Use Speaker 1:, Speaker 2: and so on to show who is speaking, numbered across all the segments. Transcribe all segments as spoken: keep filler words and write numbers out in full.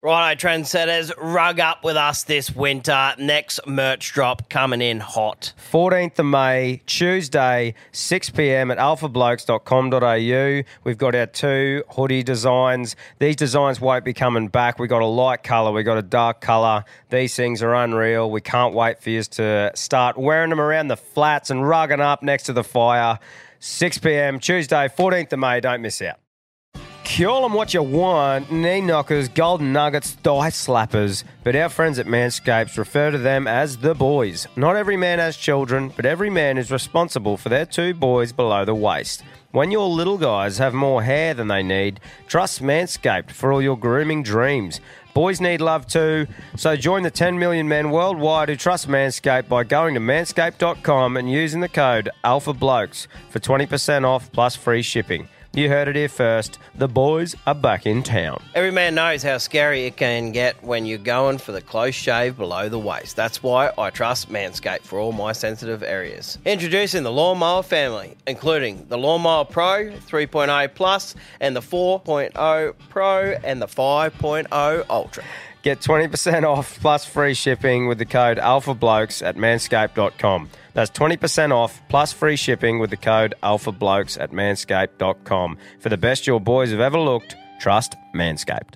Speaker 1: Righto, trendsetters, rug up with us this winter. Next merch drop coming in hot.
Speaker 2: fourteenth of May, Tuesday, six p.m. at alpha blokes dot com dot a u. We've got our two hoodie designs. These designs won't be coming back. We've got a light colour. We've got a dark colour. These things are unreal. We can't wait for you to start wearing them around the flats and rugging up next to the fire. six p.m. Tuesday, fourteenth of May. Don't miss out. Call them what you want, knee knockers, golden nuggets, thigh slappers, but our friends at Manscaped refer to them as the boys. Not every man has children, but every man is responsible for their two boys below the waist. When your little guys have more hair than they need, trust Manscaped for all your grooming dreams. Boys need love too, so join the ten million men worldwide who trust Manscaped by going to manscaped dot com and using the code ALPHABLOKES for twenty percent off plus free shipping. You heard it here first. The boys are back in town.
Speaker 1: Every man knows how scary it can get when you're going for the close shave below the waist. That's why I trust Manscaped for all my sensitive areas. Introducing the Lawnmower family, including the Lawnmower Pro three point oh Plus and the four point oh Pro and the five point oh Ultra.
Speaker 2: Get twenty percent off plus free shipping with the code ALPHABLOKES at manscaped dot com. That's twenty percent off plus free shipping with the code ALPHABLOKES at manscaped dot com. For the best your boys have ever looked, trust Manscaped.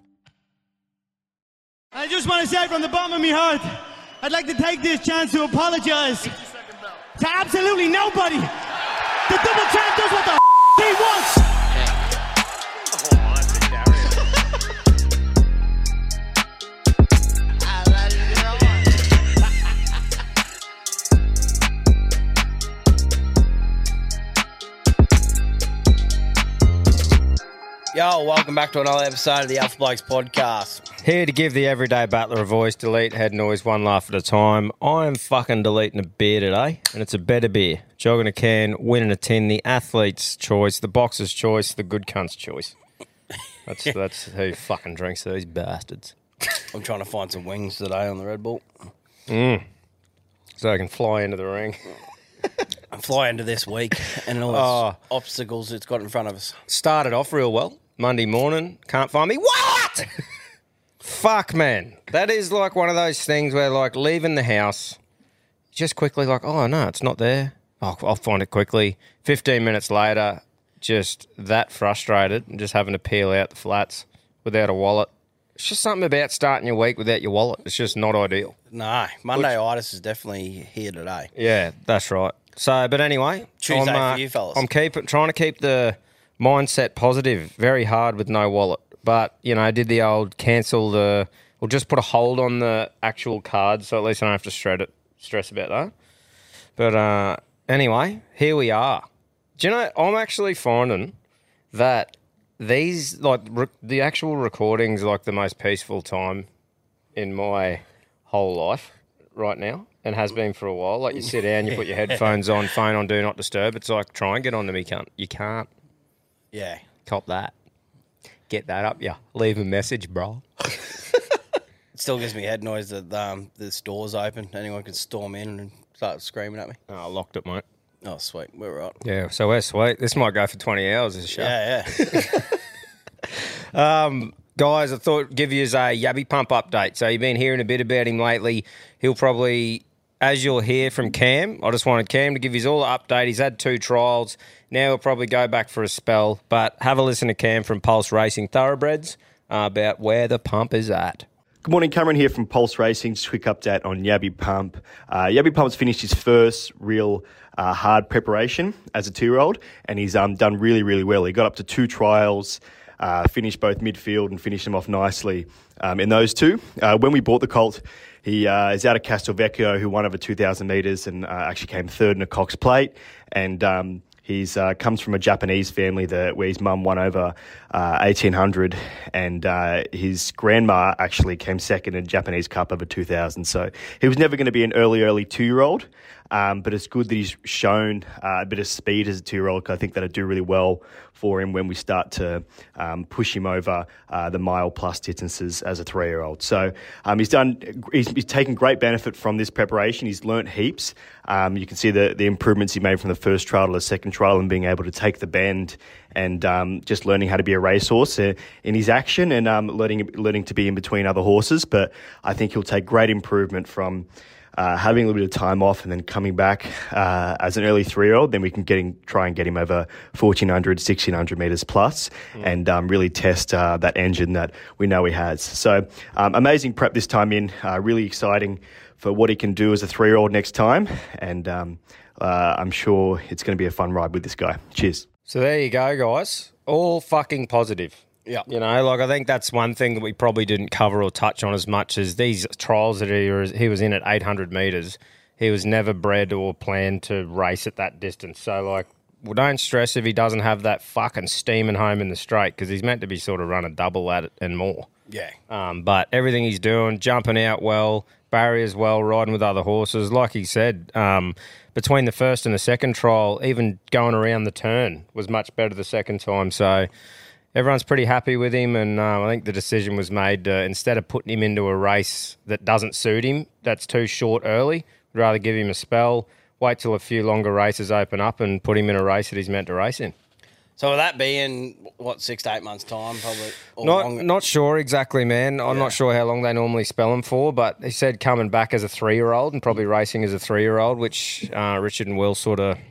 Speaker 3: I just want to say from the bottom of my heart, I'd like to take this chance to apologise to absolutely nobody. The double champ does what the f- he wants.
Speaker 1: Yo, welcome back to another episode of the Alpha Blokes podcast.
Speaker 2: Here to give the everyday battler a voice, delete head noise one laugh at a time. I am fucking deleting a beer today, and it's a better beer. Jogging a can, winning a tin, the athlete's choice, the boxer's choice, the good cunt's choice. That's that's who fucking drinks these bastards.
Speaker 1: I'm trying to find some wings today on the Red Bull.
Speaker 2: Mm. So I can fly into the ring.
Speaker 1: I'm flying into this week and all the
Speaker 2: Oh.
Speaker 1: obstacles it's got in front of us.
Speaker 2: Started off real well. Monday morning, can't find me. What? Fuck, man. That is like one of those things where, like, leaving the house, just quickly like, oh, no, it's not there. Oh, I'll find it quickly. fifteen minutes later, just that frustrated and just having to peel out the flats without a wallet. It's just something about starting your week without your wallet. It's just not ideal.
Speaker 1: No, Monday-itis is definitely here today.
Speaker 2: Yeah, that's right. So, but anyway.
Speaker 1: Tuesday
Speaker 2: I'm, uh,
Speaker 1: for you fellas.
Speaker 2: I'm keep, trying to keep the mindset positive. Very hard with no wallet. But, you know, I did the old cancel the, or just put a hold on the actual card so at least I don't have to stress it, stress about that. But uh, anyway, here we are. Do you know, I'm actually finding that these, like, re- the actual recordings are like the most peaceful time in my whole life right now, and has been for a while. Like, you sit down, you put your headphones on, phone on Do Not Disturb. It's like, try and get on to me, cunt. You can't.
Speaker 1: Yeah.
Speaker 2: Cop that. Get that up, yeah. Leave a message, bro.
Speaker 1: It still gives me head noise that um, this door's open. Anyone can storm in and start screaming at me.
Speaker 2: Oh, I locked it, mate.
Speaker 1: Oh, sweet. We're right.
Speaker 2: Yeah, so we're sweet. This might go for twenty hours, this show.
Speaker 1: Yeah, yeah.
Speaker 2: Um, guys, I thought give you a Yabby Pump update. So you've been hearing a bit about him lately. He'll probably, as you'll hear from Cam, I just wanted Cam to give you all the update. He's had two trials. Now he'll probably go back for a spell. But have a listen to Cam from Pulse Racing Thoroughbreds uh, about where the pump is at.
Speaker 4: Good morning, Cameron here from Pulse Racing. Just a quick update on Yabby Pump. Uh, Yabby Pump's finished his first real uh, hard preparation as a two-year-old, and he's um, done really, really well. He got up to two trials, uh, finished both midfield and finished them off nicely um, in those two. Uh, when we bought the colt, he uh, is out of Castelvecchio, who won over two thousand metres and uh, actually came third in a Cox Plate, and um, He's uh, comes from a Japanese family that where his mum won over uh, eighteen hundred, and uh, his grandma actually came second in Japanese Cup over two thousand. So he was never going to be an early, early two-year-old. Um, but it's good that he's shown uh, a bit of speed as a two-year-old. I think that'll do really well for him when we start to um, push him over uh, the mile-plus distances as a three-year-old. So um, he's done. He's, he's taken great benefit from this preparation. He's learnt heaps. Um, you can see the the improvements he made from the first trial to the second trial, and being able to take the bend and um, just learning how to be a racehorse uh, in his action, and um, learning learning to be in between other horses. But I think he'll take great improvement from Uh, having a little bit of time off and then coming back uh, as an early three-year-old. Then we can get him, try and get him over fourteen hundred, sixteen hundred metres plus mm. and um, really test uh, that engine that we know he has. So um, amazing prep this time in, uh, really exciting for what he can do as a three-year-old next time. And um, uh, I'm sure it's going to be a fun ride with this guy. Cheers.
Speaker 2: So there you go, guys. All fucking positive.
Speaker 1: Yeah.
Speaker 2: You know, like I think that's one thing that we probably didn't cover or touch on as much as these trials that he was, he was in at eight hundred metres. He was never bred or planned to race at that distance. So, like, well, don't stress if he doesn't have that fucking steaming home in the straight, because he's meant to be sort of running double at it and more.
Speaker 1: Yeah.
Speaker 2: Um, but everything he's doing, jumping out well, barriers well, riding with other horses. Like he said, um, between the first and the second trial, even going around the turn was much better the second time. So everyone's pretty happy with him, and um, I think the decision was made uh, instead of putting him into a race that doesn't suit him, that's too short early, we'd rather give him a spell, wait till a few longer races open up and put him in a race that he's meant to race in.
Speaker 1: So will that be in, what, six to eight months' time, probably? Or
Speaker 2: Not
Speaker 1: longer?
Speaker 2: not sure exactly, man. I'm
Speaker 1: Yeah.
Speaker 2: not sure how long they normally spell him for, but he said coming back as a three-year-old and probably racing as a three-year-old, which uh, Richard and Will sort of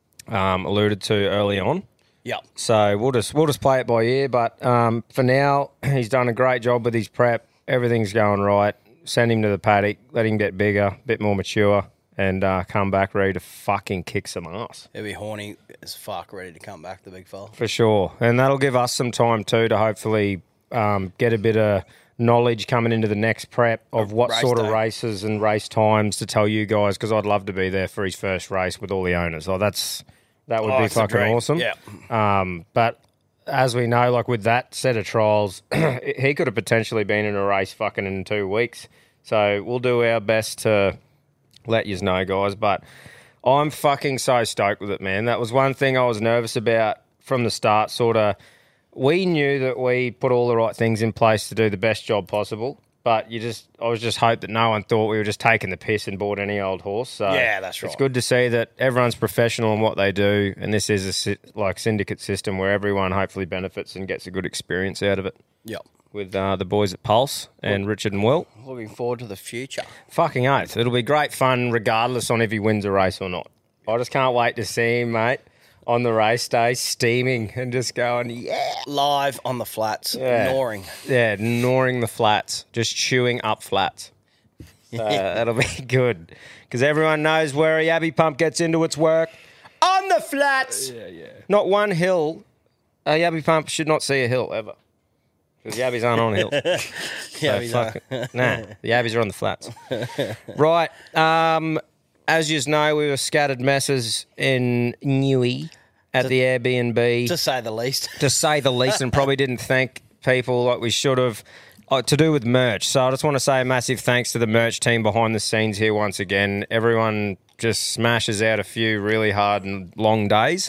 Speaker 2: um, alluded to early on.
Speaker 1: Yeah.
Speaker 2: So we'll just we'll just play it by ear. But um, for now, he's done a great job with his prep. Everything's going right. Send him to the paddock, let him get bigger, a bit more mature, and uh, come back ready to fucking kick some ass.
Speaker 1: He'll be horny as fuck, ready to come back, the big fella.
Speaker 2: For sure. And that'll give us some time too to hopefully um, get a bit of knowledge coming into the next prep of what
Speaker 1: Race
Speaker 2: sort of
Speaker 1: day.
Speaker 2: races and race times to tell you guys, because I'd love to be there for his first race with all the owners. Oh, that's that would
Speaker 1: Oh,
Speaker 2: be
Speaker 1: it's a
Speaker 2: fucking
Speaker 1: dream.
Speaker 2: awesome.
Speaker 1: Yeah.
Speaker 2: Um, but as we know, like with that set of trials, he could have potentially been in a race fucking in two weeks. So we'll do our best to let you know, guys. But I'm fucking so stoked with it, man. That was one thing I was nervous about from the start, sort of. We knew that we put all the right things in place to do the best job possible, but you just, I was just hoped that no one thought we were just taking the piss and bought any old horse. So
Speaker 1: Yeah, that's right.
Speaker 2: It's good to see that everyone's professional in what they do, and this is a sy- like syndicate system where everyone hopefully benefits and gets a good experience out of it.
Speaker 1: Yep.
Speaker 2: With uh, the boys at Pulse and Richard and Will.
Speaker 1: Looking forward to the future.
Speaker 2: Fucking oath. It'll be great fun regardless on if he wins a race or not. I just can't wait to see him, mate, on the race day, steaming and just going, yeah.
Speaker 1: Live on the flats,
Speaker 2: Yeah.
Speaker 1: gnawing.
Speaker 2: Yeah, gnawing the flats, just chewing up flats. So that'll be good. Because everyone knows where a Yabby Pump gets into its work. On the flats! Yeah, yeah. Not one hill. A Yabby Pump should not see a hill, ever. Because Yabbies aren't on hills.
Speaker 1: Yeah,
Speaker 2: So
Speaker 1: he's
Speaker 2: fuck
Speaker 1: a-
Speaker 2: it. Nah, the Yabbies are on the flats. Right. Um, as you know, we were scattered messes in Newey at the Airbnb.
Speaker 1: to say the least.
Speaker 2: To say the least, and probably didn't thank people like we should have. Uh, to do with merch. So I just want to say a massive thanks to the merch team behind the scenes here once again. Everyone just smashes out a few really hard and long days.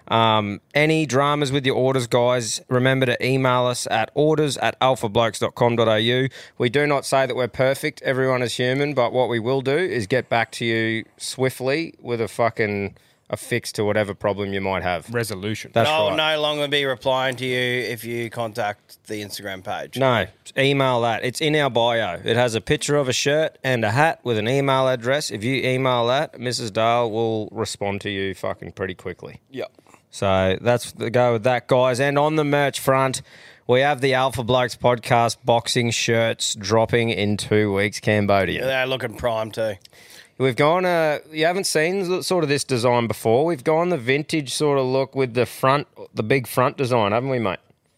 Speaker 2: Um, any dramas with your orders, guys, remember to email us at orders at alpha blokes dot com dot a u. We do not say that we're perfect. Everyone is human, but what we will do is get back to you swiftly with a fucking a fix to whatever problem you might have.
Speaker 5: Resolution.
Speaker 2: That's
Speaker 1: I'll
Speaker 2: right.
Speaker 1: no longer be replying to you if you contact the Instagram page.
Speaker 2: No, email that. It's in our bio. It has a picture of a shirt and a hat with an email address. If you email that, Missus Dale will respond to you fucking pretty quickly.
Speaker 1: Yep.
Speaker 2: So that's the go with that, guys. And on the merch front, we have the Alpha Blokes podcast boxing shirts dropping in two weeks, Cambodia.
Speaker 1: They're looking prime too.
Speaker 2: We've gone, uh, you haven't seen sort of this design before. We've gone the vintage sort of look with the front, the big front design, haven't we, mate?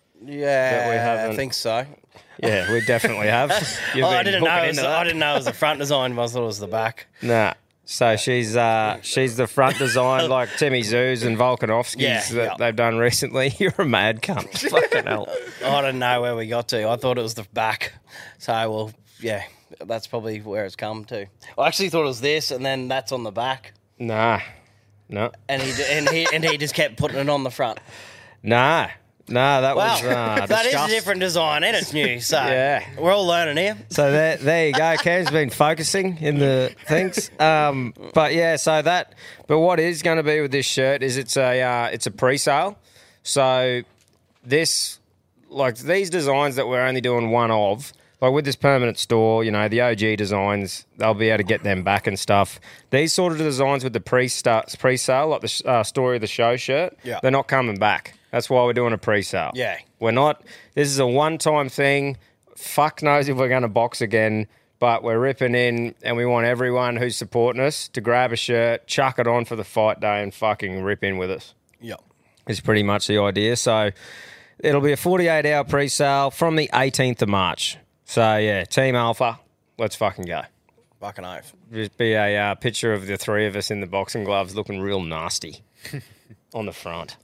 Speaker 1: Yeah,
Speaker 2: we
Speaker 1: I
Speaker 2: haven't-
Speaker 1: think so.
Speaker 2: Yeah, we definitely have. You've
Speaker 1: Oh, I
Speaker 2: been
Speaker 1: didn't know.
Speaker 2: hooking
Speaker 1: It was,
Speaker 2: into
Speaker 1: I
Speaker 2: that.
Speaker 1: didn't know it was the front design. I thought it was the back.
Speaker 2: Nah. So she's uh, she's the front design like Timmy Zoos and Volkanovski's
Speaker 1: Yeah,
Speaker 2: that
Speaker 1: yeah.
Speaker 2: they've done recently. You're a mad cunt. Fucking hell.
Speaker 1: I don't know where we got to. I thought it was the back. So, well, yeah, that's probably where it's come to. I actually thought it was this, and then that's on the back.
Speaker 2: Nah, no,
Speaker 1: and he and he and he just kept putting it on the front.
Speaker 2: nah, nah. That
Speaker 1: Wow,
Speaker 2: was uh,
Speaker 1: that is a
Speaker 2: discussed.
Speaker 1: different design and it's new. So
Speaker 2: Yeah.
Speaker 1: we're all learning here.
Speaker 2: So there, there you go. Cam's been focusing in the things, um, but yeah. So that, but what is going to be with this shirt is it's a uh, it's a pre-sale. So this, like these designs that we're only doing one of, like with this permanent store, you know, the O G designs, they'll be able to get them back and stuff. These sort of designs with the pre-start pre-sale, like the uh, story of the show shirt,
Speaker 1: Yeah.
Speaker 2: they're not coming back. That's why we're doing a pre-sale.
Speaker 1: Yeah.
Speaker 2: We're not. This is a one-time thing. Fuck knows if we're going to box again, but we're ripping in and we want everyone who's supporting us to grab a shirt, chuck it on for the fight day and fucking rip in with us.
Speaker 1: Yeah.
Speaker 2: Is pretty much the idea. So it'll be a forty-eight hour pre-sale from the eighteenth of March. So yeah, Team Alpha, let's fucking go.
Speaker 1: Fucking oath.
Speaker 2: Just be a uh, picture of the three of us in the boxing gloves looking real nasty on the front.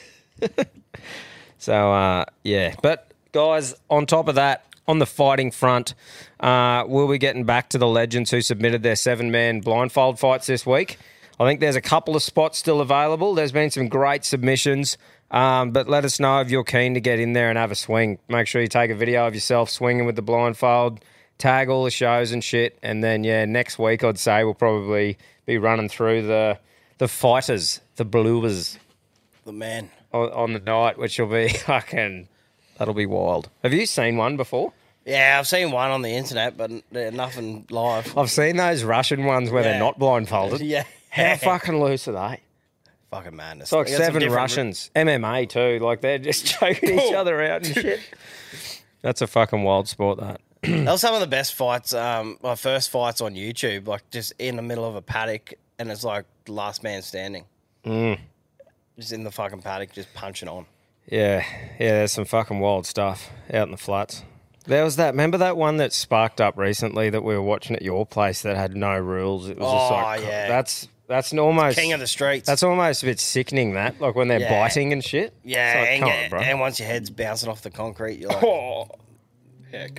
Speaker 2: So, uh, yeah. But, guys, on top of that, on the fighting front, uh, we'll be getting back to the legends who submitted their seven-man blindfold fights this week. I think there's a couple of spots still available. There's been some great submissions, um, but let us know if you're keen to get in there and have a swing. Make sure you take a video of yourself swinging with the blindfold, tag all the shows and shit, and then, yeah, next week I'd say we'll probably be running through the the fighters, the bluers,
Speaker 1: The man.
Speaker 2: on, on the night, which will be fucking, that'll be wild. Have you seen one before?
Speaker 1: Yeah, I've seen one on the internet, but they're nothing live.
Speaker 2: I've seen those Russian ones where
Speaker 1: Yeah.
Speaker 2: they're not blindfolded.
Speaker 1: Yeah.
Speaker 2: How fucking loose are they?
Speaker 1: Fucking madness.
Speaker 2: It's like
Speaker 1: They got some
Speaker 2: seven
Speaker 1: different-
Speaker 2: Russians. M M A too. Like they're just choking each other out and shit. That's a fucking wild sport, that.
Speaker 1: That was some of the best fights, um, my first fights on YouTube, like just in the middle of a paddock, and it's like the last man standing.
Speaker 2: Mm.
Speaker 1: Just in the fucking paddock, just punching on.
Speaker 2: Yeah. Yeah, there's some fucking wild stuff out in the flats. There was that, remember that one that sparked up recently that we were watching at your place that had no rules? It was just
Speaker 1: Oh,
Speaker 2: like,
Speaker 1: yeah.
Speaker 2: that's, that's almost...
Speaker 1: King of the streets.
Speaker 2: That's almost a bit sickening, that. Like when they're
Speaker 1: Yeah.
Speaker 2: biting and shit.
Speaker 1: yeah,
Speaker 2: It's like,
Speaker 1: and,
Speaker 2: come
Speaker 1: get-
Speaker 2: on, bro.
Speaker 1: and once your head's bouncing off the concrete, you're like,
Speaker 2: Oh.
Speaker 5: Heck.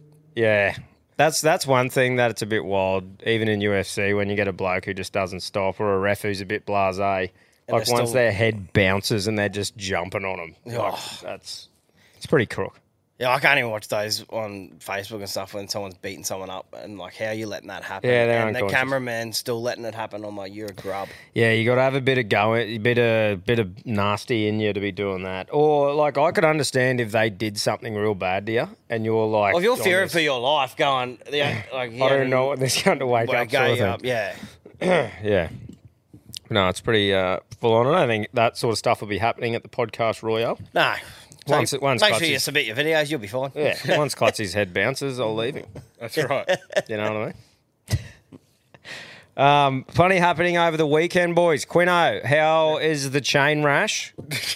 Speaker 2: Yeah. That's that's one thing that it's a bit wild, even in U F C, when you get a bloke who just doesn't stop or a ref who's a bit blasé. Like
Speaker 1: they're
Speaker 2: once
Speaker 1: still-
Speaker 2: their head bounces and they're just jumping on them. Like,
Speaker 1: Oh.
Speaker 2: that's it's pretty crook.
Speaker 1: yeah, I can't even watch those on Facebook and stuff when someone's beating someone up and like, how are you letting that happen?
Speaker 2: Yeah, they're
Speaker 1: and the
Speaker 2: unconscious.
Speaker 1: cameraman's still letting it happen. I'm like, you're a grub.
Speaker 2: Yeah, you got to have a bit of going, a bit of bit of nasty in you to be doing that. Or like I could understand if they did something real bad to you and you're like,
Speaker 1: Well, if you're
Speaker 2: on
Speaker 1: fearing
Speaker 2: this-
Speaker 1: for your life, going, yeah, like,
Speaker 2: I don't know what this going to wake
Speaker 1: Well,
Speaker 2: up. Sort of thing.
Speaker 1: up, yeah.
Speaker 2: Yeah. No, it's pretty uh, full on. I don't think that sort of stuff will be happening at the podcast Royale.
Speaker 1: No.
Speaker 2: Once-
Speaker 1: So
Speaker 2: once
Speaker 1: make
Speaker 2: Clutzy's-
Speaker 1: sure you submit your videos, you'll be fine.
Speaker 2: Yeah, once Klutzy's head bounces, I'll leave him.
Speaker 5: That's right.
Speaker 2: You know what I mean? Um, plenty happening over the weekend, boys. Quino, how is the chain rash?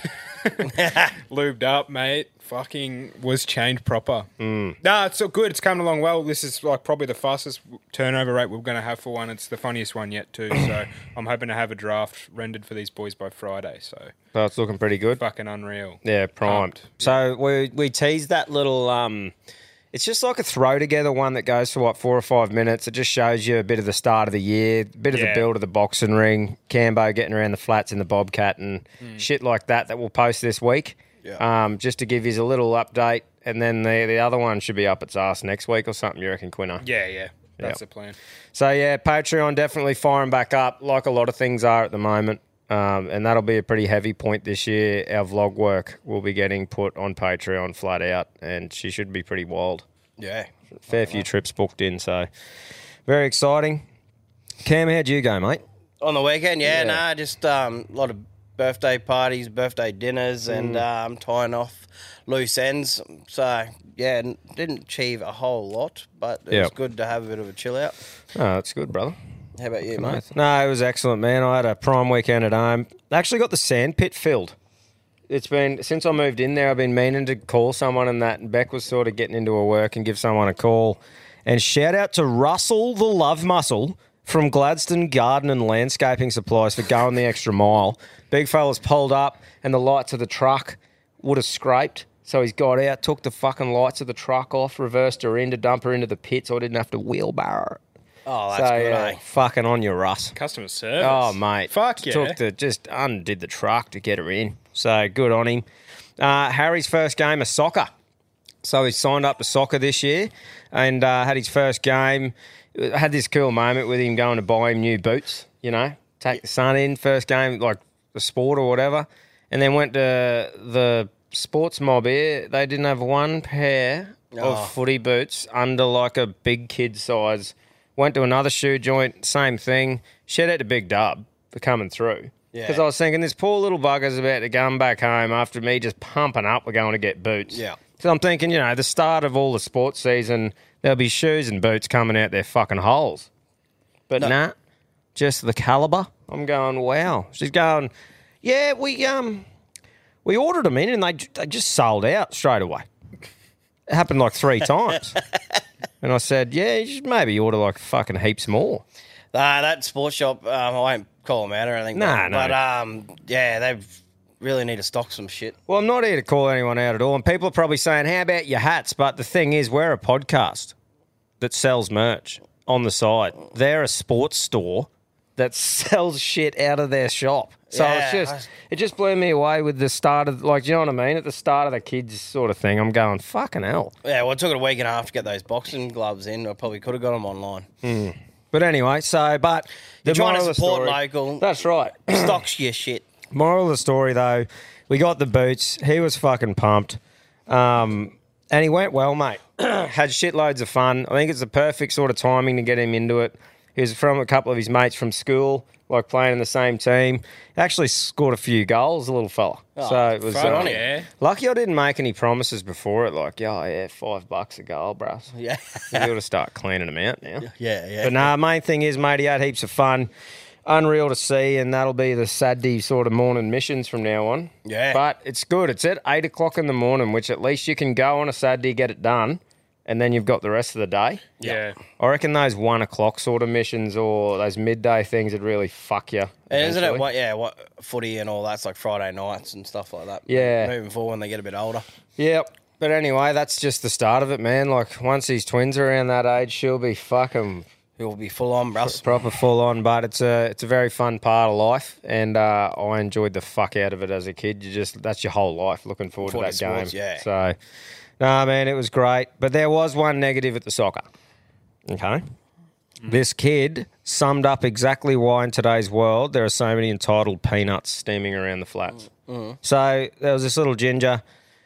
Speaker 5: Lubed up, mate. Fucking was chained proper. Mm. Nah, it's so good. It's coming along well. This is like probably the fastest turnover rate we're going to have for one. It's the funniest one yet too. So I'm hoping to have a draft rendered for these boys by Friday. So
Speaker 2: So it's looking pretty good.
Speaker 5: fucking unreal.
Speaker 2: Yeah, primed.
Speaker 5: Pumped.
Speaker 2: So we we teased that little. Um, it's just like a throw together one that goes for what four or five minutes. It just shows you a bit of the start of the year, a bit of the
Speaker 5: Yeah.
Speaker 2: build of the boxing ring, Cambo getting around the flats in the Bobcat and shit like that. That we'll post this week.
Speaker 1: Yeah.
Speaker 2: Um, just to give you a little update, and then the the other one should be up its ass next week or something. You reckon, Quino?
Speaker 5: Yeah, yeah. That's
Speaker 2: Yeah.
Speaker 5: the plan.
Speaker 2: So yeah, Patreon definitely firing back up, like a lot of things are at the moment, um, and that'll be a pretty heavy point this year. Our vlog work will be getting put on Patreon flat out, and she should be pretty wild.
Speaker 1: Yeah.
Speaker 2: Fair few trips booked in, so very exciting. Cam, how'd you go, mate?
Speaker 1: On the weekend, yeah,
Speaker 2: Yeah.
Speaker 1: nah, just um, a lot of birthday parties, birthday dinners, and um, tying off loose ends. So, yeah, n- didn't achieve a whole lot, but it was
Speaker 2: Yep.
Speaker 1: good to have a bit of a chill out.
Speaker 2: Oh, that's good, brother.
Speaker 1: How about you, mate?
Speaker 2: No, it was excellent, man. I had a prime weekend at home. Actually got the sand pit filled. It's been, since I moved in there, I've been meaning to call someone and that, and Beck was sort of getting into her work and give someone a call. And shout out to Russell the Love Muscle from Gladstone Garden and Landscaping Supplies for going the extra mile. Big fella's pulled up and the lights of the truck would have scraped. So he's got out, took the fucking lights of the truck off, reversed her in to dump her into the pit so I didn't have to wheelbarrow her.
Speaker 1: Oh, that's
Speaker 2: so,
Speaker 1: good,
Speaker 2: yeah,
Speaker 1: eh?
Speaker 2: fucking on your Russ.
Speaker 5: Customer service.
Speaker 2: Oh, mate.
Speaker 5: Fuck yeah.
Speaker 2: Took the, just undid the truck to get her in. So good on him. Uh, Harry's first game of soccer. So he signed up to soccer this year and uh, had his first game. Had this cool moment with him going to buy him new boots, you know, take the son in, first game, like the sport or whatever. And then went to the sports mob here. They didn't have one pair
Speaker 1: Oh.
Speaker 2: of footy boots under like a big kid size. Went to another shoe joint, same thing. Shout out to Big Dub for coming through.
Speaker 1: Yeah.
Speaker 2: Because I was thinking, this poor little bugger's about to come back home after me just pumping up. We're going to get boots.
Speaker 1: Yeah.
Speaker 2: So I'm thinking, you know, the start of all the sports season, there'll be shoes and boots coming out their fucking holes. But
Speaker 1: No.
Speaker 2: nah, just the calibre. I'm going, wow. She's going, yeah, we um we ordered them in and they they just sold out straight away. It happened like three times. And I said, yeah, you should maybe order like fucking heaps more.
Speaker 1: Uh, that sports shop, um, I won't call them out or anything.
Speaker 2: Nah,
Speaker 1: but,
Speaker 2: no.
Speaker 1: But, um, yeah, they really need to stock some shit.
Speaker 2: Well, I'm not here to call anyone out at all. And people are probably saying, how about your hats? But the thing is, we're a podcast that sells merch on the side. They're a sports store that sells shit out of their shop. So
Speaker 1: Yeah,
Speaker 2: it's just,
Speaker 1: I-
Speaker 2: it just blew me away with the start of, like, you know what I mean? At the start of the kids sort of thing, I'm going, fucking hell.
Speaker 1: Yeah, well, it took it a week and a half to get those boxing gloves in. I probably could have got them online.
Speaker 2: But anyway, so, but the
Speaker 1: You're trying to
Speaker 2: moral of the
Speaker 1: support
Speaker 2: story-
Speaker 1: local.
Speaker 2: That's right.
Speaker 1: Stocks your shit.
Speaker 2: Moral of the story, though, we got the boots. He was fucking pumped. Um, and he went well, mate. Had shitloads of fun. I think it's the perfect sort of timing to get him into it. He was from a couple of his mates from school, like playing in the same team. He actually scored a few goals, the little fella. so it was
Speaker 5: fuck
Speaker 2: uh,
Speaker 5: yeah.
Speaker 2: lucky I didn't make any promises before it, like, yeah, yeah, five bucks a goal, bro.
Speaker 1: Yeah.
Speaker 2: You got to start cleaning them out now.
Speaker 1: Yeah, yeah.
Speaker 2: But nah, main thing is, mate, he had heaps of fun. Unreal to see, and that'll be the Saturday sort of morning missions from now on.
Speaker 1: Yeah.
Speaker 2: But it's good. It's at eight o'clock in the morning, which at least you can go on a Saturday, get it done, and then you've got the rest of the day.
Speaker 5: Yeah.
Speaker 2: I reckon those one o'clock sort of missions or those midday things would really fuck you.
Speaker 1: And isn't it
Speaker 2: eventually.
Speaker 1: what? Yeah, what footy and all that's like Friday nights and stuff like that.
Speaker 2: Yeah.
Speaker 1: moving forward when they get a bit older.
Speaker 2: Yep. But anyway, that's just the start of it, man. Like, once these twins are around that age, she'll be fucking
Speaker 1: It will be full on, bruss.
Speaker 2: proper full on. But it's a it's a very fun part of life, and uh, I enjoyed the fuck out of it as a kid. You just that's your whole life looking forward
Speaker 1: Forward
Speaker 2: to
Speaker 1: to
Speaker 2: that
Speaker 1: sports,
Speaker 2: game.
Speaker 1: yeah.
Speaker 2: So, nah, man, it was great. But there was one negative at the soccer. Okay. This kid summed up exactly why in today's world there are so many entitled peanuts steaming around the flats. So there was this little ginger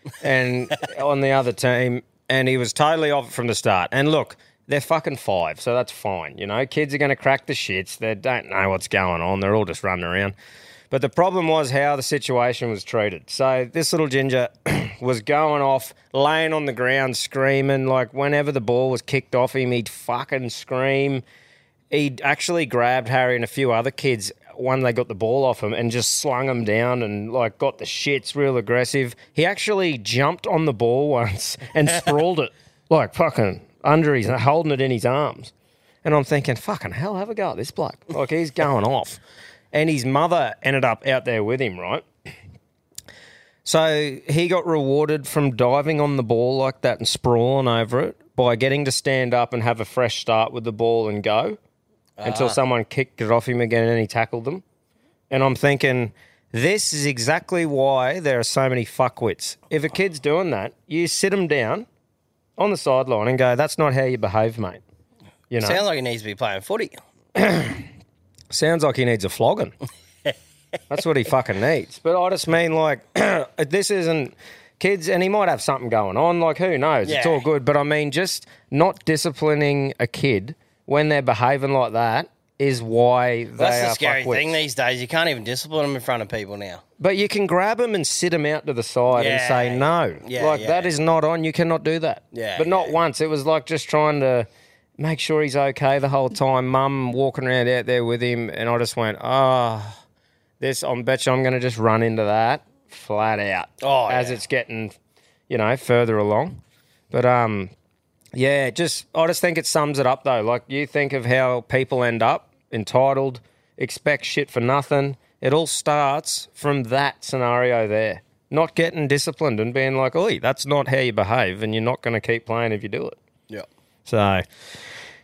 Speaker 2: and on the other team, and he was totally off it from the start. And look, they're fucking five, so that's fine. You know, kids are going to crack the shits. They don't know what's going on. They're all just running around. But the problem was how the situation was treated. So this little ginger was going off, laying on the ground, screaming. Like, whenever the ball was kicked off him, he'd fucking scream. He'd actually grabbed Harry and a few other kids when they got the ball off him and just slung them down and, like, got the shits real aggressive. He actually jumped on the ball once and sprawled it, like, fucking under his, holding it in his arms. And I'm thinking, fucking hell, have a go at this bloke. Like, he's going off. And his mother ended up out there with him, right? So he got rewarded from diving on the ball like that and sprawling over it by getting to stand up and have a fresh start with the ball and go until someone kicked it off him again and he tackled them. And I'm thinking, this is exactly why there are so many fuckwits. If a kid's doing that, you sit them down on the sideline and go, that's not how you behave, mate. You know?
Speaker 1: Sounds like he needs to be playing footy.
Speaker 2: Sounds like he needs a flogging. That's what he fucking needs. But I just mean, like, this isn't kids, and he might have something going on. Like, who knows? It's
Speaker 1: Yeah.
Speaker 2: all good. But I mean, just not disciplining a kid when they're behaving like that is why they
Speaker 1: That's
Speaker 2: are
Speaker 1: the scary
Speaker 2: fuckwits.
Speaker 1: thing these days. You can't even discipline them in front of people now.
Speaker 2: But you can grab them and sit them out to the side and
Speaker 1: Yeah.
Speaker 2: say no.
Speaker 1: Yeah,
Speaker 2: like,
Speaker 1: yeah.
Speaker 2: that is not on. You cannot do that.
Speaker 1: Yeah,
Speaker 2: But not
Speaker 1: yeah.
Speaker 2: once. It was like just trying to make sure he's okay the whole time. Mum walking around out there with him, and I just went, oh, this, I bet you I'm going to just run into that flat out
Speaker 1: Oh,
Speaker 2: as
Speaker 1: yeah.
Speaker 2: it's getting, you know, further along. But, um, yeah, just I just think it sums it up, though. Like, you think of how people end up entitled, expect shit for nothing. It all starts from that scenario there. Not getting disciplined and being like, oi, that's not how you behave, and you're not going to keep playing if you do it.
Speaker 1: Yeah.
Speaker 2: So,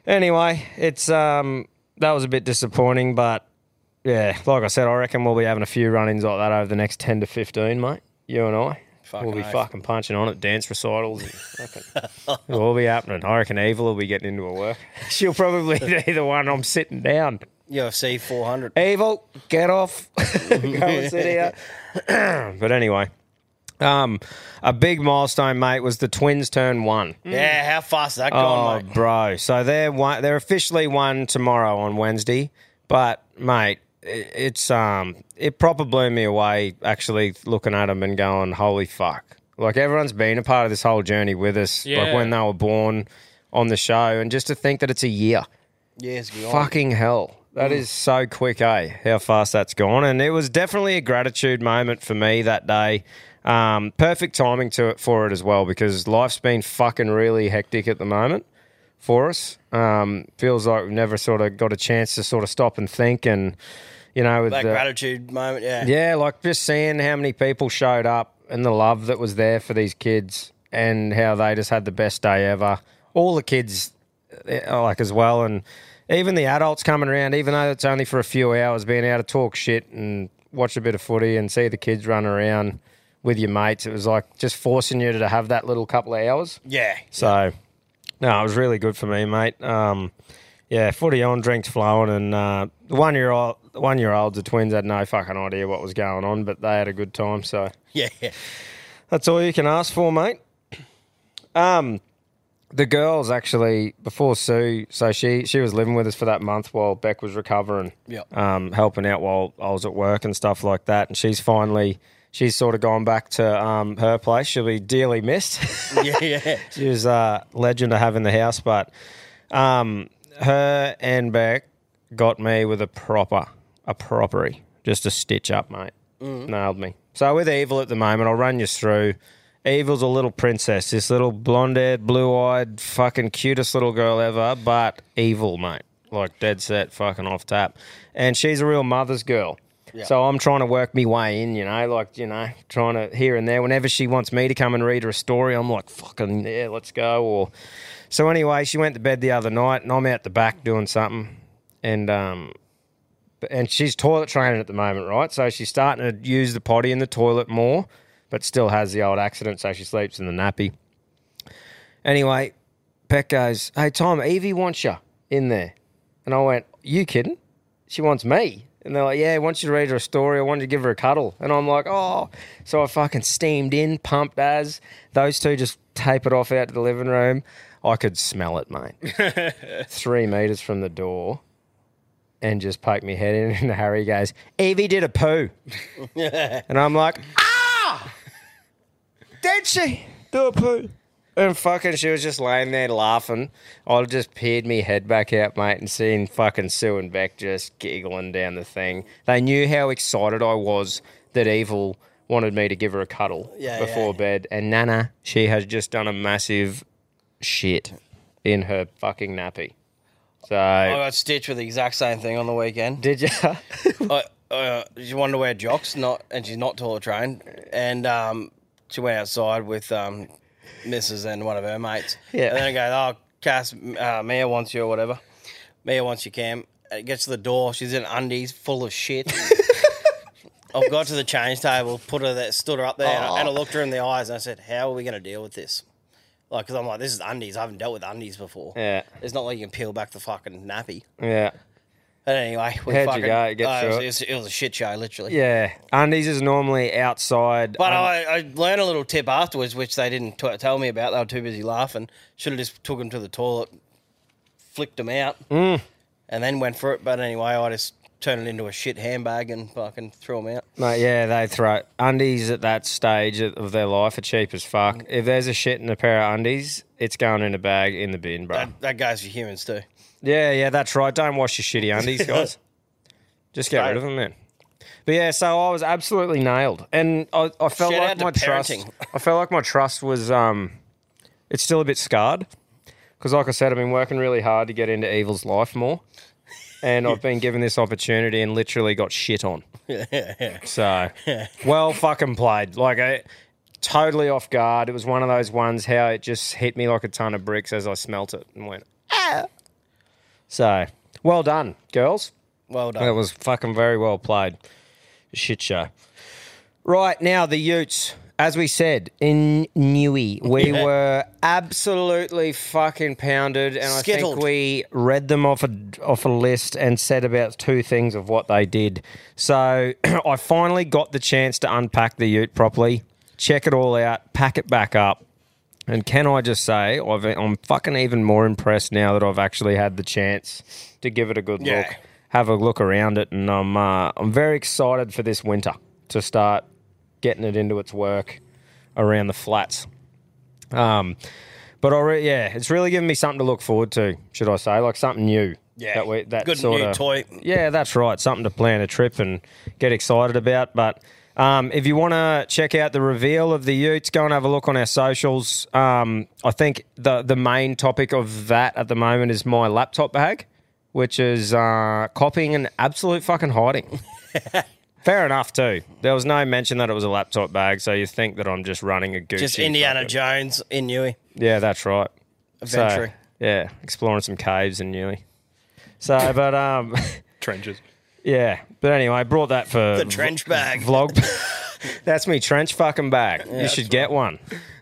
Speaker 2: Anyway, it's um that was a bit disappointing, but yeah, like I said, I reckon we'll be having a few run-ins like that over the next ten to fifteen, mate. You and I.
Speaker 1: Fucking
Speaker 2: we'll be
Speaker 1: oath.
Speaker 2: fucking punching on at dance recitals. And fucking, it'll all be happening. I reckon Evil will be getting into her work. She'll probably be the one I'm sitting down.
Speaker 1: U F C four hundred.
Speaker 2: Evil, get off. Go and sit here. But anyway, um, a big milestone, mate, was the Twins turn one.
Speaker 1: Yeah, how fast has that
Speaker 2: Oh,
Speaker 1: gone, mate?
Speaker 2: bro. So they're one, they're officially one tomorrow on Wednesday. But, mate, it, it's um it proper blew me away actually looking at them and going, holy fuck. Like, everyone's been a part of this whole journey with us,
Speaker 5: Yeah.
Speaker 2: like when they were born on the show. And just to think that it's a year.
Speaker 1: Yes, go on.
Speaker 2: Fucking hell. That is so quick, eh? How fast that's gone. And it was definitely a gratitude moment for me that day. Um, perfect timing to it for it as well, because life's been fucking really hectic at the moment for us. Um, feels like we've never sort of got a chance to sort of stop and think, and you know, with
Speaker 1: That
Speaker 2: the,
Speaker 1: gratitude moment, yeah.
Speaker 2: yeah, like just seeing how many people showed up and the love that was there for these kids, and how they just had the best day ever. All the kids, eh, like as well, and even the adults coming around, even though it's only for a few hours, being able to talk shit and watch a bit of footy and see the kids run around with your mates. It was like just forcing you to have that little couple of hours.
Speaker 1: Yeah.
Speaker 2: So, no, it was really good for me, mate. Um, yeah, footy on, drinks flowing, and uh, the one year old, one year olds, the twins had no fucking idea what was going on, but they had a good time. So
Speaker 1: Yeah.
Speaker 2: that's all you can ask for, mate. Um, the girls actually before Sue, so she she was living with us for that month while Beck was recovering,
Speaker 1: Yep.
Speaker 2: um, helping out while I was at work and stuff like that. And she's finally she's sort of gone back to um, her place. She'll be dearly missed.
Speaker 1: Yeah, yeah.
Speaker 2: She was a legend to have in the house, but um, her and Beck got me with a proper, a propery, just a stitch up, mate. Nailed me. So with Evil at the moment, I'll run you through. Evil's a little princess, this little blonde-haired, blue-eyed, fucking cutest little girl ever, but evil, mate. Like dead set, fucking off tap. And she's a real mother's girl.
Speaker 1: Yeah.
Speaker 2: So I'm trying to work me way in, you know, like, you know, trying to here and there. Whenever she wants me to come and read her a story, I'm like, fucking, yeah, let's go. Or so anyway, she went to bed the other night, and I'm out the back doing something. And um, and she's toilet training at the moment, right? So she's starting to use the potty in the toilet more, but still has the old accident, so she sleeps in the nappy. Anyway, Beck goes, hey, Tom, Evie wants you in there. And I went, you kidding? She wants me. And they're like, yeah, I want you to read her a story. I want you to give her a cuddle. And I'm like, oh. So I fucking steamed in, pumped as. Those two just tapered off out to the living room. I could smell it, mate. Three metres from the door. And just poked my head in, and Harry goes, Evie did a poo. And I'm like, ah! Did she do a poo? And fucking she was just laying there laughing. I just peered me head back out, mate, and seen fucking Sue and Beck just giggling down the thing. They knew how excited I was that Evil wanted me to give her a cuddle
Speaker 1: Yeah,
Speaker 2: before
Speaker 1: yeah.
Speaker 2: bed. And Nana, she has just done a massive shit in her fucking nappy. So,
Speaker 1: I got stitched with the exact same thing on the weekend.
Speaker 2: did you?
Speaker 1: I, uh, she wanted to wear jocks, not, and she's not toilet trained. And um, she went outside with um, Missus and one of her mates.
Speaker 2: Yeah.
Speaker 1: And then I go, oh, Cass, uh, Mia wants you or whatever. Mia wants you, Cam. It gets to the door. She's in undies, full of shit. I've got to the change table, put her there, stood her up there, and, I, and I looked her in the eyes and I said, how are we going to deal with this? Like, because I'm like, this is undies. I haven't dealt with undies before.
Speaker 2: Yeah.
Speaker 1: It's not like you can peel back the fucking nappy.
Speaker 2: Yeah.
Speaker 1: But anyway, we
Speaker 2: How'd you
Speaker 1: fucking,
Speaker 2: go? Get
Speaker 1: uh,
Speaker 2: through
Speaker 1: it, was,
Speaker 2: it?
Speaker 1: it, was, it was a shit show, literally.
Speaker 2: Yeah. Undies is normally outside.
Speaker 1: But
Speaker 2: Um,
Speaker 1: I, I learned a little tip afterwards, which they didn't t- tell me about. They were too busy laughing. Should have just took them to the toilet, flicked them out,
Speaker 2: Mm.
Speaker 1: and then went for it. But anyway, I just turned it into a shit handbag and fucking threw them out.
Speaker 2: Mate, yeah, they throw undies at that stage of their life are cheap as fuck. If there's a shit in a pair of undies, it's going in a bag in the bin, bro.
Speaker 1: That, that goes for humans too.
Speaker 2: Yeah, yeah, that's right. Don't wash your shitty undies, guys. Just get rid of them, man. But yeah, so I was absolutely nailed, and I, I felt
Speaker 1: Shout
Speaker 2: like
Speaker 1: out to
Speaker 2: my trust.
Speaker 1: parenting.
Speaker 2: I felt like my trust was um, it's still a bit scarred because, like I said, I've been working really hard to get into Evil's life more, and I've been given this opportunity and literally got shit on. So, well fucking played. Like, I totally off guard. It was one of those ones how it just hit me like a ton of bricks as I smelt it and went, ah. So, well done, girls.
Speaker 1: Well done.
Speaker 2: That was fucking very well played. Shit show. Right, now the Utes. As we said, in Newey, we
Speaker 1: Yeah.
Speaker 2: were absolutely fucking pounded, and I
Speaker 1: Skittled.
Speaker 2: think we read them off a, off a list and said about two things of what they did. So I finally got the chance to unpack the Ute properly, check it all out, pack it back up. And can I just say, I've, I'm fucking even more impressed now that I've actually had the chance to give it a good
Speaker 1: Yeah.
Speaker 2: look, have a look around it, and I'm uh, I'm very excited for this winter to start getting it into its work around the flats. Um, but I re- yeah, it's really given me something to look forward to, should I say, like something new.
Speaker 1: Yeah,
Speaker 2: that we, that
Speaker 1: good
Speaker 2: sort
Speaker 1: new
Speaker 2: of,
Speaker 1: toy.
Speaker 2: Yeah, that's right. Something to plan a trip and get excited about. But um, if you want to check out the reveal of the Utes, go and have a look on our socials. Um, I think the the main topic of that at the moment is my laptop bag, which is uh, copying an absolute fucking hiding. Fair enough, too. There was no mention that it was a laptop bag, so you think that I'm just running a Gucci.
Speaker 1: Just Indiana
Speaker 2: fucking-
Speaker 1: Jones in Newey.
Speaker 2: Yeah, that's right.
Speaker 1: Adventuring.
Speaker 2: So, yeah, exploring some caves in Newey. So, but, um,
Speaker 5: Trenches.
Speaker 2: yeah. But anyway, brought that for...
Speaker 1: The trench bag.
Speaker 2: Vlog. That's me trench fucking bag. You should get one.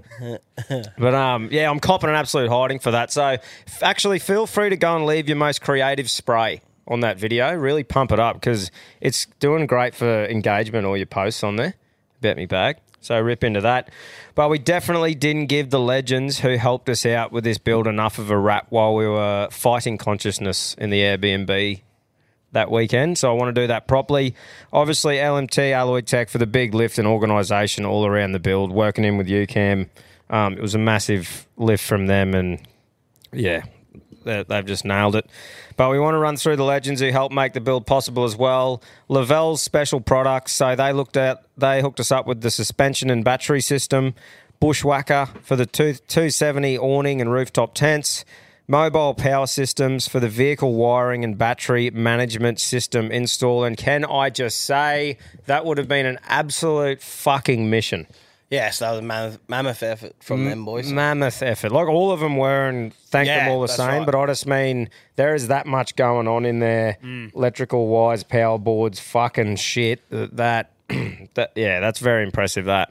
Speaker 2: But um, yeah, I'm copping an absolute hiding for that. So f- actually, feel free to go and leave your most creative spray on that video. Really pump it up because it's doing great for engagement, all your posts on there. Bet me bag. So rip into that. But we definitely didn't give the legends who helped us out with this build enough of a rap while we were fighting consciousness in the Airbnb that weekend. So I want to do that properly. Obviously, L M T, Alloy Tech for the big lift and organisation all around the build, working in with U CAM. Um, it was a massive lift from them, and yeah, they- they've just nailed it. But we want to run through the legends who helped make the build possible as well. Lavelle's special products, so they looked at, they hooked us up with the suspension and battery system. Bushwhacker for the two, 270 awning and rooftop tents. Mobile power systems for the vehicle wiring and battery management system install. And can I just say, that would have been an absolute fucking mission.
Speaker 1: Yes, that was a mammoth, mammoth effort from them boys.
Speaker 2: Mammoth effort. Like all of them were, and thank
Speaker 1: Yeah,
Speaker 2: them all the
Speaker 1: that's
Speaker 2: same.
Speaker 1: right.
Speaker 2: But I just mean there is that much going on in there. Electrical wires, power boards, fucking shit. That, that, yeah, that's very impressive. That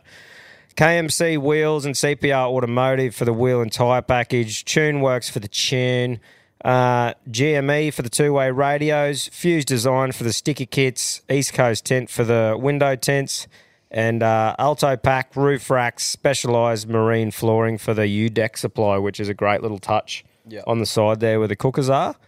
Speaker 2: K M C wheels and C P R Automotive for the wheel and tyre package. TuneWorks for the tune. Uh, G M E for the two-way radios. Fuse Design for the sticker kits. East Coast Tent for the window tents. And uh, Alto Pack roof racks, specialised marine flooring for the U-Deck supply, which is a great little touch
Speaker 1: Yeah.
Speaker 2: on the side there where the cookers are.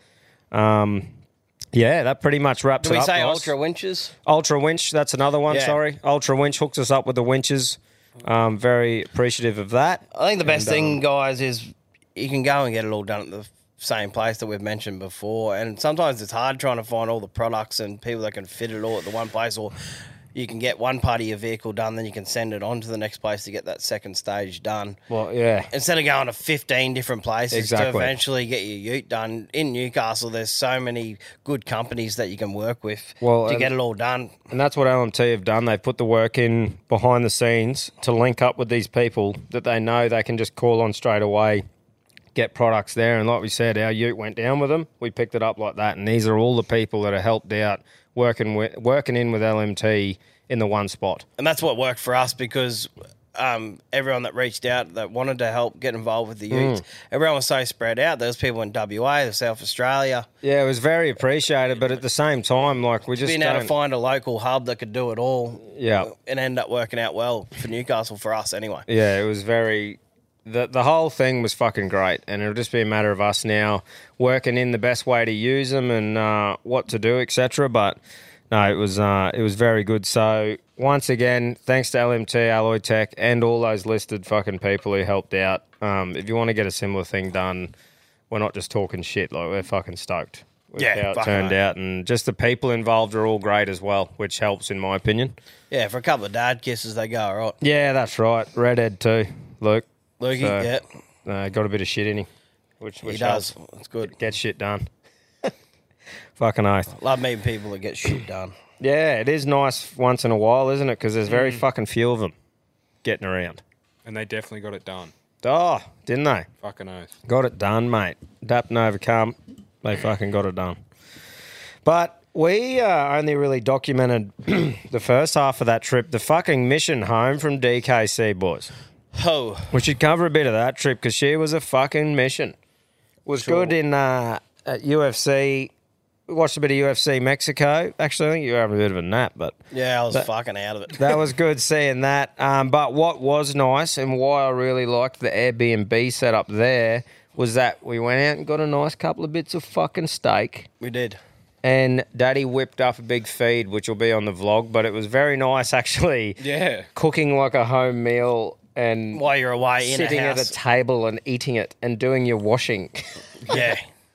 Speaker 2: Um, yeah, that pretty much wraps
Speaker 1: Do
Speaker 2: it
Speaker 1: we
Speaker 2: up.
Speaker 1: say
Speaker 2: guys.
Speaker 1: ultra winches?
Speaker 2: Ultra Winch, that's another one,
Speaker 1: Yeah.
Speaker 2: sorry. Ultra Winch hooks us up with the winches. Um, very appreciative of that.
Speaker 1: I think the best
Speaker 2: And,
Speaker 1: thing,
Speaker 2: um,
Speaker 1: guys, is you can go and get it all done at the same place that we've mentioned before. And sometimes it's hard trying to find all the products and people that can fit it all at the one place, or you can get one part of your vehicle done, then you can send it on to the next place to get that second stage done.
Speaker 2: Well, yeah.
Speaker 1: Instead of going to fifteen different places to
Speaker 2: Exactly.
Speaker 1: eventually get your ute done. In Newcastle, there's so many good companies that you can work with
Speaker 2: Well,
Speaker 1: to
Speaker 2: and-
Speaker 1: get it all done.
Speaker 2: And that's what L M T have done. They've put the work in behind the scenes to link up with these people that they know they can just call on straight away, get products there. And like we said, our ute went down with them. We picked it up like that. And these are all the people that are helped out working with, working in with L M T in the one spot.
Speaker 1: And that's what worked for us because um, everyone that reached out that wanted to help get involved with the
Speaker 2: Mm.
Speaker 1: utes, everyone was so spread out. There was people in W A, South Australia.
Speaker 2: Yeah, it was very appreciated, but at the same time, like we just
Speaker 1: Being able to
Speaker 2: don't-
Speaker 1: find a local hub that could do it all,
Speaker 2: Yeah.
Speaker 1: and end up working out well for Newcastle for us anyway.
Speaker 2: Yeah, it was very. The, the whole thing was fucking great, and it'll just be a matter of us now working in the best way to use them and uh, what to do, et cetera. But no, it was uh, it was very good. So once again, thanks to L M T, Alloy Tech, and all those listed fucking people who helped out. Um, if you want to get a similar thing done, we're not just talking shit. Like we're fucking stoked with
Speaker 1: Yeah,
Speaker 2: how it
Speaker 1: fucking
Speaker 2: turned
Speaker 1: right.
Speaker 2: out, and just the people involved are all great as well, which helps in my opinion.
Speaker 1: Yeah, for a couple of dad kisses, they go all right.
Speaker 2: Yeah, that's right. Redhead too, Luke.
Speaker 1: Lukey,
Speaker 2: So,
Speaker 1: yeah,
Speaker 2: Uh, got a bit of shit in him, which, which
Speaker 1: he does.
Speaker 2: helps.
Speaker 1: It's good.
Speaker 2: Get shit done. Fucking oath.
Speaker 1: Love meeting people that get shit done.
Speaker 2: Yeah, it is nice once in a while, isn't it? Because there's very
Speaker 1: Mm.
Speaker 2: fucking few of them getting around.
Speaker 5: And they definitely got it done.
Speaker 2: Oh, didn't they?
Speaker 5: Fucking oath.
Speaker 2: Got it done, mate. Adapt and overcome. They fucking got it done. But we uh, only really documented the first half of that trip, the fucking mission home from D K C, boys.
Speaker 1: Oh,
Speaker 2: We should cover a bit of that trip because she was a fucking mission. Was
Speaker 1: Sure.
Speaker 2: good in uh, at U F C. We watched a bit of U F C Mexico. Actually, I think you were having a bit of a nap, but
Speaker 1: yeah, I was
Speaker 2: That-
Speaker 1: fucking out of it.
Speaker 2: that was good seeing that. Um, but what was nice and why I really liked the Airbnb setup there was that we went out and got a nice couple of bits of fucking steak.
Speaker 1: We did.
Speaker 2: And Daddy whipped up a big feed, which will be on the vlog, but it was very nice actually
Speaker 5: Yeah.
Speaker 2: cooking like a home meal and
Speaker 1: While you're away in
Speaker 2: sitting
Speaker 1: a
Speaker 2: at
Speaker 1: house.
Speaker 2: a table and eating it and doing your washing.
Speaker 1: yeah,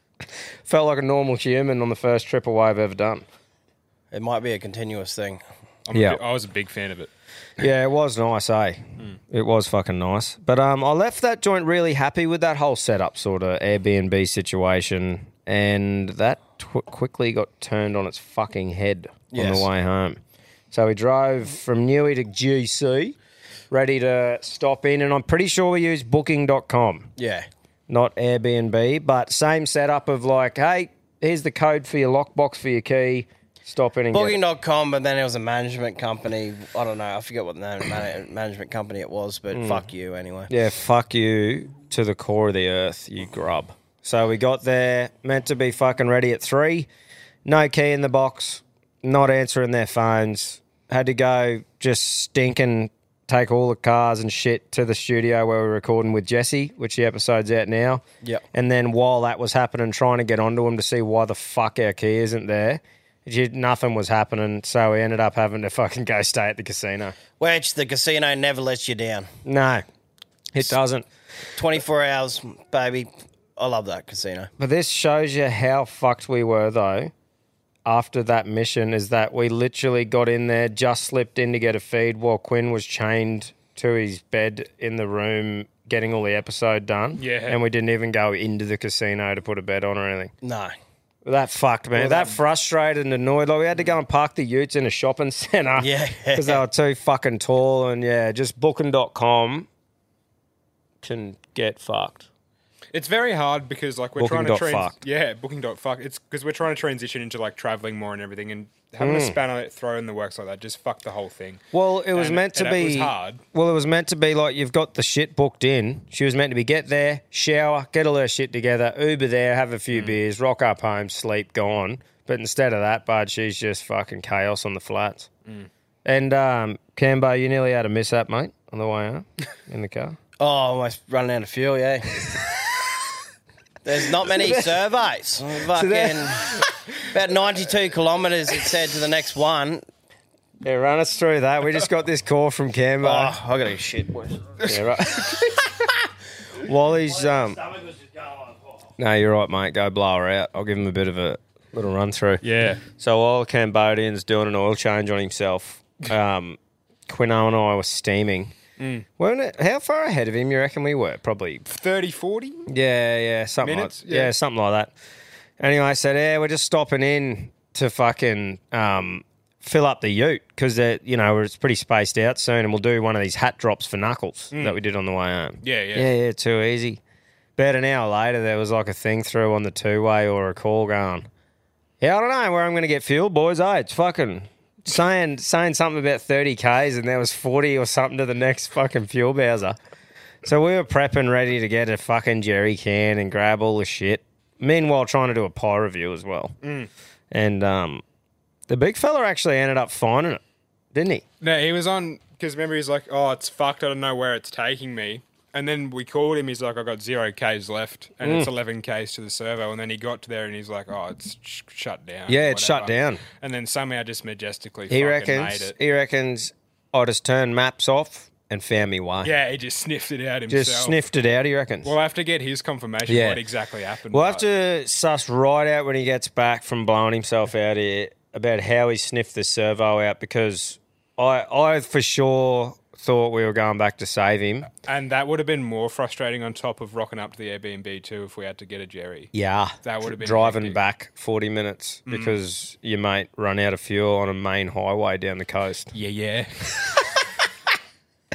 Speaker 2: Felt like a normal human on the first trip away I've ever done.
Speaker 1: it might be a continuous thing.
Speaker 5: I'm
Speaker 2: Yeah.
Speaker 5: a bi- I was a big fan of it.
Speaker 2: Yeah, it was nice, eh? It was fucking nice. But um, I left that joint really happy with that whole setup sort of Airbnb situation, and that tw- quickly got turned on its fucking head on
Speaker 1: Yes.
Speaker 2: the way home. So we drove from Newey to G C, ready to stop in, and I'm pretty sure we used booking dot com.
Speaker 1: Yeah,
Speaker 2: Not Airbnb, but same setup of like, hey, here's the code for your lockbox for your key. Stop in and get
Speaker 1: booking
Speaker 2: it.
Speaker 1: dot com, but then it was a management company. I don't know. I forget what the name of man- management company it was, but fuck you anyway.
Speaker 2: Yeah, fuck you to the core of the earth, you grub. So we got there, meant to be fucking ready at three. No key in the box, not answering their phones. Had to go just stinking take all the cars and shit to the studio where we're recording with Jesse, which the episode's out now.
Speaker 1: Yep.
Speaker 2: And then while that was happening, trying to get onto him to see why the fuck our key isn't there. Ju- Nothing was happening, so we ended up having to fucking go stay at the casino.
Speaker 1: Which the casino never lets you down.
Speaker 2: No, it doesn't.
Speaker 1: twenty-four hours, baby. I love that casino.
Speaker 2: But this shows you how fucked we were, though, after that mission, is that we literally got in there, just slipped in to get a feed while Quinn was chained to his bed in the room getting all the episode done.
Speaker 5: Yeah.
Speaker 2: And we didn't even go into the casino to put a bed on or anything.
Speaker 1: No.
Speaker 2: That fucked, man.
Speaker 1: Well,
Speaker 2: that,
Speaker 1: that-
Speaker 2: frustrated and annoyed. Like, we had to go and park the utes in a shopping centre.
Speaker 1: Yeah.
Speaker 2: Because they were too fucking tall. And, yeah, just booking dot com can get fucked.
Speaker 5: It's very hard because like we're
Speaker 2: Booking
Speaker 5: trying
Speaker 2: dot
Speaker 5: to trans-
Speaker 2: fuck.
Speaker 5: yeah, booking dot fuck. It's because we're trying to transition into like traveling more and everything, and having a spanner throw in the works like that just fucked the whole thing.
Speaker 2: Well, it was
Speaker 5: And-
Speaker 2: meant to
Speaker 5: and it
Speaker 2: be
Speaker 5: was hard.
Speaker 2: Well, it was meant to be like you've got the shit booked in. She was meant to be get there, shower, get all her shit together, Uber there, have a few beers, rock up home, sleep, gone. But instead of that, bud, she's just fucking chaos on the flats. And um, Cambo, you nearly had a mishap, mate, on the way home in the car.
Speaker 1: Oh, almost running out of fuel, yeah. There's not many surveys. Fucking about ninety-two kilometres, it said, to the next one.
Speaker 2: Yeah, run us through that. We just got this call from
Speaker 1: Oh,
Speaker 2: Cambo.
Speaker 1: I got to shit, boys.
Speaker 2: Yeah, right. Wally's um. No, you're right, mate. Go blow her out. I'll give him a bit of a little run through.
Speaker 5: Yeah,
Speaker 2: So while Cambodian's doing an oil change on himself, um, Quino and I were steaming.
Speaker 5: Mm.
Speaker 2: Weren't it, how far ahead of him you reckon we were? Probably,
Speaker 5: thirty, forty.
Speaker 2: yeah, yeah, something
Speaker 5: Minutes?
Speaker 2: like yeah.
Speaker 5: Yeah.
Speaker 2: something like that. Anyway, I said, yeah, we're just stopping in to fucking um, fill up the ute because you know it's pretty spaced out soon, and we'll do one of these hat drops for Knuckles that we did on the way home.
Speaker 5: Mm. Yeah, yeah.
Speaker 2: yeah, yeah, too easy. About an hour later, there was like a thing through on the two-way or a call going, yeah, I don't know where I'm going to get fuel, boys. Hey, it's fucking saying saying something about thirty kays and there was forty or something to the next fucking fuel bowser. So we were prepping, ready to get a fucking jerry can and grab all the shit. Meanwhile, trying to do a pie review as well.
Speaker 5: Mm.
Speaker 2: And um, the big fella actually ended up finding it, didn't he?
Speaker 5: No, he was on because remember he's like, oh, it's fucked. I don't know where it's taking me. And then we called him. He's like, I got zero Ks left, and
Speaker 2: Mm.
Speaker 5: it's eleven Ks to the servo. And then he got to there, and he's like, oh, it's sh- shut down.
Speaker 2: Yeah,
Speaker 5: or
Speaker 2: it's shut
Speaker 5: whatever.
Speaker 2: down.
Speaker 5: And then somehow just majestically
Speaker 2: He
Speaker 5: fucking
Speaker 2: reckons.
Speaker 5: made it.
Speaker 2: He reckons I just turned maps off and found me way.
Speaker 5: Yeah, he just sniffed it out himself.
Speaker 2: Just sniffed it out. He reckons.
Speaker 5: We'll have to get his confirmation
Speaker 2: Yeah.
Speaker 5: what exactly happened.
Speaker 2: We'll have
Speaker 5: but-
Speaker 2: to suss right out when he gets back from blowing himself out here about how he sniffed the servo out because I, I for sure thought we were going back to save him.
Speaker 5: And that would have been more frustrating on top of rocking up to the Airbnb too if we had to get a Jerry.
Speaker 2: Yeah,
Speaker 5: That would have been
Speaker 2: driving
Speaker 5: hectic.
Speaker 2: back forty minutes because your mate run out of fuel on a main highway down the coast.
Speaker 5: Yeah, yeah.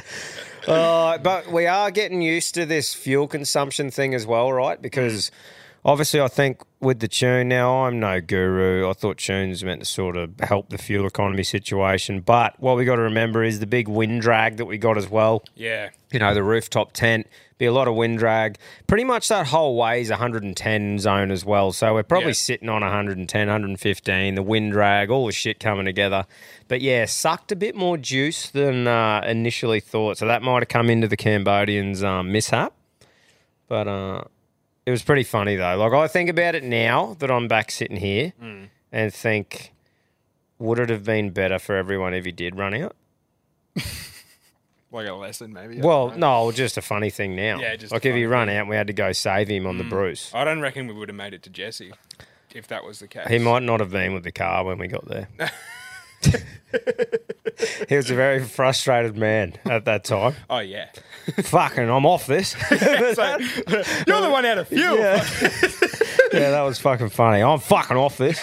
Speaker 2: Uh, but we are getting used to this fuel consumption thing as well, right? Because Obviously, I think with the tune now, I'm no guru. I thought tunes meant to sort of help the fuel economy situation. But what we got to remember is the big wind drag that we got as well.
Speaker 5: Yeah.
Speaker 2: You know, the rooftop tent, be a lot of wind drag. Pretty much that whole way is one hundred ten zone as well. So we're probably
Speaker 5: Yeah.
Speaker 2: sitting on one hundred ten, one hundred fifteen, the wind drag, all the shit coming together. But yeah, sucked a bit more juice than uh, initially thought. So that might have come into the Cambodians' um, mishap. But uh, it was pretty funny though. Like I think about it now that I'm back sitting here
Speaker 5: Mm.
Speaker 2: and think, would it have been better for everyone if he did run out?
Speaker 5: Like a lesson, maybe. I
Speaker 2: Well,
Speaker 5: don't know.
Speaker 2: no, just a funny thing now.
Speaker 5: Yeah, just
Speaker 2: like
Speaker 5: a
Speaker 2: if he
Speaker 5: funny
Speaker 2: run
Speaker 5: thing.
Speaker 2: out and we had to go save him on the Bruce.
Speaker 5: I don't reckon we would have made it to Jesse if that was the case.
Speaker 2: He might not have been with the car when we got there. He was a very frustrated man at that time.
Speaker 5: Oh, yeah.
Speaker 2: Fucking, I'm off this.
Speaker 5: So, you're the one out of fuel.
Speaker 2: Yeah. Yeah, that was fucking funny. I'm fucking off this.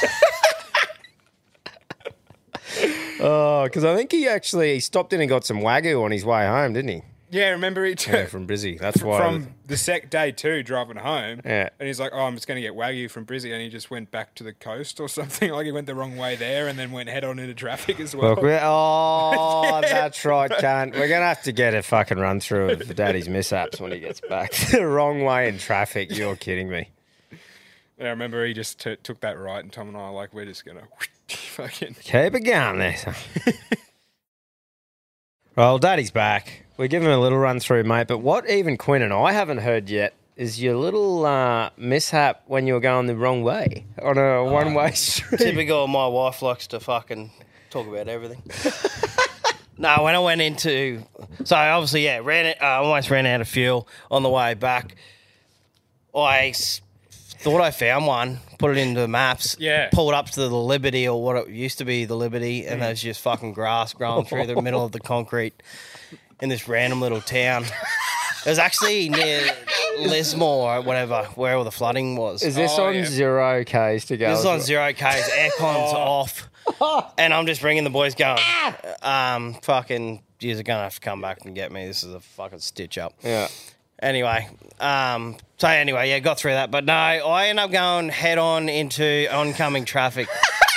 Speaker 2: Oh, because I think he actually he stopped in and got some Wagyu on his way home, didn't he?
Speaker 5: Yeah, remember he
Speaker 2: Yeah,
Speaker 5: took
Speaker 2: from Brizzy. That's why.
Speaker 5: from the sec day two driving home.
Speaker 2: Yeah.
Speaker 5: And he's like, oh, I'm just going to get Wagyu from Brizzy. And he just went back to the coast or something. Like he went the wrong way there and then went head on into traffic as well.
Speaker 2: Look, we're, oh, that's right, cunt. We're going to have to get a fucking run through of Daddy's mishaps when he gets back. The wrong way in traffic. You're kidding me.
Speaker 5: Yeah, I remember he just t- took that right, and Tom and I are like, we're just going to fucking.
Speaker 2: Keep it going there, son. Well, Daddy's back. We're giving him a little run through, mate. But what even Quinn and I haven't heard yet is your little uh, mishap when you were going the wrong way on a one-way street.
Speaker 1: Typical, my wife likes to fucking talk about everything. No, when I went into, so obviously, yeah, ran it, uh, almost ran out of fuel on the way back. I s- thought I found one, put it into the maps,
Speaker 5: Yeah.
Speaker 1: pulled up to the Liberty or what it used to be the Liberty, and there's just fucking grass growing through the middle of the concrete in this random little town. It was actually near Lismore or whatever, where all the flooding was.
Speaker 2: Is this
Speaker 5: Oh,
Speaker 2: on
Speaker 5: yeah.
Speaker 2: zero Ks to go?
Speaker 1: This is
Speaker 2: as
Speaker 1: on
Speaker 2: well?
Speaker 1: zero Ks, aircon's off, and I'm just ringing the boys going, um, fucking, you're going to have to come back and get me. This is a fucking stitch up.
Speaker 2: Yeah.
Speaker 1: Anyway, um, so anyway, yeah, got through that. But no, I ended up going head on into oncoming traffic.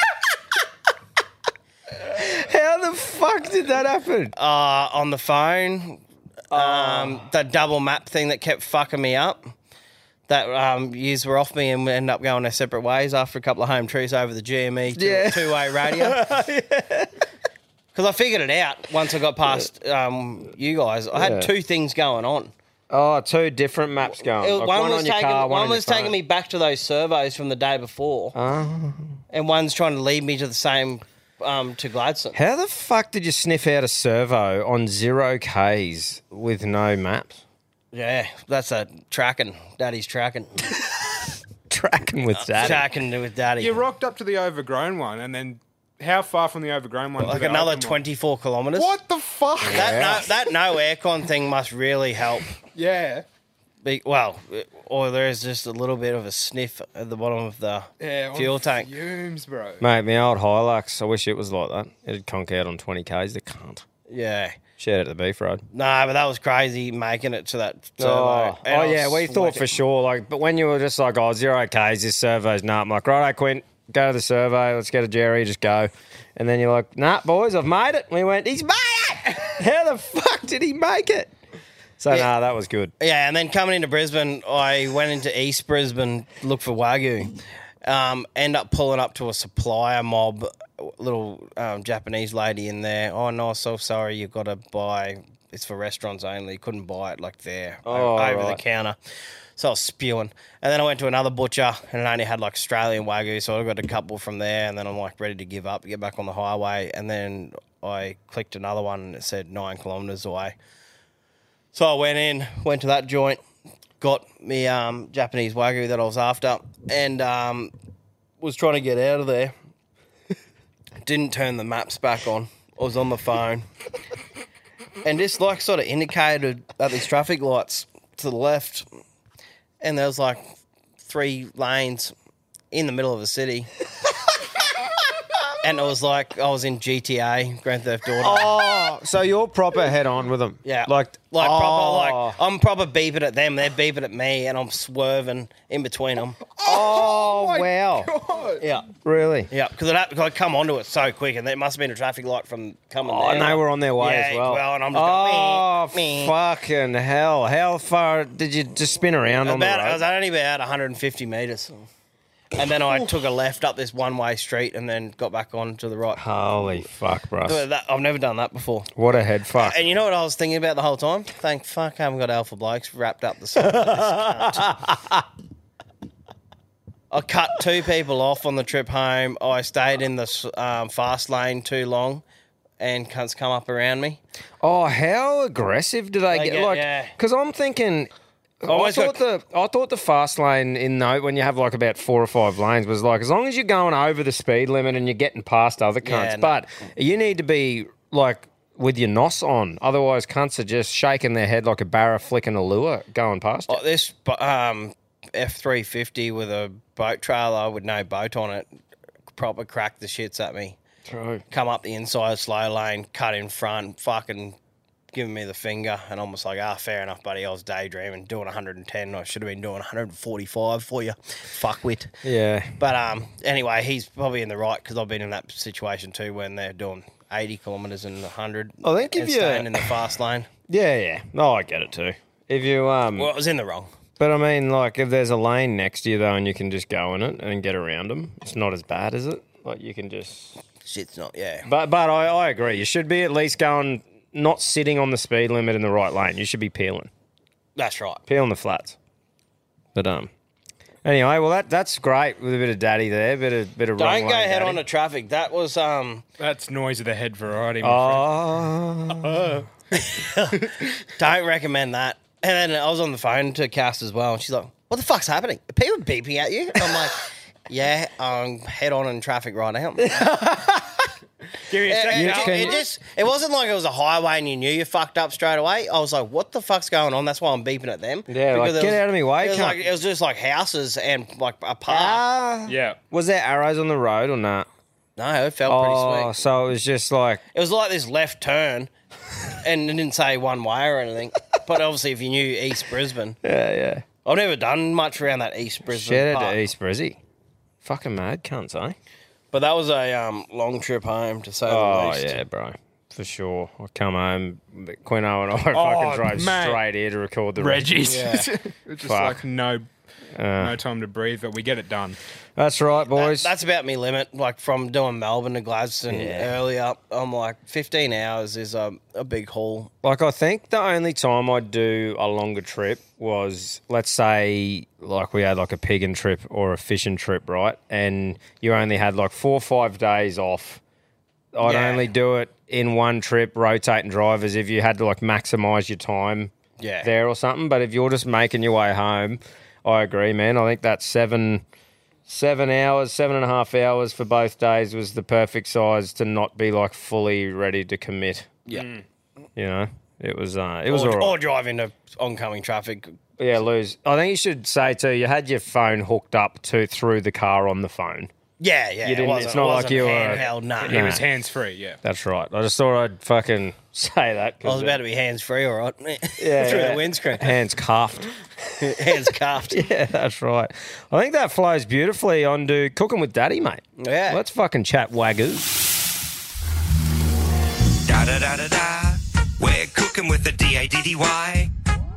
Speaker 2: How the fuck did that happen?
Speaker 1: Uh, on the phone, um, the double map thing that kept fucking me up. That um, years were off me and we ended up going our separate ways after a couple of home truths over the G M E two,
Speaker 2: Yeah.
Speaker 1: two-way radio. Because I figured it out once I got past um, you guys. I had
Speaker 2: Yeah.
Speaker 1: two things going on.
Speaker 2: Oh, two different maps going.
Speaker 1: It-
Speaker 2: Like
Speaker 1: one,
Speaker 2: one
Speaker 1: was
Speaker 2: on your
Speaker 1: taking,
Speaker 2: car, one,
Speaker 1: one
Speaker 2: on your
Speaker 1: was taking
Speaker 2: phone.
Speaker 1: me back to those servos from the day before,
Speaker 2: Oh.
Speaker 1: and one's trying to lead me to the same um, to Gladstone.
Speaker 2: How the fuck did you sniff out a servo on zero Ks with no maps?
Speaker 1: Yeah, that's a tracking. Daddy's tracking.
Speaker 2: Tracking with Daddy.
Speaker 1: Tracking with Daddy.
Speaker 5: You rocked up to the overgrown one, and then how far from the overgrown one? to
Speaker 1: like
Speaker 5: the
Speaker 1: another
Speaker 5: open one?
Speaker 1: twenty-four kilometres.
Speaker 5: What the fuck?
Speaker 1: That no, that no aircon thing must really help.
Speaker 5: Yeah.
Speaker 1: Be, well, or there is just a little bit of a sniff at the bottom of the
Speaker 5: Yeah.
Speaker 1: fuel
Speaker 5: on
Speaker 1: tank.
Speaker 5: Fumes, bro.
Speaker 2: Mate, my old Hilux, I wish it was like that. It'd conk out on twenty Ks. It can't.
Speaker 1: Yeah.
Speaker 2: Shout out to the beef road.
Speaker 1: No, but that was crazy making it to that servo.
Speaker 2: Oh,
Speaker 1: And
Speaker 2: oh
Speaker 1: I
Speaker 2: yeah,
Speaker 1: was
Speaker 2: we thought for
Speaker 1: sweating.
Speaker 2: sure. Like, but when you were just like, oh, zero Ks, this servo's nah. I'm like, righto, Quint, go to the servo. Let's get a Jerry, just go. And then you're like, nah, boys, I've made it. We went, he's made it. How the fuck did he make it? So
Speaker 1: Yeah.
Speaker 2: nah, that was good.
Speaker 1: Yeah, and then coming into Brisbane, I went into East Brisbane, look for Wagyu. Um, end up pulling up to a supplier mob, little um, Japanese lady in there. Oh no, so sorry, you've got to buy. It's for restaurants only. You couldn't buy it like there
Speaker 2: Oh,
Speaker 1: over
Speaker 2: right.
Speaker 1: the counter. So I was spewing, and then I went to another butcher, and it only had like Australian Wagyu. So I got a couple from there, and then I'm like ready to give up, get back on the highway, and then I clicked another one, and it said nine kilometres away. So I went in, went to that joint, got me um, Japanese Wagyu that I was after, and um, was trying to get out of there. Didn't turn the maps back on. I was on the phone. And just like sort of indicated at these traffic lights to the left. And there was like three lanes in the middle of the city. and it was like I was in G T A, Grand Theft Auto.
Speaker 2: Oh, so you're proper head on with them.
Speaker 1: Yeah,
Speaker 2: Like,
Speaker 1: like
Speaker 2: oh.
Speaker 1: proper, like I'm proper beeping at them. They're beeping at me, and I'm swerving in between them.
Speaker 2: Oh, wow.
Speaker 1: Yeah,
Speaker 2: Really?
Speaker 1: yeah, because I come onto it so quick, and there must have been a traffic light from coming.
Speaker 2: Oh,
Speaker 1: there.
Speaker 2: and they were on their way
Speaker 1: Yeah,
Speaker 2: as well.
Speaker 1: well, and I'm just
Speaker 2: oh,
Speaker 1: going, meh, meh.
Speaker 2: fucking hell. How far did you just spin around on the
Speaker 1: About,
Speaker 2: road?
Speaker 1: I was only about one hundred fifty metres. And then I took a left up this one-way street and then got back on to the right.
Speaker 2: Holy fuck, bro.
Speaker 1: But that- I've never done that before.
Speaker 2: What a head fuck.
Speaker 1: And you know what I was thinking about the whole time? Thank fuck I haven't got Alpha Blokes wrapped up the side of this cunt. I cut two people off on the trip home. I stayed in the um, fast lane too long and cunts come up around me.
Speaker 2: Oh, how aggressive do they,
Speaker 1: They
Speaker 2: get?
Speaker 1: get-
Speaker 2: Like,
Speaker 1: yeah.
Speaker 2: because I'm thinking... I
Speaker 1: always
Speaker 2: thought
Speaker 1: got-
Speaker 2: the I thought the fast lane in though when you have like about four or five lanes was like as long as you're going over the speed limit and you're getting past other cunts,
Speaker 1: Yeah, no.
Speaker 2: but you need to be like with your nos on, otherwise cunts are just shaking their head like a barra flicking a lure going past you.
Speaker 1: Like this um, F three fifty with a boat trailer with no boat on it proper cracked the shits at me.
Speaker 2: True.
Speaker 1: Come up the inside slow lane, cut in front, fucking giving me the finger, and I'm just like, ah, fair enough, buddy. I was daydreaming, doing one hundred ten. I should have been doing one hundred forty-five for you, fuckwit.
Speaker 2: Yeah.
Speaker 1: But um, anyway, he's probably in the right because I've been in that situation too when they're doing eighty kilometres and one hundred.
Speaker 2: I think if
Speaker 1: and
Speaker 2: you-
Speaker 1: staying in the fast lane.
Speaker 2: Yeah, yeah. No, I get it too. If you um
Speaker 1: Well, it was in the wrong.
Speaker 2: but I mean like if there's a lane next to you though and you can just go in it and get around them, it's not as bad, is it? Like you can just
Speaker 1: Shit's not, yeah.
Speaker 2: But but I, I agree. You should be at least going, not sitting on the speed limit in the right lane. You should be peeling,
Speaker 1: That's right.
Speaker 2: peeling the flats. But um, anyway, well that that's great with a bit of daddy there, bit of bit of
Speaker 1: Don't
Speaker 2: wrong
Speaker 1: go
Speaker 2: lane
Speaker 1: head
Speaker 2: daddy.
Speaker 1: on to traffic. That was um.
Speaker 5: That's noise of the head variety. My
Speaker 2: Oh,
Speaker 1: Don't recommend that. And then I was on the phone to Cass as well, and she's like, "What the fuck's happening? Are people beeping at you?" I'm like, "Yeah, um, head on in traffic right now."
Speaker 5: Give me a
Speaker 1: It,
Speaker 5: second.
Speaker 1: it,
Speaker 2: can
Speaker 1: it
Speaker 2: you-
Speaker 1: just it wasn't like it was a highway and you knew you fucked up straight away. I was like, "What the fuck's going on?" That's why I'm beeping at them.
Speaker 2: Yeah, like,
Speaker 1: Because it
Speaker 2: get
Speaker 1: was-
Speaker 2: out of me way,
Speaker 1: It was
Speaker 2: cunt.
Speaker 1: like it was just like houses and like a park.
Speaker 2: ah.
Speaker 5: Yeah.
Speaker 2: Was there arrows on the road or not?
Speaker 1: No, it felt
Speaker 2: Oh,
Speaker 1: pretty sweet.
Speaker 2: so it was just like
Speaker 1: It was like this left turn, and it didn't say one way or anything. But obviously, if you knew East Brisbane,
Speaker 2: yeah, yeah.
Speaker 1: I've never done much around that East Brisbane
Speaker 2: Shout out
Speaker 1: part.
Speaker 2: to East Brizzy. Fucking mad cunts, eh?
Speaker 1: But that was a um, long trip home, to say
Speaker 2: Oh
Speaker 1: the least.
Speaker 2: yeah, bro, for sure. I come home, Quino and I fucking
Speaker 5: Oh,
Speaker 2: drove
Speaker 5: mate.
Speaker 2: straight here to record the
Speaker 5: Reggie's.
Speaker 1: Yeah.
Speaker 5: It's just
Speaker 2: Fuck.
Speaker 5: like no, no time to breathe, but we get it done.
Speaker 2: That's right,
Speaker 1: That-
Speaker 2: boys.
Speaker 1: that's about me limit. Like from doing Melbourne to Gladstone
Speaker 2: Yeah.
Speaker 1: earlier, I'm like fifteen hours is a, a big haul.
Speaker 2: Like, I think the only time I'd do a longer trip was, let's say, like we had like a pigging trip or a fishing trip, right? And you only had like four or five days off. I'd
Speaker 1: Yeah.
Speaker 2: only do it in one trip, rotating drivers if you had to like maximise your time
Speaker 1: Yeah.
Speaker 2: there or something. But if you're just making your way home, I agree, man. I think that seven... Seven hours, seven and a half hours for both days was the perfect size to not be like fully ready to commit.
Speaker 1: Yeah.
Speaker 2: You know, it was uh, it was
Speaker 1: Or,
Speaker 2: all right.
Speaker 1: or drive into oncoming traffic.
Speaker 2: Yeah, lose. I think you should say too. You had your phone hooked up to through the car on the phone.
Speaker 1: Yeah, yeah.
Speaker 2: You didn't-
Speaker 1: it wasn't,
Speaker 2: it's not
Speaker 1: it
Speaker 2: like
Speaker 1: wasn't
Speaker 2: you were-
Speaker 1: handheld. No,
Speaker 5: It
Speaker 2: Nah.
Speaker 5: was hands free. Yeah.
Speaker 2: That's right. I just thought I'd fucking say that.
Speaker 1: I was about to be hands free, all right.
Speaker 2: Yeah,
Speaker 1: Through
Speaker 2: yeah.
Speaker 1: the windscreen,
Speaker 2: hands cuffed.
Speaker 1: hands cuffed.
Speaker 2: Yeah, that's right. I think that flows beautifully onto cooking with Daddy, mate.
Speaker 1: Yeah.
Speaker 2: Let's fucking chat wagyu.
Speaker 6: Da da da da da. We're cooking with the D A D D Y.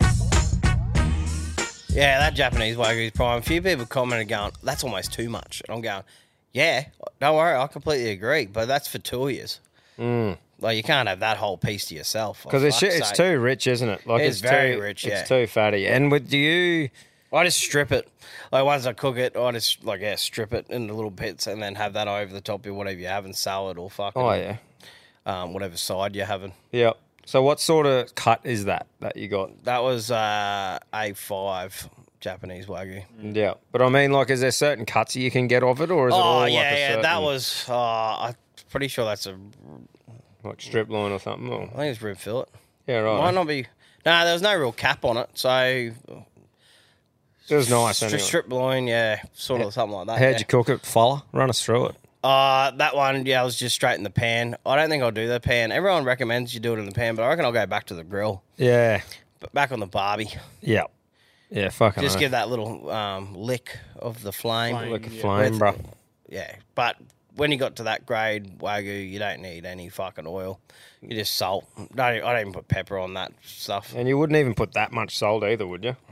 Speaker 1: Yeah, that Japanese Wagyu prime. A few people commented going, "That's almost too much." And I'm going, "Yeah, don't worry, I completely agree." But that's for two years. Mm. Like you can't have that whole piece to yourself.
Speaker 2: Because it's, it's too rich, isn't it? Like
Speaker 1: It's very
Speaker 2: too,
Speaker 1: rich,
Speaker 2: It's
Speaker 1: yeah.
Speaker 2: too fatty. And with do you?
Speaker 1: I just strip it. Like once I cook it, I just like yeah, strip it into little bits and then have that over the top of whatever you're having, salad or fucking
Speaker 2: Oh yeah,
Speaker 1: um, whatever side you're having.
Speaker 2: yeah. So what sort of cut is that that you got?
Speaker 1: That was uh, A five Japanese Wagyu.
Speaker 2: Yeah, but I mean, like, is there certain cuts you can get of it, or is it all
Speaker 1: Oh
Speaker 2: like
Speaker 1: yeah,
Speaker 2: a
Speaker 1: yeah.
Speaker 2: certain,
Speaker 1: That was. Uh, I'm pretty sure that's a.
Speaker 2: like strip line or something? Or?
Speaker 1: I think it's rib fillet.
Speaker 2: Yeah, right.
Speaker 1: Might not be. No, there was no real cap on it, so
Speaker 2: It was nice.
Speaker 1: stri-
Speaker 2: Anyway.
Speaker 1: strip loin, yeah, sort of something like that.
Speaker 2: How'd
Speaker 1: yeah.
Speaker 2: you cook it, fella? Run us through it.
Speaker 1: Uh, that one, yeah, I was just straight in the pan. I don't think I'll do the pan. Everyone recommends you do it in the pan, but I reckon I'll go back to the grill.
Speaker 2: Yeah.
Speaker 1: But back on the barbie.
Speaker 2: Yeah. Yeah, fucking
Speaker 1: Just
Speaker 2: oath.
Speaker 1: give that little um, lick of the flame.
Speaker 5: Flame.
Speaker 2: Look at
Speaker 5: Yeah.
Speaker 2: flame, bro.
Speaker 1: Yeah, but when you got to that grade Wagyu, you don't need any fucking oil. You just salt. Don't, I don't even put pepper on that stuff.
Speaker 2: And you wouldn't even put that much salt either, would you?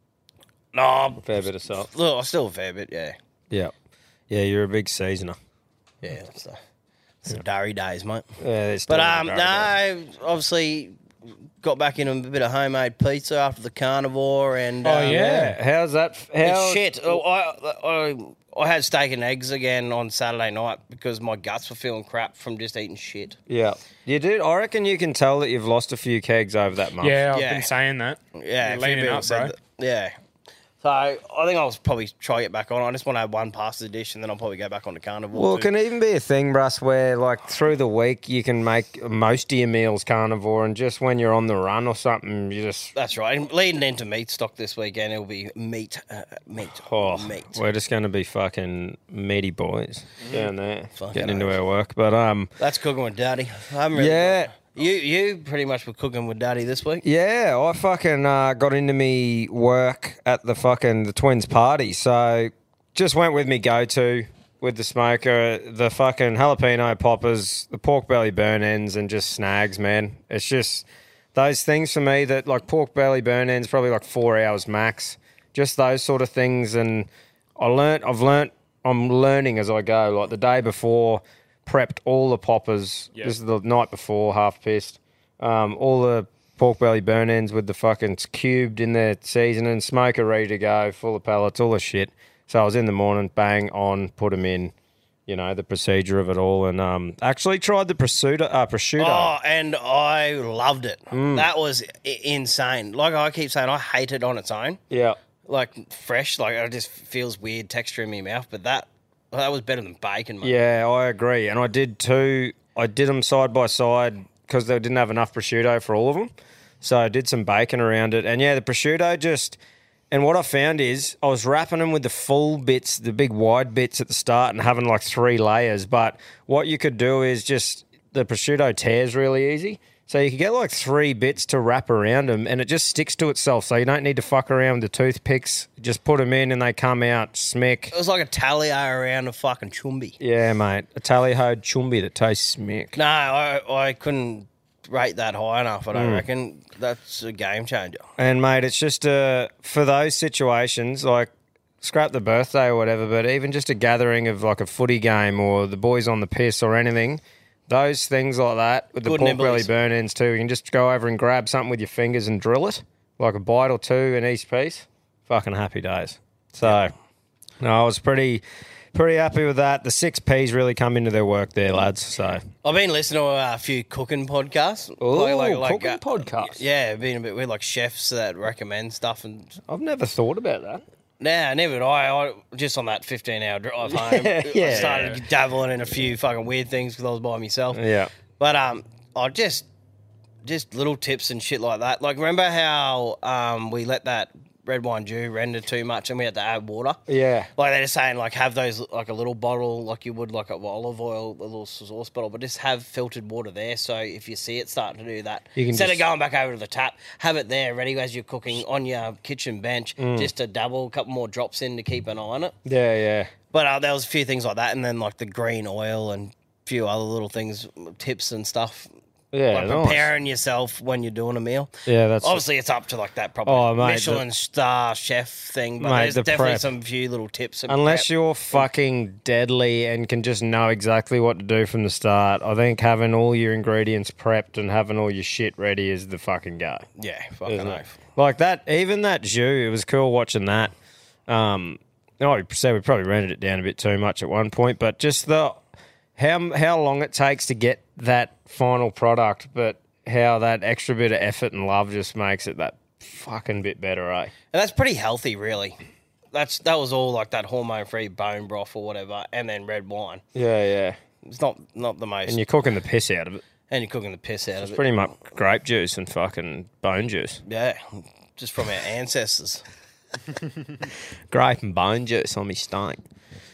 Speaker 1: No,
Speaker 2: Fair bit of salt.
Speaker 1: look, I still a fair bit, yeah.
Speaker 2: Yeah. Yeah, you're a big seasoner.
Speaker 1: Yeah, it's the, it's the dairy days, mate.
Speaker 2: Yeah, it's
Speaker 1: But
Speaker 2: still
Speaker 1: um,
Speaker 2: very
Speaker 1: no, obviously got back into a bit of homemade pizza after the carnivore, and
Speaker 5: Oh,
Speaker 1: um,
Speaker 2: good.
Speaker 5: yeah.
Speaker 2: How's that? How,
Speaker 1: it's shit. Oh, I, I I had steak and eggs again on Saturday night because my guts were feeling crap from just eating shit.
Speaker 2: Yeah. You did. I reckon you can tell that you've lost a few kegs over that month.
Speaker 5: Yeah, I've
Speaker 1: Yeah.
Speaker 5: been saying that.
Speaker 1: Yeah,
Speaker 5: You're
Speaker 1: a few
Speaker 5: leaning
Speaker 1: people
Speaker 5: up,
Speaker 1: said
Speaker 5: bro.
Speaker 1: that- yeah. So I think I'll probably try it back on. I just want to have one pasta dish, and then I'll probably go back on the carnivore.
Speaker 2: Well, it
Speaker 1: too.
Speaker 2: can even be a thing, Russ, where like through the week you can make most of your meals carnivore, and just when you're on the run or something, you just
Speaker 1: That's right. And leading into meat stock this weekend, it'll be meat, uh, meat,
Speaker 2: oh,
Speaker 1: meat.
Speaker 2: we're just going to be fucking meaty boys down there,
Speaker 1: Fucking
Speaker 2: getting into
Speaker 1: oath.
Speaker 2: our work. But um,
Speaker 1: That's cooking with Daddy. I haven't really
Speaker 2: yeah.
Speaker 1: You you pretty much were cooking with Daddy this week.
Speaker 2: Yeah, I fucking uh, got into me work at the fucking the twins party, so just went with me go to with the smoker, the fucking jalapeno poppers, the pork belly burn ends, and just snags, man. It's just those things for me that like pork belly burn ends probably like four hours max. Just those sort of things, and I learnt. I've learnt. I'm learning as I go. Like the day before, prepped all the poppers.
Speaker 5: Yeah.
Speaker 2: This is the night before, half pissed. Um, all the pork belly burn ends with the fucking cubed in their seasoning, smoker ready to go, full of pellets, all the shit. So I was in the morning, bang on, put them in, you know, the procedure of it all, and um, actually tried the prosciutto. Uh, prosciutto.
Speaker 1: Oh, and I loved it. That was I- insane. Like I keep saying, I hate it on its own.
Speaker 2: Yeah.
Speaker 1: Like fresh, like it just feels weird texture in my mouth. But that that was better than bacon, mate.
Speaker 2: Yeah, I agree. And I did two. I did them side by side because they didn't have enough prosciutto for all of them. So I did some bacon around it. And yeah, the prosciutto just. And what I found is I was wrapping them with the full bits, the big wide bits at the start, and having like three layers. But what you could do is just the prosciutto tears really easy. So you could get like three bits to wrap around them, and it just sticks to itself. So you don't need to fuck around with the toothpicks. Just put them in, and they come out smick.
Speaker 1: It was like a talio around a fucking chumbi.
Speaker 2: Yeah, mate. A tally-hoed chumbi that tastes smick.
Speaker 1: No, I I couldn't rate that high enough. I don't
Speaker 2: Mm.
Speaker 1: reckon. That's a game changer.
Speaker 2: And, mate, it's just uh, for those situations, like scrap the birthday or whatever, but even just a gathering of like a footy game or the boys on the piss or anything, those things like that with the
Speaker 1: Good
Speaker 2: pork belly
Speaker 1: nibblies.
Speaker 2: burn ends too, you can just go over and grab something with your fingers and drill it, like a bite or two in each piece. Fucking happy days. So, no, I was pretty... Pretty happy with that. The six P's really come into their work there, lads. So
Speaker 1: I've been listening to a few cooking podcasts.
Speaker 2: Ooh, cooking podcasts.
Speaker 1: Yeah, been a bit weird, like chefs that recommend stuff. And
Speaker 2: I've never thought about that.
Speaker 1: nah, never did I. I just on that fifteen hour drive home, I
Speaker 2: Yeah.
Speaker 1: started dabbling in a few fucking weird things because I was by myself.
Speaker 2: Yeah.
Speaker 1: But um, I just just little tips and shit like that. Like remember how um we let that red wine dew render too much and we had to add water.
Speaker 2: Yeah.
Speaker 1: Like they're just saying, like have those like a little bottle, like you would like a olive oil, a little sauce bottle, but just have filtered water there. So if you see it starting to do that,
Speaker 2: You can
Speaker 1: instead
Speaker 2: just-
Speaker 1: of going back over to the tap, have it there ready as you're cooking on your kitchen bench,
Speaker 2: Mm.
Speaker 1: just to double, a couple more drops in to keep an eye on it.
Speaker 2: Yeah, yeah.
Speaker 1: But uh, there was a few things like that, and then like the green oil and a few other little things, tips and stuff.
Speaker 2: Yeah,
Speaker 1: Like
Speaker 2: nice.
Speaker 1: preparing yourself when you're doing a meal.
Speaker 2: Yeah, that's
Speaker 1: Obviously, it's up to like that proper
Speaker 2: Oh, mate,
Speaker 1: Michelin
Speaker 2: the-
Speaker 1: star chef thing, but
Speaker 2: Mate,
Speaker 1: there's
Speaker 2: the
Speaker 1: definitely
Speaker 2: prep.
Speaker 1: some few little tips. and
Speaker 2: Unless
Speaker 1: prep.
Speaker 2: you're fucking deadly and can just know exactly what to do from the start, I think having all your ingredients prepped and having all your shit ready is the fucking go.
Speaker 1: Yeah, fucking
Speaker 2: Isn't it?
Speaker 1: oath.
Speaker 2: Like that, even that jus, it was cool watching that. Um, oh, we said we probably rented it down a bit too much at one point, but just the how how long it takes to get that final product, but how that extra bit of effort and love just makes it that fucking bit better, eh?
Speaker 1: And that's pretty healthy, really. That's that was all like that hormone-free bone broth or whatever, and then red wine.
Speaker 2: Yeah, yeah.
Speaker 1: It's not not the most,
Speaker 2: And you're cooking the piss out of it.
Speaker 1: and you're cooking the piss out of it.
Speaker 2: Pretty much grape juice and fucking bone juice.
Speaker 1: Yeah, just from our ancestors.
Speaker 2: Grape and bone juice on me steak.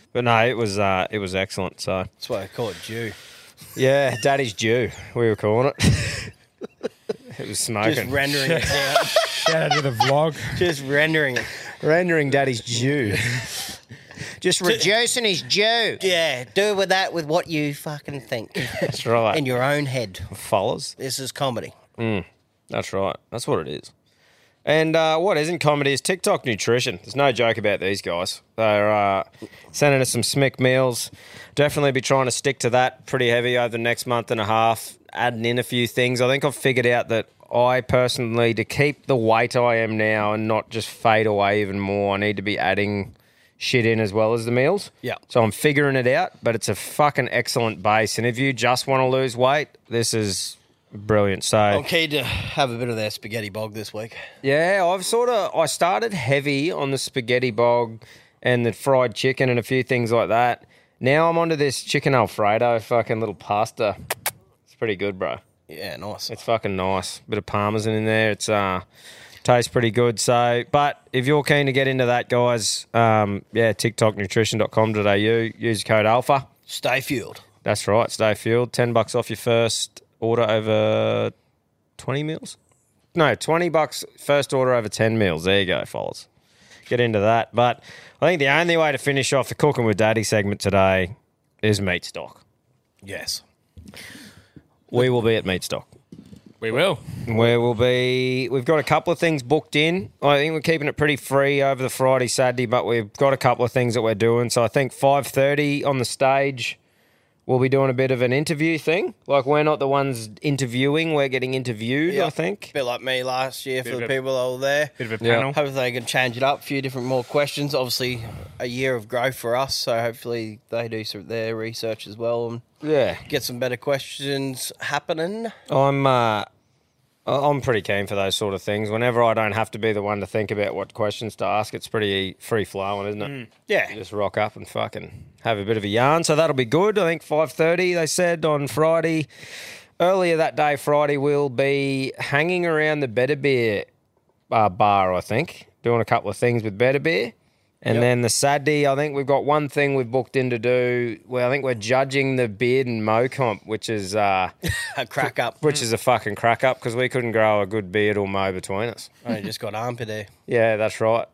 Speaker 2: But no, it was uh, it was excellent. So
Speaker 1: That's why I call it Jew.
Speaker 2: yeah, Daddy's Jew. We were calling it. It was smoking.
Speaker 1: Just rendering it down.
Speaker 5: Shout out to the vlog.
Speaker 1: Just rendering it.
Speaker 2: Rendering Daddy's Jew. Just reducing his Jew.
Speaker 1: Yeah, do with that with what you fucking think.
Speaker 2: That's right.
Speaker 1: In your own head.
Speaker 2: Followers.
Speaker 1: This is comedy.
Speaker 2: That's right. That's what it is. And uh, what isn't comedy is TikTok nutrition. There's no joke about these guys. They're uh, sending us some smick meals. Definitely be trying to stick to that pretty heavy over the next month and a half, adding in a few things. I think I've figured out that I personally, to keep the weight I am now and not just fade away even more, I need to be adding shit in as well as the meals.
Speaker 1: Yeah.
Speaker 2: So I'm figuring it out, but it's a fucking excellent base. And if you just want to lose weight, this is brilliant. So
Speaker 1: I'm keen to have a bit of their spaghetti bog this week.
Speaker 2: yeah, I've sort of, I started heavy on the spaghetti bog and the fried chicken and a few things like that. Now I'm onto this chicken Alfredo fucking little pasta. It's pretty good, bro.
Speaker 1: Yeah, nice.
Speaker 2: It's fucking nice. Bit of parmesan in there. It's uh tastes pretty good. So, but if you're keen to get into that, guys, um, yeah, tiktok nutrition dot com dot a u. Use code Alpha.
Speaker 1: Stay fueled.
Speaker 2: That's right. Stay fueled. Ten bucks off your first order over twenty meals. No, twenty bucks first order over ten meals. There you go, fellas. Get into that. But I think the only way to finish off the Cooking with Daddy segment today is meat stock.
Speaker 1: Yes.
Speaker 2: We will be at meat stock.
Speaker 5: We will.
Speaker 2: Where we'll be, we've got a couple of things booked in. I think we're keeping it pretty free over the Friday, Saturday, but we've got a couple of things that we're doing. So I think five thirty on the stage, we'll be doing a bit of an interview thing. Like, we're not the ones interviewing, we're getting interviewed,
Speaker 1: Yeah.
Speaker 2: I think.
Speaker 1: Bit like me last year
Speaker 5: Bit
Speaker 1: for
Speaker 5: of
Speaker 1: the
Speaker 5: a-
Speaker 1: people that were there.
Speaker 5: Bit of a
Speaker 2: Yeah.
Speaker 5: panel.
Speaker 1: Hopefully they can change it up. A few different more questions. Obviously, a year of growth for us, so hopefully they do some their research as well and
Speaker 2: Yeah.
Speaker 1: get some better questions happening.
Speaker 2: I'm, uh, I'm pretty keen for those sort of things. Whenever I don't have to be the one to think about what questions to ask, it's pretty free flowing, isn't it?
Speaker 1: Yeah.
Speaker 2: Just rock up and fucking have a bit of a yarn. So that'll be good. I think five thirty, they said, on Friday. Earlier that day, Friday, we'll be hanging around the Better Beer uh, bar, I think, doing a couple of things with Better Beer. And
Speaker 1: Yep.
Speaker 2: then the Saturday, I think we've got one thing we've booked in to do. Well, I think we're judging the beard and mow comp, which is uh,
Speaker 1: A crack up.
Speaker 2: which is a fucking crack up because we couldn't grow a good beard or mow between us.
Speaker 1: I just got armpit hair.
Speaker 2: Yeah, that's right.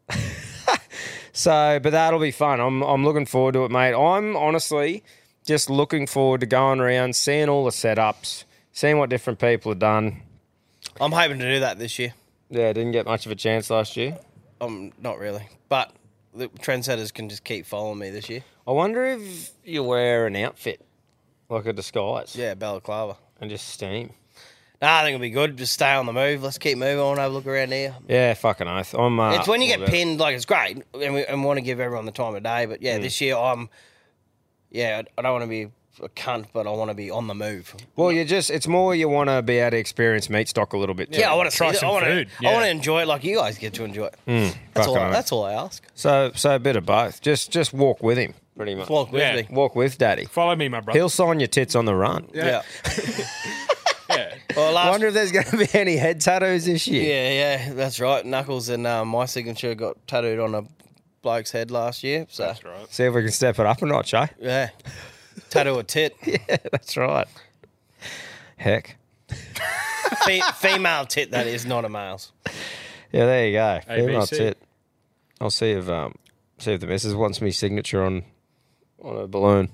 Speaker 2: So, but that'll be fun. I'm I'm looking forward to it, mate. I'm honestly just looking forward to going around, seeing all the setups, seeing what different people have done.
Speaker 1: I'm hoping to do that this year.
Speaker 2: Yeah, didn't get much of a chance last year.
Speaker 1: Um, not really. But the trendsetters can just keep following me this year.
Speaker 2: I wonder if you wear an outfit, like a disguise,
Speaker 1: Yeah, balaclava.
Speaker 2: and just steam.
Speaker 1: Nah, I think it'll be good. Just stay on the move. Let's keep moving on. Have a look around here.
Speaker 2: Yeah, fucking oath. I'm. Uh,
Speaker 1: It's when you
Speaker 2: all
Speaker 1: get
Speaker 2: about it.
Speaker 1: pinned, like it's great, and we and want to give everyone the time of day. But yeah,
Speaker 2: Mm.
Speaker 1: this year I'm, yeah, I don't want to be a cunt, but I want to be on the move.
Speaker 2: Well, you just, it's more you want to be able to experience meat stock a little bit too.
Speaker 1: Yeah, I want to
Speaker 5: Try
Speaker 1: see it.
Speaker 5: some
Speaker 1: I want to.
Speaker 5: food,
Speaker 1: I
Speaker 5: yeah.
Speaker 1: want to enjoy it like you guys get to enjoy it. that's
Speaker 2: fucking
Speaker 1: all.
Speaker 2: oath.
Speaker 1: That's all I ask.
Speaker 2: So, so a bit of both. Just, just walk with him, pretty much.
Speaker 1: Walk with
Speaker 5: Yeah.
Speaker 1: me.
Speaker 2: Walk with Daddy.
Speaker 5: Follow me, my brother.
Speaker 2: He'll sign your tits on the run.
Speaker 1: Yeah.
Speaker 5: Yeah.
Speaker 1: Well,
Speaker 2: I
Speaker 1: last.
Speaker 2: wonder if there's going to be any head tattoos this year.
Speaker 1: Yeah, yeah, that's right. Knuckles and uh, my signature got tattooed on a bloke's head last year. So
Speaker 5: That's right.
Speaker 2: See if we can step it up a notch, eh?
Speaker 1: yeah, tattoo a tit.
Speaker 2: Yeah, that's right. Heck.
Speaker 1: Fe- female tit, that is, not a male's.
Speaker 2: Yeah, there you go.
Speaker 5: A B
Speaker 2: Female
Speaker 5: C.
Speaker 2: tit. I'll see if um see if the missus wants me signature on on a balloon.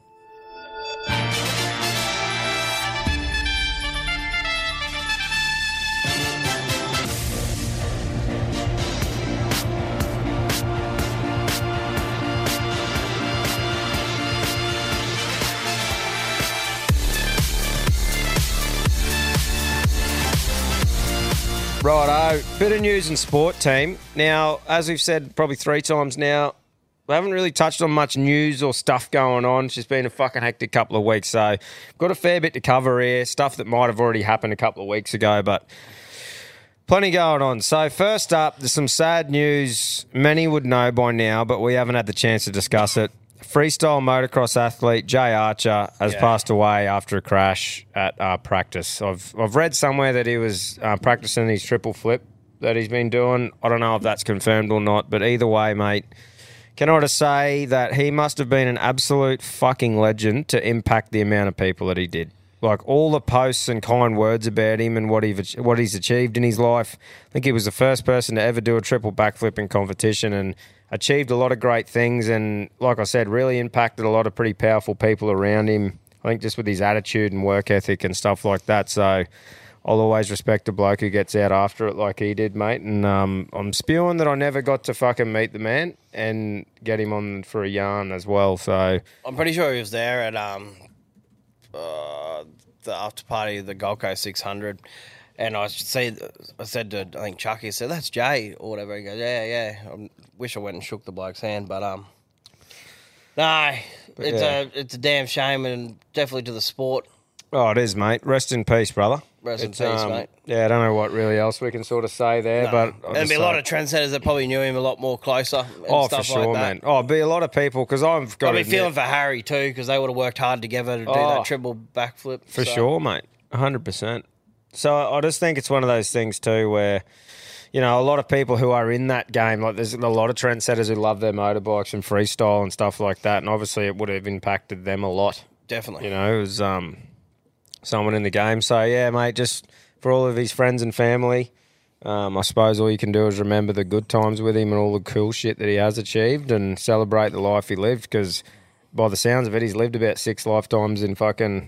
Speaker 2: Righto, bit of news and sport, team. Now, as we've said probably three times now, we haven't really touched on much news or stuff going on. It's just been a fucking hectic couple of weeks. So, got a fair bit to cover here, stuff that might have already happened a couple of weeks ago, but plenty going on. So, first up, there's some sad news. Many would know by now, but we haven't had the chance to discuss it. Freestyle motocross athlete Jay Archer has
Speaker 1: Yeah.
Speaker 2: passed away after a crash at uh, practice. I've I've read somewhere that he was uh, practicing his triple flip that he's been doing. I don't know if that's confirmed or not, but either way, mate, can I just say that he must have been an absolute fucking legend to impact the amount of people that he did. Like all the posts and kind words about him and what he what he's achieved in his life. I think he was the first person to ever do a triple backflip in competition and achieved a lot of great things. And like I said, really impacted a lot of pretty powerful people around him. I think just with his attitude and work ethic and stuff like that. So I'll always respect a bloke who gets out after it like he did, mate. And um, I'm spewing that I never got to fucking meet the man and get him on for a yarn as well. So
Speaker 1: I'm pretty sure he was there at um, uh, the after party of the Gold Coast six hundred. And I said, I said to, I think Chucky, I said, that's Jay or whatever. He goes, yeah, yeah. I wish I went and shook the bloke's hand, but um, no, it's
Speaker 2: yeah.
Speaker 1: a it's a damn shame, and definitely to the sport.
Speaker 2: Oh, it is, mate. Rest in peace, brother.
Speaker 1: Rest in
Speaker 2: It's,
Speaker 1: peace,
Speaker 2: um,
Speaker 1: mate.
Speaker 2: Yeah, I don't know what really else we can sort of say there,
Speaker 1: No.
Speaker 2: but I'll
Speaker 1: There'd
Speaker 2: just
Speaker 1: be a lot
Speaker 2: say-
Speaker 1: of trendsetters that probably knew him a lot more closer. And
Speaker 2: Oh,
Speaker 1: stuff
Speaker 2: for sure,
Speaker 1: like that.
Speaker 2: man. Oh, be a lot of people because I've got
Speaker 1: I'd
Speaker 2: to
Speaker 1: be
Speaker 2: admit-
Speaker 1: feeling for Harry too, because they would have worked hard together to do
Speaker 2: Oh,
Speaker 1: that triple backflip.
Speaker 2: For
Speaker 1: so.
Speaker 2: sure, mate. one hundred percent. So I just think it's one of those things too where, you know, a lot of people who are in that game, like there's a lot of trendsetters who love their motorbikes and freestyle and stuff like that. And obviously it would have impacted them a lot.
Speaker 1: Definitely.
Speaker 2: You know, it was um, someone in the game. So, yeah, mate, just for all of his friends and family, um, I suppose all you can do is remember the good times with him and all the cool shit that he has achieved and celebrate the life he lived because by the sounds of it, he's lived about six lifetimes in fucking...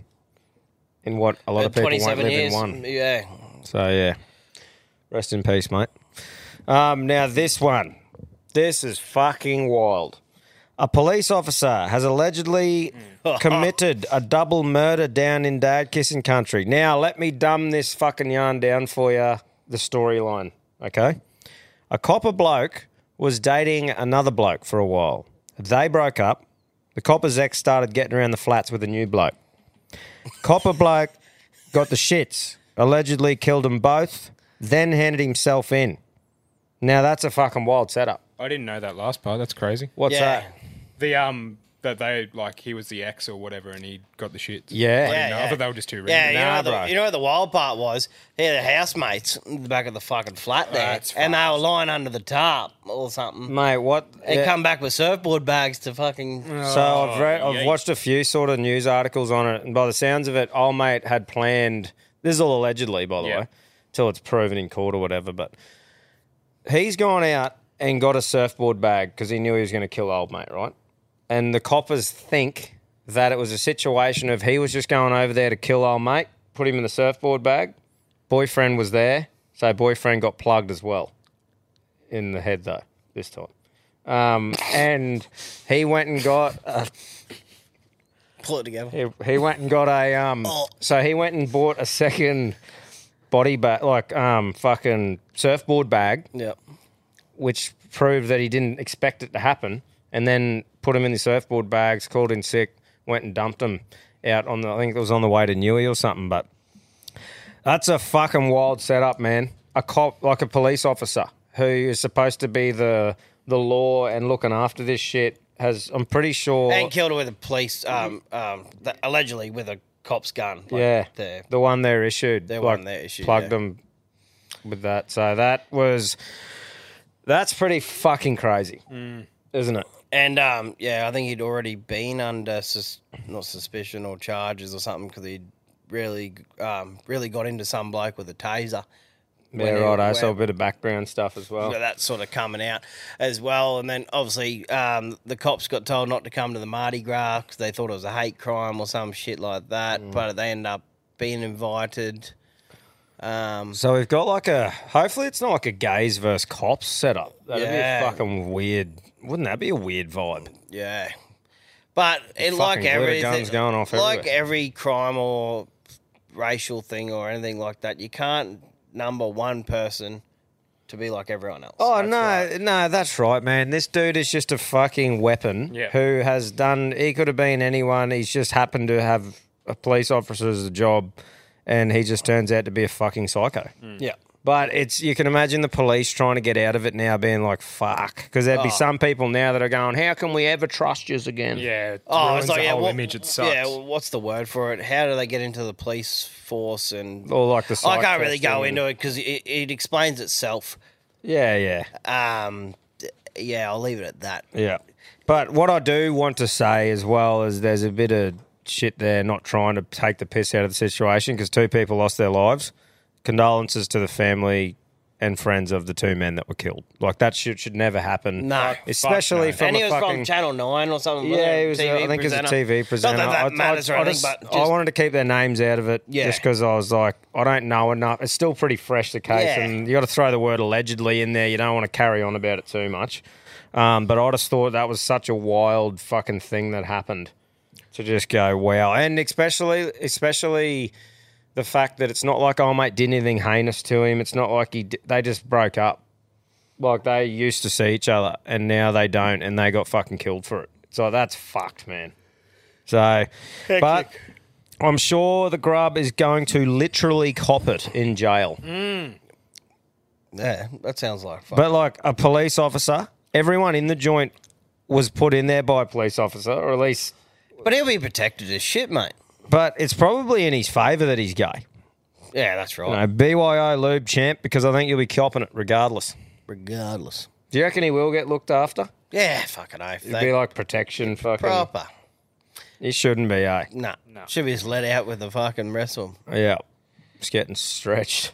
Speaker 2: in what a lot of people won't live
Speaker 1: years,
Speaker 2: in one.
Speaker 1: Yeah.
Speaker 2: So, yeah. Rest in peace, mate. Um, now, this one. This is fucking wild. A police officer has allegedly committed a double murder down in dad kissing country. Now, let me dumb this fucking yarn down for you, the storyline, okay? A copper bloke was dating another bloke for a while. They broke up. The copper's ex started getting around the flats with a new bloke. Copper bloke got the shits, allegedly killed them both, then handed himself in. Now, that's a fucking wild setup.
Speaker 5: I didn't know that last part. That's crazy.
Speaker 2: What's
Speaker 1: Yeah.
Speaker 2: that?
Speaker 5: The um that they like he was the ex or whatever and he got the shits.
Speaker 2: Yeah.
Speaker 5: I,
Speaker 1: Yeah,
Speaker 5: didn't know. I
Speaker 1: yeah.
Speaker 5: thought they were just too
Speaker 1: Yeah,
Speaker 5: random.
Speaker 1: you,
Speaker 2: Nah,
Speaker 1: know
Speaker 2: bro.
Speaker 1: the, you know what the wild part was? He had housemates in the back of the fucking flat there,
Speaker 5: That's
Speaker 1: and they
Speaker 5: fucked.
Speaker 1: were lying under the tarp or something.
Speaker 2: Mate, what?
Speaker 1: They
Speaker 2: yeah.
Speaker 1: come back with surfboard bags to fucking.
Speaker 2: So I've read, I've
Speaker 5: yikes.
Speaker 2: watched a few sort of news articles on it, and by the sounds of it, old mate had planned. This is all allegedly, by the
Speaker 5: Yeah.
Speaker 2: way, till it's proven in court or whatever. But he's gone out and got a surfboard bag because he knew he was going to kill old mate, right? And the coppers think that it was a situation of he was just going over there to kill old mate, put him in the surfboard bag. Boyfriend was there, so boyfriend got plugged as well in the head though this time. Um, and he went and got a
Speaker 1: Pull it together.
Speaker 2: He, he went and got a um.
Speaker 1: Oh.
Speaker 2: So he went and bought a second body bag, like um, fucking surfboard bag,
Speaker 1: Yeah.
Speaker 2: which proved that he didn't expect it to happen, and then put him in the surfboard bags, called in sick, went and dumped him out on the. I think it was on the way to Newey or something. But that's a fucking wild setup, man. A cop, like a police officer, who is supposed to be the the law and looking after this shit, has. I'm pretty sure.
Speaker 1: And killed her with a police, um, um, th- allegedly with a cop's gun. Like,
Speaker 2: Yeah,
Speaker 1: there.
Speaker 2: the one they're issued.
Speaker 1: The
Speaker 2: like,
Speaker 1: one they're issued,
Speaker 2: Plugged
Speaker 1: yeah.
Speaker 2: them with that. So that was, that's pretty fucking crazy, isn't it?
Speaker 1: And um, yeah, I think he'd already been under sus- not suspicion or charges or something because he'd really, um, really got into some bloke with a taser.
Speaker 2: Yeah,
Speaker 1: When he-
Speaker 2: right. I saw a
Speaker 1: where-
Speaker 2: bit of background stuff as well.
Speaker 1: Well, that's sort of coming out as well. And then obviously um, the cops got told not to come to the Mardi Gras because they thought it was a hate crime or some shit like that.
Speaker 2: Mm.
Speaker 1: But they ended up being invited. Um,
Speaker 2: So we've got like a, hopefully it's not like a gays versus cops setup. That'd
Speaker 1: Yeah.
Speaker 2: be a fucking weird, wouldn't that be a weird vibe?
Speaker 1: yeah. But it, like
Speaker 2: fucking glitter
Speaker 1: everything,
Speaker 2: guns going off
Speaker 1: like
Speaker 2: everywhere.
Speaker 1: every crime or racial thing or anything like that, you can't number one person to be like everyone else.
Speaker 2: Oh,
Speaker 1: That's
Speaker 2: no,
Speaker 1: right.
Speaker 2: no, that's right, man. This dude is just a fucking weapon
Speaker 5: Yeah.
Speaker 2: who has done, he could have been anyone. He's just happened to have a police officer as a job, and he just turns out to be a fucking psycho.
Speaker 1: Yeah.
Speaker 2: But it's, you can imagine the police trying to get out of it now being like, fuck. Because there'd be
Speaker 1: Oh.
Speaker 2: some people now that are going, how can we ever trust you again?
Speaker 5: Yeah, it
Speaker 1: Oh,
Speaker 5: ruins
Speaker 1: it's like
Speaker 5: the
Speaker 1: yeah,
Speaker 5: whole
Speaker 1: what,
Speaker 5: image. It sucks.
Speaker 1: yeah. well, What's the word for it? How do they get into the police force and?
Speaker 2: Or like the
Speaker 1: I
Speaker 2: psych
Speaker 1: can't really go
Speaker 2: testing.
Speaker 1: into it because it, it explains itself.
Speaker 2: Yeah, yeah,
Speaker 1: Um, yeah, I'll leave it at that.
Speaker 2: yeah. But what I do want to say as well is there's a bit of shit there, not trying to take the piss out of the situation because two people lost their lives. Condolences to the family and friends of the two men that were killed. Like, that shit should never happen.
Speaker 1: No.
Speaker 2: Especially
Speaker 5: Fuck no.
Speaker 2: from
Speaker 1: And he
Speaker 2: a
Speaker 1: was
Speaker 2: fucking...
Speaker 1: from Channel nine or something. wasn't
Speaker 2: Yeah,
Speaker 1: he?
Speaker 2: he was.
Speaker 1: T V
Speaker 2: A, I think he was a
Speaker 1: presenter.
Speaker 2: T V presenter.
Speaker 1: Not that that
Speaker 2: I,
Speaker 1: matters
Speaker 2: I,
Speaker 1: or
Speaker 2: I,
Speaker 1: anything,
Speaker 2: just,
Speaker 1: but
Speaker 2: I
Speaker 1: just,
Speaker 2: wanted to keep their names out of it,
Speaker 1: Yeah.
Speaker 2: just because I was like, I don't know enough. It's still pretty fresh, the case,
Speaker 1: Yeah.
Speaker 2: and you got to throw the word allegedly in there. You don't want to carry on about it too much. Um, but I just thought that was such a wild fucking thing that happened to just go wow, and especially, especially. The fact that it's not like, oh, mate, did anything heinous to him. It's not like he d- they just broke up. Like, they used to see each other, and now they don't, and they got fucking killed for it. So that's fucked, man. So, but I'm sure the grub is going to literally cop it in jail.
Speaker 1: Yeah, that sounds like fun.
Speaker 2: But, like, a police officer, everyone in the joint was put in there by a police officer, or at least...
Speaker 1: But he'll be protected as shit, mate.
Speaker 2: But it's probably in his favour that he's gay.
Speaker 1: Yeah, that's right.
Speaker 2: You know, B Y O lube champ, because I think you'll be copping it regardless.
Speaker 1: Regardless.
Speaker 2: Do you reckon he will get looked after?
Speaker 1: Yeah, fucking oath.
Speaker 2: It'd be like protection fucking...
Speaker 1: proper.
Speaker 2: He shouldn't be, eh?
Speaker 1: Nah. No. Should be just let out with the fucking wrestle.
Speaker 2: Yeah. It's getting stretched.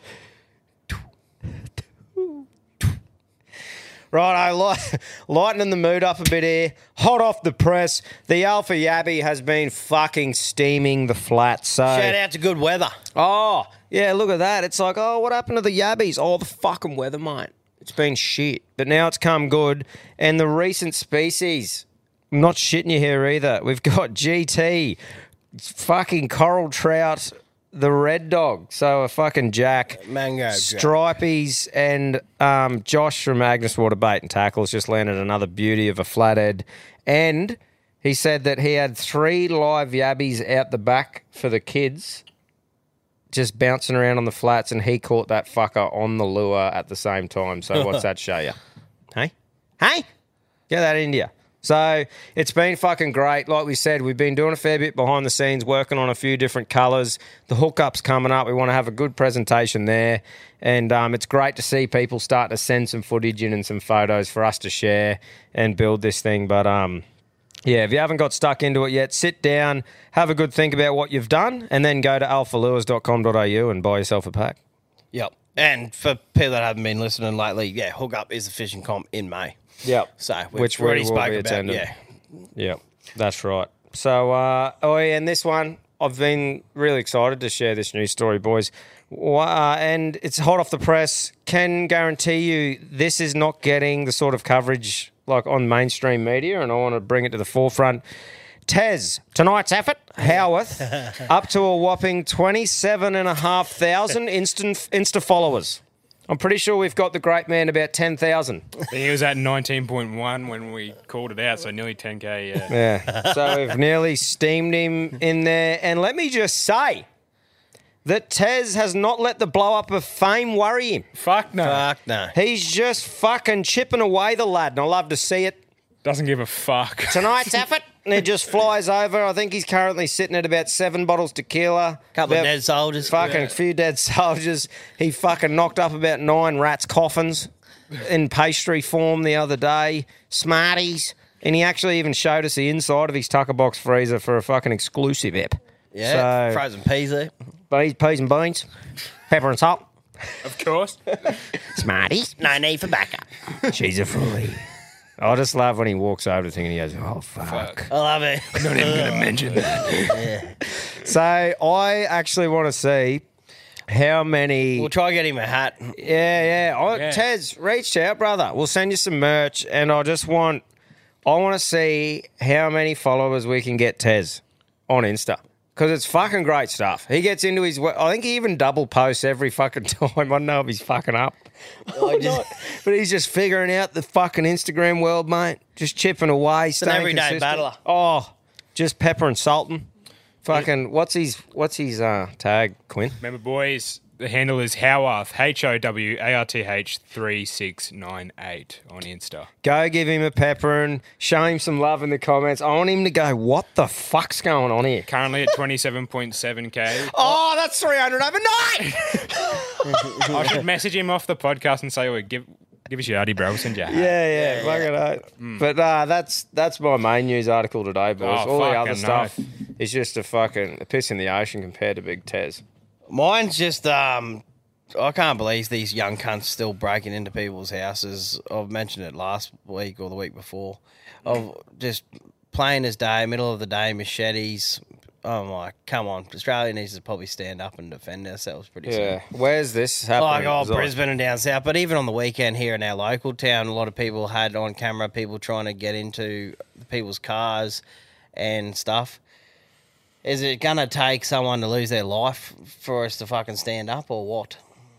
Speaker 2: Right, I li- lightening the mood up a bit here. Hot off the press. The Alpha Yabby has been fucking steaming the flat. So,
Speaker 1: Shout out to good weather.
Speaker 2: oh, yeah, look at that. It's like, oh, what happened to the Yabbies? Oh, the fucking weather, mate. It's been shit. But now it's come good. And the recent species, I'm not shitting you here either. We've got G T, fucking coral trout, the red dog. So a fucking Jack.
Speaker 1: Mango Jack.
Speaker 2: Stripies, and um, Josh from Agnes Water Bait and Tackles just landed another beauty of a flathead. And he said that he had three live yabbies out the back for the kids just bouncing around on the flats, and he caught that fucker on the lure at the same time. So what's that show you? Hey? Hey? Get that into you. So it's been fucking great. Like we said, we've been doing a fair bit behind the scenes, working on a few different colours. The hookup's coming up. We want to have a good presentation there. And um, it's great to see people starting to send some footage in and some photos for us to share and build this thing. But um, yeah, if you haven't got stuck into it yet, sit down, have a good think about what you've done, and then go to alpha lures dot com dot a u and buy yourself a pack.
Speaker 1: Yep. And for people that haven't been listening lately, yeah, Hook Up is the fishing comp in May.
Speaker 2: Yep.
Speaker 1: So we've
Speaker 2: Which we
Speaker 1: already
Speaker 2: will
Speaker 1: spoke
Speaker 2: be
Speaker 1: about.
Speaker 2: attending.
Speaker 1: Yeah.
Speaker 2: Yep, that's right. So, uh, oh, yeah, and this one, I've been really excited to share this news story, boys. Uh, and it's hot off the press. Can guarantee you this is not getting the sort of coverage like on mainstream media, and I want to bring it to the forefront. Tez, tonight's effort, Howarth, up to a whopping twenty-seven and a half thousand instant Insta followers. I'm pretty sure we've got the great man about ten thousand.
Speaker 5: He was at nineteen point one when we called it out, so nearly ten K, yeah.
Speaker 2: Yeah. So we've nearly steamed him in there. And let me just say that Tez has not let the blow up of fame worry him.
Speaker 5: Fuck no.
Speaker 1: Fuck no.
Speaker 2: He's just fucking chipping away the lad, and I love to see it.
Speaker 5: Doesn't give a fuck.
Speaker 2: Tonight's effort, and it just flies over. I think he's currently sitting at about seven bottles tequila.
Speaker 1: Couple of
Speaker 2: About
Speaker 1: dead soldiers.
Speaker 2: Fucking
Speaker 1: Yeah.
Speaker 2: a few dead soldiers. He fucking knocked up about nine rats' coffins in pastry form the other day. Smarties. And he actually even showed us the inside of his tucker box freezer for a fucking exclusive ep.
Speaker 1: Yeah,
Speaker 2: So,
Speaker 1: frozen peas there.
Speaker 2: peas, peas and beans, pepper and salt.
Speaker 5: Of course.
Speaker 2: Smarties.
Speaker 1: No need for backup.
Speaker 2: She's a fully. I just love when he walks over to the thing and he goes, oh, fuck.
Speaker 1: I love it.
Speaker 5: I'm not even going to mention that.
Speaker 2: So I actually want to see how many...
Speaker 1: We'll try to get him a hat.
Speaker 2: Yeah, yeah. I,
Speaker 5: Yeah.
Speaker 2: Tez, reached out, brother. We'll send you some merch, and I just want, I want to see how many followers we can get Tez on Insta, because it's fucking great stuff. He gets into his, I think he even double posts every fucking time. I don't know if he's fucking up, or not, but he's just figuring out the fucking Instagram world, mate. Just chipping away,
Speaker 1: an
Speaker 2: staying
Speaker 1: everyday
Speaker 2: consistent.
Speaker 1: battler.
Speaker 2: Oh, just pepper and salting. Fucking, what's his, what's his uh, tag, Quinn?
Speaker 5: Remember, boys, the handle is Howarth, H O W A R T H three six nine eight on Insta.
Speaker 2: Go give him a pepper and show him some love in the comments. I want him to go, what the fuck's going on here?
Speaker 5: Currently at twenty-seven point seven K.
Speaker 2: Oh, that's three hundred overnight.
Speaker 5: I should message him off the podcast and say, "We give Give us your Addy, bro. We'll send you a hat.
Speaker 2: Yeah, yeah, fucking oath.
Speaker 5: Mm.
Speaker 2: But uh, that's that's my main news article today, boys.
Speaker 5: Oh,
Speaker 2: All the
Speaker 5: fucking
Speaker 2: other stuff
Speaker 5: oath.
Speaker 2: is just a fucking a piss in the ocean compared to Big Tez.
Speaker 1: Mine's just, um, I can't believe these young cunts still breaking into people's houses. I've mentioned it last week or the week before. Of just plain as day, middle of the day, machetes. I'm like, come on. Australia needs to probably stand up and defend ourselves pretty
Speaker 2: Yeah.
Speaker 1: soon.
Speaker 2: Where's this happening?
Speaker 1: Like, oh,
Speaker 2: Is it-
Speaker 1: Brisbane and down south. But even on the weekend here in our local town, a lot of people had on camera people trying to get into people's cars and stuff. Is it going to take someone to lose their life for us to fucking stand up or what?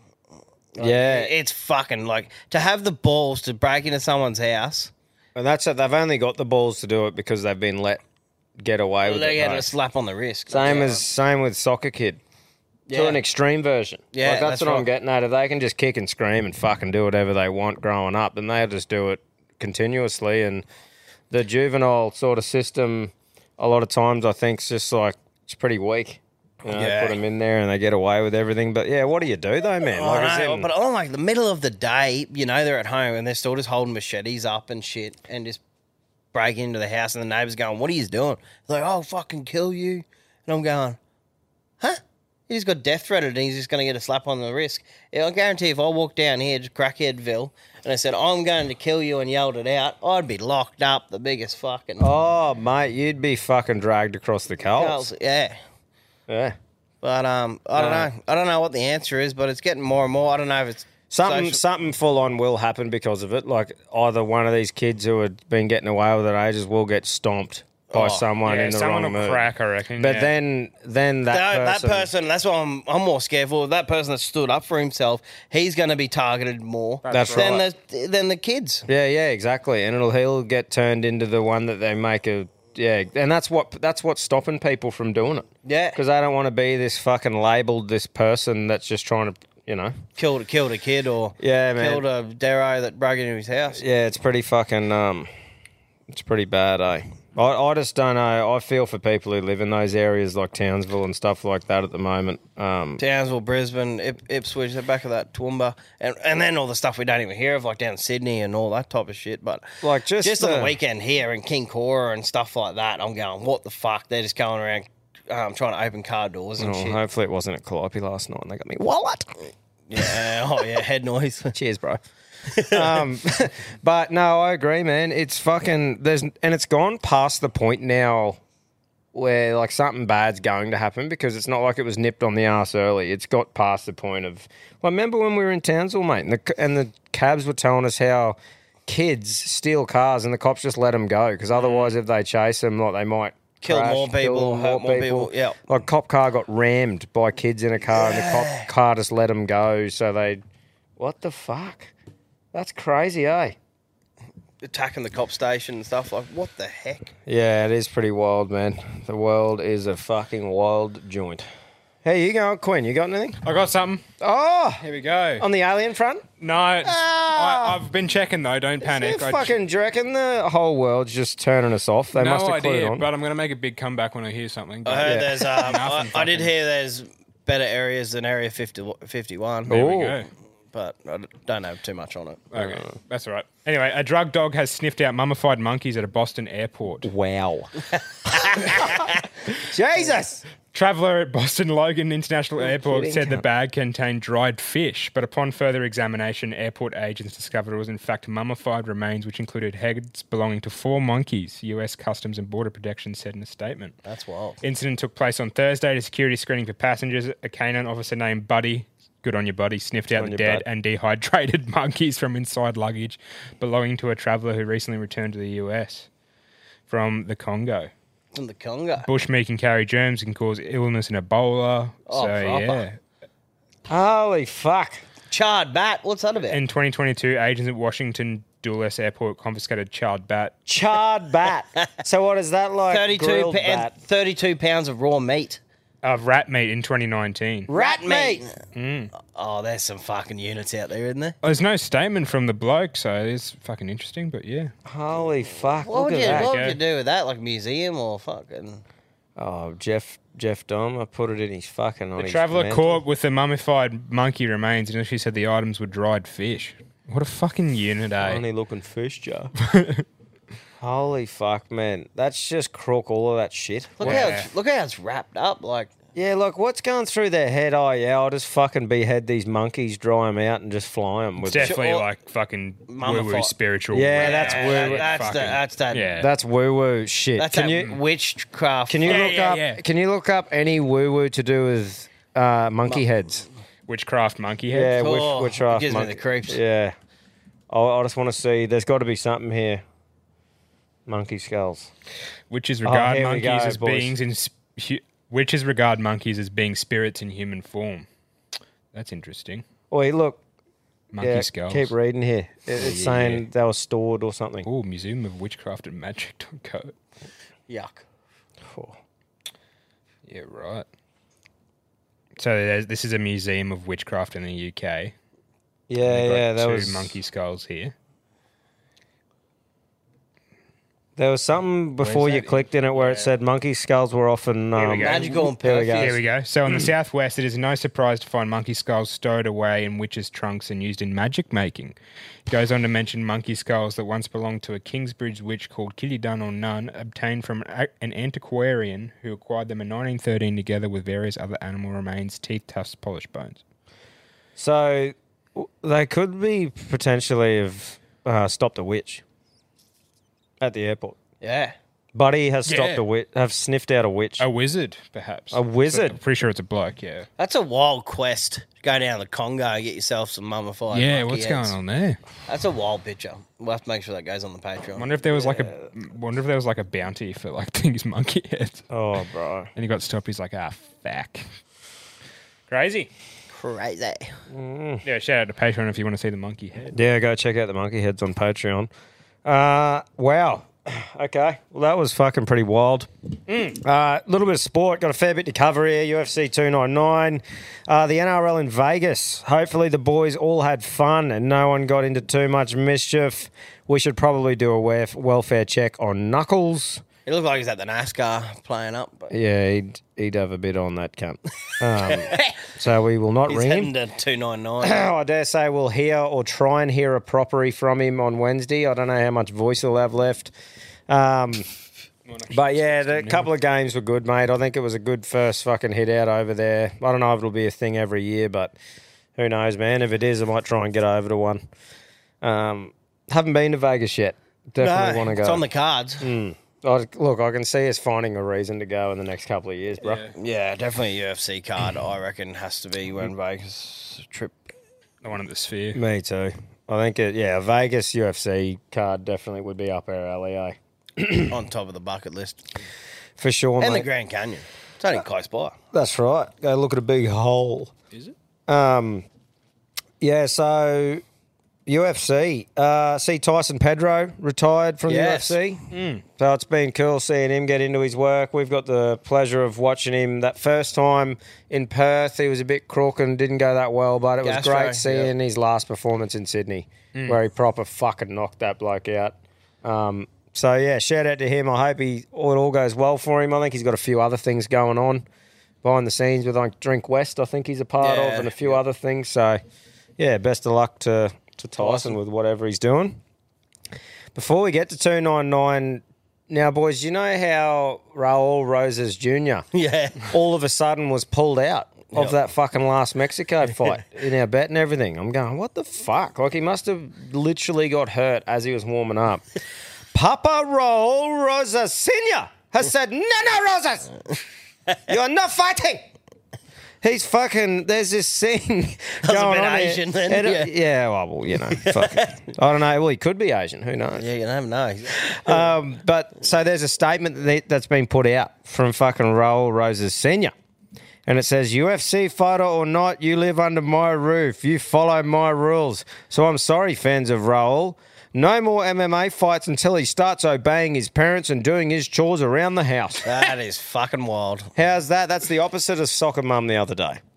Speaker 1: Like,
Speaker 2: Yeah.
Speaker 1: It's fucking like to have the balls to break into someone's house.
Speaker 2: And that's it. They've only got the balls to do it because they've been let get away with
Speaker 1: They
Speaker 2: it.
Speaker 1: get
Speaker 2: mate.
Speaker 1: a slap on the wrist.
Speaker 2: Same
Speaker 1: Yeah.
Speaker 2: as same with Soccer Kid. To
Speaker 1: Yeah.
Speaker 2: an extreme version.
Speaker 1: Yeah,
Speaker 2: like, that's,
Speaker 1: that's
Speaker 2: what I'm
Speaker 1: right.
Speaker 2: getting at. If they can just kick and scream and fucking do whatever they want growing up, then they'll just do it continuously. And the juvenile sort of system, a lot of times, I think, is just like, it's pretty weak. You know,
Speaker 1: Yeah.
Speaker 2: Put them in there and they get away with everything. But yeah, what do you do though, man? Like, as
Speaker 1: I know,
Speaker 2: in-
Speaker 1: but on like the middle of the day, you know, they're at home and they're still just holding machetes up and shit and just breaking into the house and the neighbours going, what are you doing? They're like, oh, fucking kill you. And I'm going, huh? He just got death threatened and he's just going to get a slap on the wrist. Yeah, I guarantee if I walked down here to Crackheadville and I said, I'm going to kill you and yelled it out, I'd be locked up the biggest fucking...
Speaker 2: oh, mate, you'd be fucking dragged across the coals.
Speaker 1: Yeah.
Speaker 2: Yeah.
Speaker 1: But um, I don't
Speaker 2: No.
Speaker 1: know. I don't know what the answer is, but it's getting more and more. I don't know if it's...
Speaker 2: Something
Speaker 1: social-
Speaker 2: something full on will happen because of it. Like either one of these kids who had been getting away with it ages will get stomped by
Speaker 1: Oh,
Speaker 2: someone
Speaker 5: Yeah,
Speaker 2: in the
Speaker 5: someone
Speaker 2: wrong
Speaker 5: will
Speaker 2: mood.
Speaker 5: crack, I reckon.
Speaker 2: But
Speaker 5: yeah.
Speaker 2: then then that,
Speaker 1: that,
Speaker 2: person,
Speaker 1: that person, that's what I'm, I'm more scared for. That person that stood up for himself, he's going to be targeted more
Speaker 2: That's
Speaker 1: than,
Speaker 2: right.
Speaker 1: the, than the kids.
Speaker 2: Yeah, yeah, exactly. And it'll he'll get turned into the one that they make a yeah, and that's what that's what's stopping people from doing it.
Speaker 1: Yeah.
Speaker 2: Because they don't want to be this fucking labelled this person that's just trying to, you know.
Speaker 1: Killed, killed a kid or
Speaker 2: Yeah, man.
Speaker 1: killed a Darrow that broke into his house.
Speaker 2: Yeah, it's pretty fucking um it's pretty bad, eh? I, I just don't know. I feel for people who live in those areas like Townsville and stuff like that at the moment. Um,
Speaker 1: Townsville, Brisbane, Ip, Ipswich, the back of that Toowoomba, and and then all the stuff we don't even hear of, like down in Sydney and all that type of shit. But
Speaker 2: Like, just
Speaker 1: just on
Speaker 2: the-
Speaker 1: the weekend here in King Cora and stuff like that, I'm going, what the fuck? They're just going around um, trying to open car doors and
Speaker 2: oh,
Speaker 1: shit.
Speaker 2: hopefully it wasn't at Calliope last night and they got me wallet.
Speaker 1: Yeah, oh yeah, head noise.
Speaker 2: Cheers, bro. um, but no, I agree, man. It's fucking there's and it's gone past the point now where like something bad's going to happen because it's not like it was nipped on the arse early. It's got past the point of. Well, remember when we were in Townsville, mate, and the, and the cabs were telling us how kids steal cars and the cops just let them go because otherwise, if they chase them, like they might.
Speaker 1: Kill
Speaker 2: crash,
Speaker 1: more people,
Speaker 2: kill
Speaker 1: hurt more people, yeah.
Speaker 2: Like cop car got rammed by kids in a car, and the cop car just let them go. So they, what the fuck? That's crazy, eh?
Speaker 1: Attacking the cop station and stuff like, what the heck?
Speaker 2: Yeah, it is pretty wild, man. The world is a fucking wild joint. Hey, you going, Quinn? You got anything?
Speaker 5: I got something.
Speaker 2: Oh,
Speaker 5: Here we go.
Speaker 2: on the alien front?
Speaker 5: No, it's,
Speaker 2: Ah.
Speaker 5: I, I've been checking though. Don't panic.
Speaker 2: You
Speaker 5: I-
Speaker 2: fucking, do you reckon the whole world's just turning us off? They
Speaker 5: no
Speaker 2: must have clued
Speaker 5: idea,
Speaker 2: on.
Speaker 5: but I'm going to make a big comeback when I hear something.
Speaker 1: I heard
Speaker 2: Yeah.
Speaker 1: there's, um, I,
Speaker 5: Nothing
Speaker 1: I did
Speaker 5: fucking-
Speaker 1: hear there's better areas than Area fifty, fifty-one,
Speaker 5: There we
Speaker 2: Ooh.
Speaker 5: go.
Speaker 1: but I don't know too much on it.
Speaker 5: Okay, that's all right. Anyway, a drug dog has sniffed out mummified monkeys at a Boston airport.
Speaker 2: Wow. Jesus.
Speaker 5: Traveller at Boston Logan International Airport
Speaker 2: kidding,
Speaker 5: said the
Speaker 2: cunt.
Speaker 5: bag contained dried fish, but upon further examination, airport agents discovered it was in fact mummified remains, which included heads belonging to four monkeys, U S Customs and Border Protection said in a statement.
Speaker 1: That's wild.
Speaker 5: Incident took place on Thursday to security screening for passengers. A canine officer named Buddy, good on your buddy, sniffed out
Speaker 2: on
Speaker 5: the
Speaker 2: you,
Speaker 5: dead
Speaker 2: bud.
Speaker 5: and dehydrated monkeys from inside luggage belonging to a traveller who recently returned to the U S from the Congo.
Speaker 1: From the Congo.
Speaker 5: Bushmeat can carry germs and cause illness and Ebola.
Speaker 1: Oh,
Speaker 5: so,
Speaker 1: proper.
Speaker 5: yeah.
Speaker 2: Holy fuck.
Speaker 1: Charred bat. What's that about?
Speaker 5: In twenty twenty-two, agents at Washington Dulles Airport confiscated charred bat.
Speaker 2: Charred bat. So what is that like?
Speaker 1: thirty-two,
Speaker 2: grilled
Speaker 1: pa- and
Speaker 2: bat?
Speaker 1: thirty-two pounds of raw meat.
Speaker 5: Of rat meat in twenty nineteen.
Speaker 2: Rat meat.
Speaker 1: Oh, there's some fucking units out there, isn't there?
Speaker 5: There's no statement from the bloke, so it's fucking interesting, but yeah.
Speaker 2: Holy fuck.
Speaker 1: What
Speaker 2: Look
Speaker 1: would
Speaker 2: at
Speaker 1: you
Speaker 2: that.
Speaker 1: What would
Speaker 5: okay.
Speaker 1: you do with that? Like museum or fucking?
Speaker 2: Oh, Jeff Jeff Dom, I put it in his fucking on
Speaker 5: The
Speaker 2: his
Speaker 5: traveller
Speaker 2: mantle.
Speaker 5: caught with the mummified monkey remains initially said the items were dried fish. What a fucking unit, eh?
Speaker 2: Only looking fish, Joe. Holy fuck, man. That's just crook, all of that shit.
Speaker 1: Look
Speaker 5: Yeah.
Speaker 1: how it's, look how it's wrapped up. Like
Speaker 2: Yeah, look, what's going through their head? Oh, yeah, I'll just fucking behead these monkeys, dry them out, and just fly them. With
Speaker 5: Definitely
Speaker 1: Or-
Speaker 5: like fucking
Speaker 1: Mummified.
Speaker 5: woo-woo spiritual.
Speaker 2: Yeah, that's
Speaker 1: Yeah,
Speaker 2: woo-woo.
Speaker 1: That's the,
Speaker 5: Fucking-
Speaker 1: that's that.
Speaker 5: yeah.
Speaker 2: That's woo-woo shit.
Speaker 1: That's
Speaker 2: can
Speaker 1: that
Speaker 2: you
Speaker 1: witchcraft.
Speaker 2: can you
Speaker 5: Yeah,
Speaker 2: look
Speaker 5: yeah,
Speaker 2: up
Speaker 5: yeah.
Speaker 2: can you look up any woo-woo to do with uh, monkey heads?
Speaker 5: Witchcraft monkey
Speaker 2: Yeah,
Speaker 5: head.
Speaker 2: which,
Speaker 1: Oh,
Speaker 2: which
Speaker 1: it
Speaker 2: are
Speaker 1: gives me
Speaker 2: monkey-
Speaker 1: the creeps.
Speaker 2: Yeah. I, I just want to see. There's got to be something here. Monkey skulls.
Speaker 5: Witches regard
Speaker 2: here we
Speaker 5: monkeys
Speaker 2: go,
Speaker 5: as
Speaker 2: boys.
Speaker 5: beings in. sp- hu- Witches regard monkeys as being spirits in human form. That's interesting.
Speaker 2: Wait, look.
Speaker 5: Monkey
Speaker 2: Yeah,
Speaker 5: skulls.
Speaker 2: keep reading here. It- It's
Speaker 5: Yeah.
Speaker 2: saying they were stored or something.
Speaker 5: Oh, Museum of Witchcraft and Magic dot co.
Speaker 1: Yuck.
Speaker 2: Oh.
Speaker 5: Yeah, right. So there's, this is a museum of witchcraft in the U K.
Speaker 2: Yeah,
Speaker 5: They've got
Speaker 2: yeah. That
Speaker 5: two
Speaker 2: was
Speaker 5: monkey skulls here.
Speaker 2: There was something before you
Speaker 5: that?
Speaker 2: clicked in it where it said monkey skulls were often
Speaker 5: Here we
Speaker 2: um,
Speaker 5: go.
Speaker 1: Magical and
Speaker 2: Here we go.
Speaker 1: perfect.
Speaker 5: Here we go. So in the southwest, it is no surprise to find monkey skulls stowed away in witches' trunks and used in magic making. It goes on to mention monkey skulls that once belonged to a Kingsbridge witch called Killydun or Nun, obtained from an an antiquarian who acquired them in nineteen thirteen together with various other animal remains, teeth, tusks, polished bones.
Speaker 2: So w- they could be potentially have uh, stopped a witch at the airport.
Speaker 1: Yeah.
Speaker 2: Buddy has stopped
Speaker 5: Yeah.
Speaker 2: a witch, have sniffed out a witch.
Speaker 5: A wizard, perhaps.
Speaker 2: A wizard?
Speaker 5: I'm pretty sure it's a bloke, yeah.
Speaker 1: That's a wild quest. Go down to the Congo, get yourself some mummified.
Speaker 5: yeah,
Speaker 1: monkey
Speaker 5: what's
Speaker 1: heads.
Speaker 5: going on there?
Speaker 1: That's a wild picture. We'll have to make sure that goes on the Patreon.
Speaker 5: Wonder if there was like a wonder if there was like a bounty for like these monkey heads.
Speaker 2: Oh, bro.
Speaker 5: And he got stopped. He's like, ah, fuck. Crazy.
Speaker 1: Crazy.
Speaker 5: Yeah, shout out to Patreon if you want to see the monkey head.
Speaker 2: Yeah, go check out the monkey heads on Patreon. Uh, wow. Okay. Well, that was fucking pretty wild. A uh, little bit of sport. Got a fair bit to cover here. U F C two ninety-nine. Uh, the N R L in Vegas. Hopefully the boys all had fun and no one got into too much mischief. We should probably do a welf- welfare check on Knuckles.
Speaker 1: It looked like he's at the NASCAR playing up. But
Speaker 2: Yeah, he'd, he'd have a bit on that cunt. Um, so we will not
Speaker 1: he's
Speaker 2: ring
Speaker 1: heading
Speaker 2: him.
Speaker 1: to two ninety-nine.
Speaker 2: I dare say we'll hear or try and hear a property from him on Wednesday. I don't know how much voice he'll have left. Um, but yeah, the couple of games were good, mate. I think it was a good first fucking hit out over there. I don't know if it'll be a thing every year, but who knows, man. If it is, I might try and get over to one. Um, haven't been to Vegas yet. Definitely want to go.
Speaker 1: It's on the cards.
Speaker 2: I, look, I can see us finding a reason to go in the next couple of years, bro.
Speaker 1: Yeah, definitely a U F C card. I reckon has to be when Vegas trip.
Speaker 5: The one at the Sphere.
Speaker 2: Me too. I think, it, yeah, a Vegas U F C card definitely would be up our alley, eh?
Speaker 1: On top of the bucket list.
Speaker 2: For sure,
Speaker 1: And
Speaker 2: mate.
Speaker 1: the Grand Canyon. It's only close by.
Speaker 2: That's right. Go look at a big hole.
Speaker 5: Is it?
Speaker 2: Um, yeah, so U F C. Uh, see Tyson Pedro retired from
Speaker 1: Yes.
Speaker 2: the U F C. So it's been cool seeing him get into his work. We've got the pleasure of watching him that first time in Perth. He was a bit crook and didn't go that well, but it was
Speaker 1: Gastro,
Speaker 2: great seeing his last performance in Sydney where he proper fucking knocked that bloke out. Um, so, yeah, shout out to him. I hope he all, it all goes well for him. I think he's got a few other things going on behind the scenes with like Drink West, I think he's a part
Speaker 1: Yeah,
Speaker 2: of, and a few
Speaker 1: yeah.
Speaker 2: other things. So, yeah, best of luck to, to Tyson,
Speaker 1: Tyson.
Speaker 2: with whatever he's doing. Before we get to two ninety-nine, now, boys, you know how Raul Rosas Junior
Speaker 1: Yeah.
Speaker 2: all of a sudden was pulled out of
Speaker 1: Yep.
Speaker 2: that fucking last Mexico fight in our bet and everything? I'm going, what the fuck? Like, he must have literally got hurt as he was warming up. Papa Raul Rosas Senior has said, no, no, Rosas, you're not fighting. He's fucking, there's this scene
Speaker 1: was a
Speaker 2: going
Speaker 1: bit
Speaker 2: on here.
Speaker 1: Asian then,
Speaker 2: And, uh,
Speaker 1: yeah.
Speaker 2: yeah, well, well, you know, fuck it. I don't know. Well, he could be Asian. Who knows?
Speaker 1: Yeah, you never know.
Speaker 2: Um, but so there's a statement that, that's been put out from fucking Raul Rosas Senior And it says, U F C fighter or not, you live under my roof. You follow my rules. So I'm sorry, fans of Raul. No more M M A fights until he starts obeying his parents and doing his chores around the house.
Speaker 1: That is fucking wild.
Speaker 2: How's that? That's the opposite of soccer mum the other day.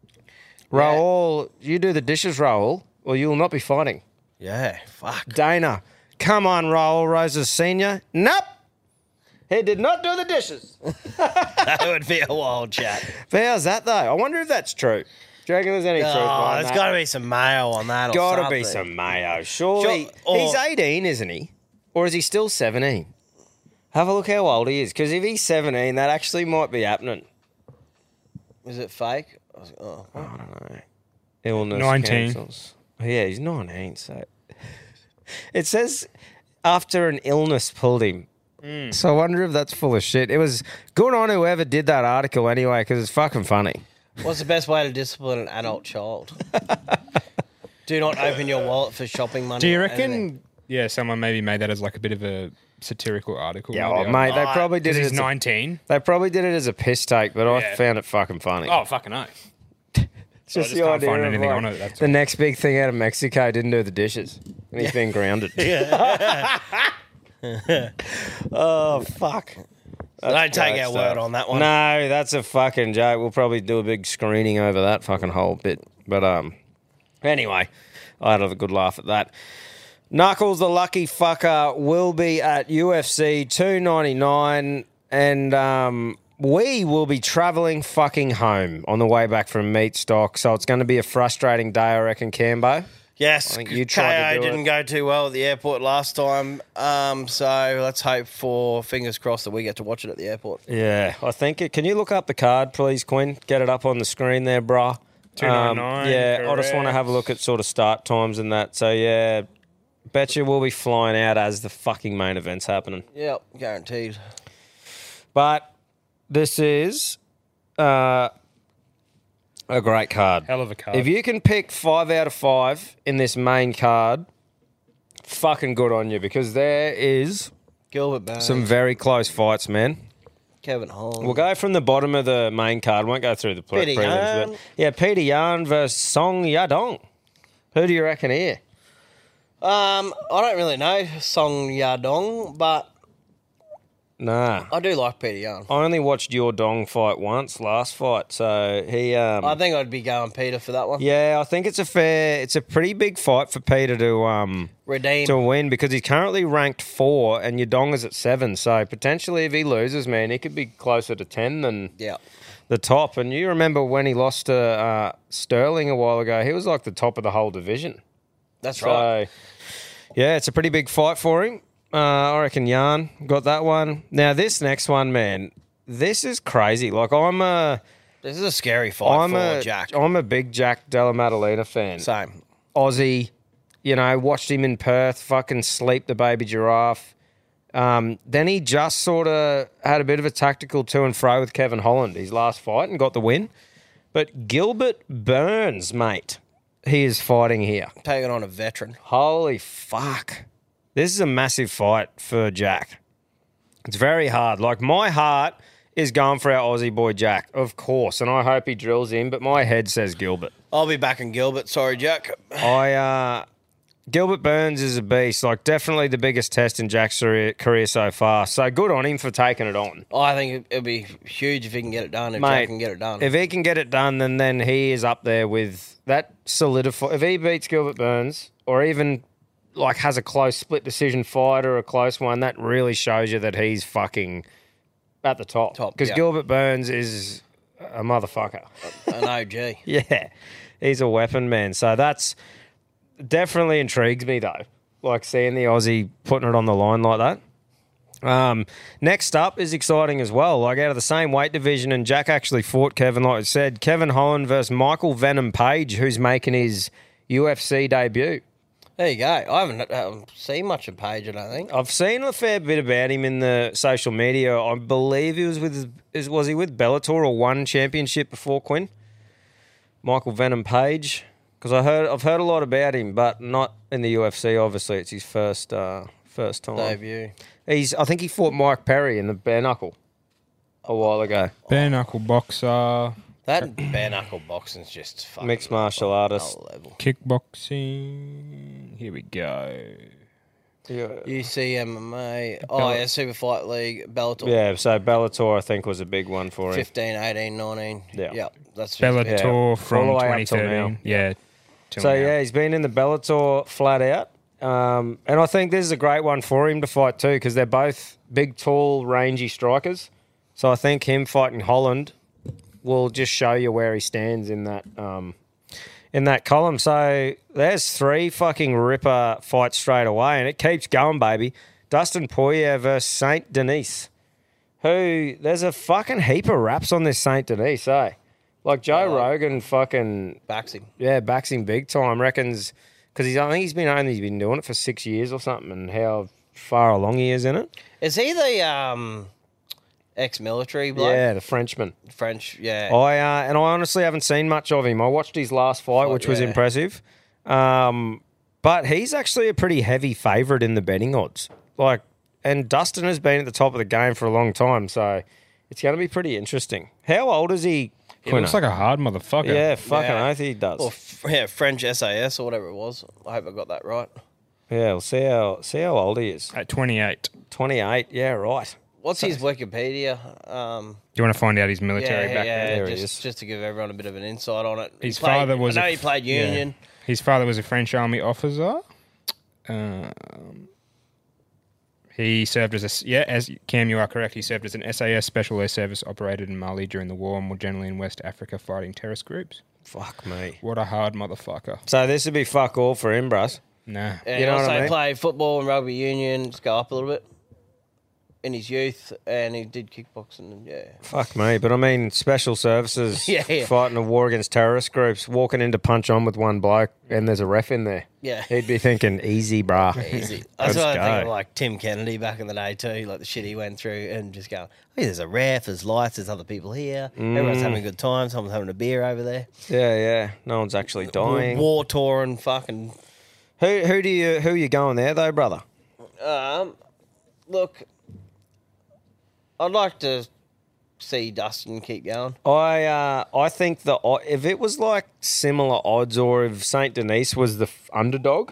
Speaker 2: Raul, you do the dishes, Raul, or you'll not be fighting.
Speaker 1: Yeah, fuck.
Speaker 2: Dana, come on, Raul Rosas Senior Nope. He did not do the dishes.
Speaker 1: That would be a wild chat.
Speaker 2: But how's that, though? I wonder if that's true. Do you reckon there's any truth
Speaker 1: Oh,
Speaker 2: behind
Speaker 1: there's
Speaker 2: that?
Speaker 1: got to be some mayo on that.
Speaker 2: Got
Speaker 1: Got
Speaker 2: to be some mayo. Surely.
Speaker 1: Sure, or-
Speaker 2: He's eighteen, isn't he? Or is he still seventeen? Have a look how old he is. Because if he's seventeen, that actually might be happening.
Speaker 1: Is it fake? I was- Oh,
Speaker 2: I don't know. Illness
Speaker 5: nineteen.
Speaker 2: cancels. Yeah, he's nineteen. So it says after an illness pulled him. So I wonder if that's full of shit. It was good on whoever did that article anyway, because it's fucking funny.
Speaker 1: What's the best way to discipline an adult child? Do not open your wallet for shopping money.
Speaker 5: Do you
Speaker 1: or
Speaker 5: reckon?
Speaker 1: anything.
Speaker 5: Yeah, someone maybe made that as like a bit of a satirical article.
Speaker 2: Yeah,
Speaker 5: maybe.
Speaker 2: oh, mate, they
Speaker 1: Oh,
Speaker 2: probably did
Speaker 5: Because
Speaker 2: it.
Speaker 5: he's
Speaker 2: As a,
Speaker 5: nineteen.
Speaker 2: they probably did it as a piss take, but I
Speaker 5: Yeah.
Speaker 2: found it fucking funny.
Speaker 5: Oh, fucking no.
Speaker 2: It's
Speaker 5: I just can't find
Speaker 2: of,
Speaker 5: anything
Speaker 2: like,
Speaker 5: on it, that's
Speaker 2: the
Speaker 5: all.
Speaker 2: next big thing out of Mexico didn't do the dishes, and he's been grounded. Oh fuck!
Speaker 1: Don't take
Speaker 2: great
Speaker 1: our
Speaker 2: stuff.
Speaker 1: word on that one.
Speaker 2: No, that's a fucking joke. We'll probably do a big screening over that fucking whole bit. But um, anyway, I had a good laugh at that. Knuckles, the lucky fucker, will be at U F C two ninety-nine, and um, we will be travelling fucking home on the way back from meat stock. So it's going to be a frustrating day, I reckon, Cambo.
Speaker 1: Yes,
Speaker 2: I think you tried to
Speaker 1: K O
Speaker 2: do
Speaker 1: didn't
Speaker 2: it.
Speaker 1: go too well at the airport last time. Um, so let's hope for fingers crossed that we get to watch it at the airport.
Speaker 2: Yeah, I think it. Can you look up the card, please, Quinn? Get it up on the screen there, brah.
Speaker 5: two ninety-nine,
Speaker 2: yeah, I just want to have a look at sort of start times and that. So, yeah, bet you we'll be flying out as the fucking main event's happening.
Speaker 1: Yep, guaranteed.
Speaker 2: But this is uh, a great card.
Speaker 5: Hell of a card.
Speaker 2: If you can pick five out of five in this main card, fucking good on you, because there is
Speaker 1: Gilbert Burns,
Speaker 2: some very close fights, man.
Speaker 1: Kevin Holland.
Speaker 2: We'll go from the bottom of the main card. Won't go through the pre-
Speaker 1: Peter
Speaker 2: prelims.
Speaker 1: Yan.
Speaker 2: But yeah, Peter Yan versus Song Yadong. Who do you reckon here?
Speaker 1: Um, I don't really know Song Yadong, but
Speaker 2: Nah.
Speaker 1: I do like Peter Young.
Speaker 2: I only watched your Dong fight once, last fight. So he... Um,
Speaker 1: I think I'd be going Peter for that one.
Speaker 2: yeah, I think it's a fair... It's a pretty big fight for Peter to... Um,
Speaker 1: Redeem.
Speaker 2: to win, because he's currently ranked four and Yadong is at seven. So potentially if he loses, man, he could be closer to ten than
Speaker 1: Yeah.
Speaker 2: the top. And you remember when he lost to uh, Sterling a while ago, he was like the top of the whole division.
Speaker 1: That's
Speaker 2: So,
Speaker 1: right.
Speaker 2: yeah, it's a pretty big fight for him. Uh, I reckon Yarn got that one. Now, this next one, man, this is crazy. Like, I'm a...
Speaker 1: This is a scary fight
Speaker 2: I'm
Speaker 1: for
Speaker 2: a,
Speaker 1: Jack.
Speaker 2: I'm a big Jack Della Maddalena fan.
Speaker 1: Same.
Speaker 2: Aussie, you know, watched him in Perth, fucking sleep the baby giraffe. Um, then he just sort of had a bit of a tactical to and fro with Kevin Holland, his last fight, and got the win. But Gilbert Burns, mate, he is fighting here.
Speaker 1: Taking on a veteran.
Speaker 2: Holy fuck. This is a massive fight for Jack. It's very hard. Like, my heart is going for our Aussie boy Jack, of course, and I hope he drills in, but my head says Gilbert.
Speaker 1: I'll be backing Gilbert. Sorry, Jack.
Speaker 2: I uh, Gilbert Burns is a beast. Like, definitely the biggest test in Jack's career, career so far. So good on him for taking it on.
Speaker 1: I think it'll be huge if he can get it done. If
Speaker 2: Mate,
Speaker 1: Jack can get it done.
Speaker 2: If he can get it done, then then he is up there with that solidify. If he beats Gilbert Burns, or even like has a close split decision fight or a close one, that really shows you that he's fucking at the top.
Speaker 1: Top,
Speaker 2: Because
Speaker 1: yeah.
Speaker 2: Gilbert Burns is a motherfucker.
Speaker 1: An O G.
Speaker 2: Yeah, he's a weapon, man. So that's definitely intrigues me, though. Like seeing the Aussie putting it on the line like that. Um, next up is exciting as well. Like out of the same weight division, and Jack actually fought Kevin, like I said, Kevin Holland versus Michael Venom Page, who's making his U F C debut.
Speaker 1: There you go. I haven't um, seen much of Paige, I don't think.
Speaker 2: I've seen a fair bit about him in the social media. I believe he was with, is was he with Bellator or won championship before, Quinn? Michael Venom Page, because I heard I've heard a lot about him, but not in the U F C. Obviously, it's his first uh, first time
Speaker 1: Debut.
Speaker 2: He's I think he fought Mike Perry in the bare knuckle a while ago.
Speaker 5: Bare knuckle boxer,
Speaker 1: That bare knuckle boxing's just fucking
Speaker 2: Mixed martial artist.
Speaker 1: another level.
Speaker 5: kickboxing. Here we go.
Speaker 1: U C M M A. Oh, yeah, Super Fight League. Bellator.
Speaker 2: Yeah, so Bellator I think was a big one for him.
Speaker 1: fifteen, eighteen, nineteen.
Speaker 2: Yeah.
Speaker 1: Yep. That's just
Speaker 5: Bellator
Speaker 2: Yeah. All
Speaker 5: from
Speaker 2: the way up
Speaker 5: twenty
Speaker 2: till
Speaker 5: thirteen.
Speaker 2: now.
Speaker 5: Yeah. till
Speaker 2: So
Speaker 5: now.
Speaker 2: yeah, he's been in the Bellator flat out, um, and I think this is a great one for him to fight too, because they're both big, tall, rangy strikers. So I think him fighting Holland will just show you where he stands in that um, in that column. So there's three fucking ripper fights straight away, and it keeps going, baby. Dustin Poirier versus Saint Denis. Who, there's a fucking heap of raps on this Saint Denis, eh? Like Joe
Speaker 1: Yeah.
Speaker 2: Rogan fucking,
Speaker 1: Backs him.
Speaker 2: yeah, backs him big time. Reckons, because he's, I think he's been only been doing it for six years or something, and how far along he is in it.
Speaker 1: Is he the um, ex-military bloke?
Speaker 2: Yeah, the Frenchman.
Speaker 1: French, yeah.
Speaker 2: I uh, and I honestly haven't seen much of him. I watched his last fight,
Speaker 1: Fuck,
Speaker 2: which was
Speaker 1: yeah.
Speaker 2: impressive. Um, but he's actually a pretty heavy favourite in the betting odds. Like, and Dustin has been at the top of the game for a long time, so it's going to be pretty interesting. How old is he?
Speaker 5: He looks like a hard motherfucker.
Speaker 2: Yeah, fucking
Speaker 1: Yeah.
Speaker 2: oath he does.
Speaker 1: Or f- yeah, French S A S or whatever it was. I hope I got that right.
Speaker 2: Yeah, we'll see how see how old he is.
Speaker 5: At twenty-eight.
Speaker 2: twenty-eight. Yeah, right.
Speaker 1: What's his Wikipedia? Um,
Speaker 5: You want to find out his
Speaker 1: yeah,
Speaker 5: military
Speaker 1: yeah,
Speaker 5: background?
Speaker 1: yeah,
Speaker 2: There he
Speaker 1: just,
Speaker 2: is.
Speaker 1: just to give everyone a bit of an insight on it. He
Speaker 5: His
Speaker 1: played-
Speaker 5: father was.
Speaker 1: I know
Speaker 5: a
Speaker 1: he
Speaker 5: f-
Speaker 1: played
Speaker 5: yeah.
Speaker 1: Union.
Speaker 5: His father was a French army officer. Um, he served as a s- yeah, as Cam, you are correct. He served as an S A S special air service operated in Mali during the war, and more generally in West Africa, fighting terrorist groups.
Speaker 2: Fuck me.
Speaker 5: What a hard motherfucker.
Speaker 2: So this would be fuck all for him, bruss.
Speaker 5: Nah.
Speaker 1: And
Speaker 2: You know
Speaker 1: he
Speaker 2: what
Speaker 1: also
Speaker 2: I mean?
Speaker 1: played football and rugby union, just go up a little bit in his youth, and he did kickboxing. And yeah,
Speaker 2: Fuck me. But I mean, special services
Speaker 1: Yeah, yeah.
Speaker 2: fighting a war against terrorist groups, walking in to punch on with one bloke, and there's a ref in there.
Speaker 1: yeah,
Speaker 2: He'd be thinking, easy, brah.
Speaker 1: easy.
Speaker 2: Let's
Speaker 1: That's what I think
Speaker 2: go.
Speaker 1: of like Tim Kennedy back in the day too, like the shit he went through, and just going, hey, there's a ref, there's lights, there's other people here,
Speaker 2: Mm.
Speaker 1: everyone's having a good time, someone's having a beer over there,
Speaker 2: Yeah, yeah. No one's actually dying.
Speaker 1: war torn, fucking.
Speaker 2: Who who do you who you going there though, brother?
Speaker 1: Um, look, I'd like to see Dustin keep going.
Speaker 2: I uh, I think the o- if it was like similar odds, or if Saint Denis was the f- underdog,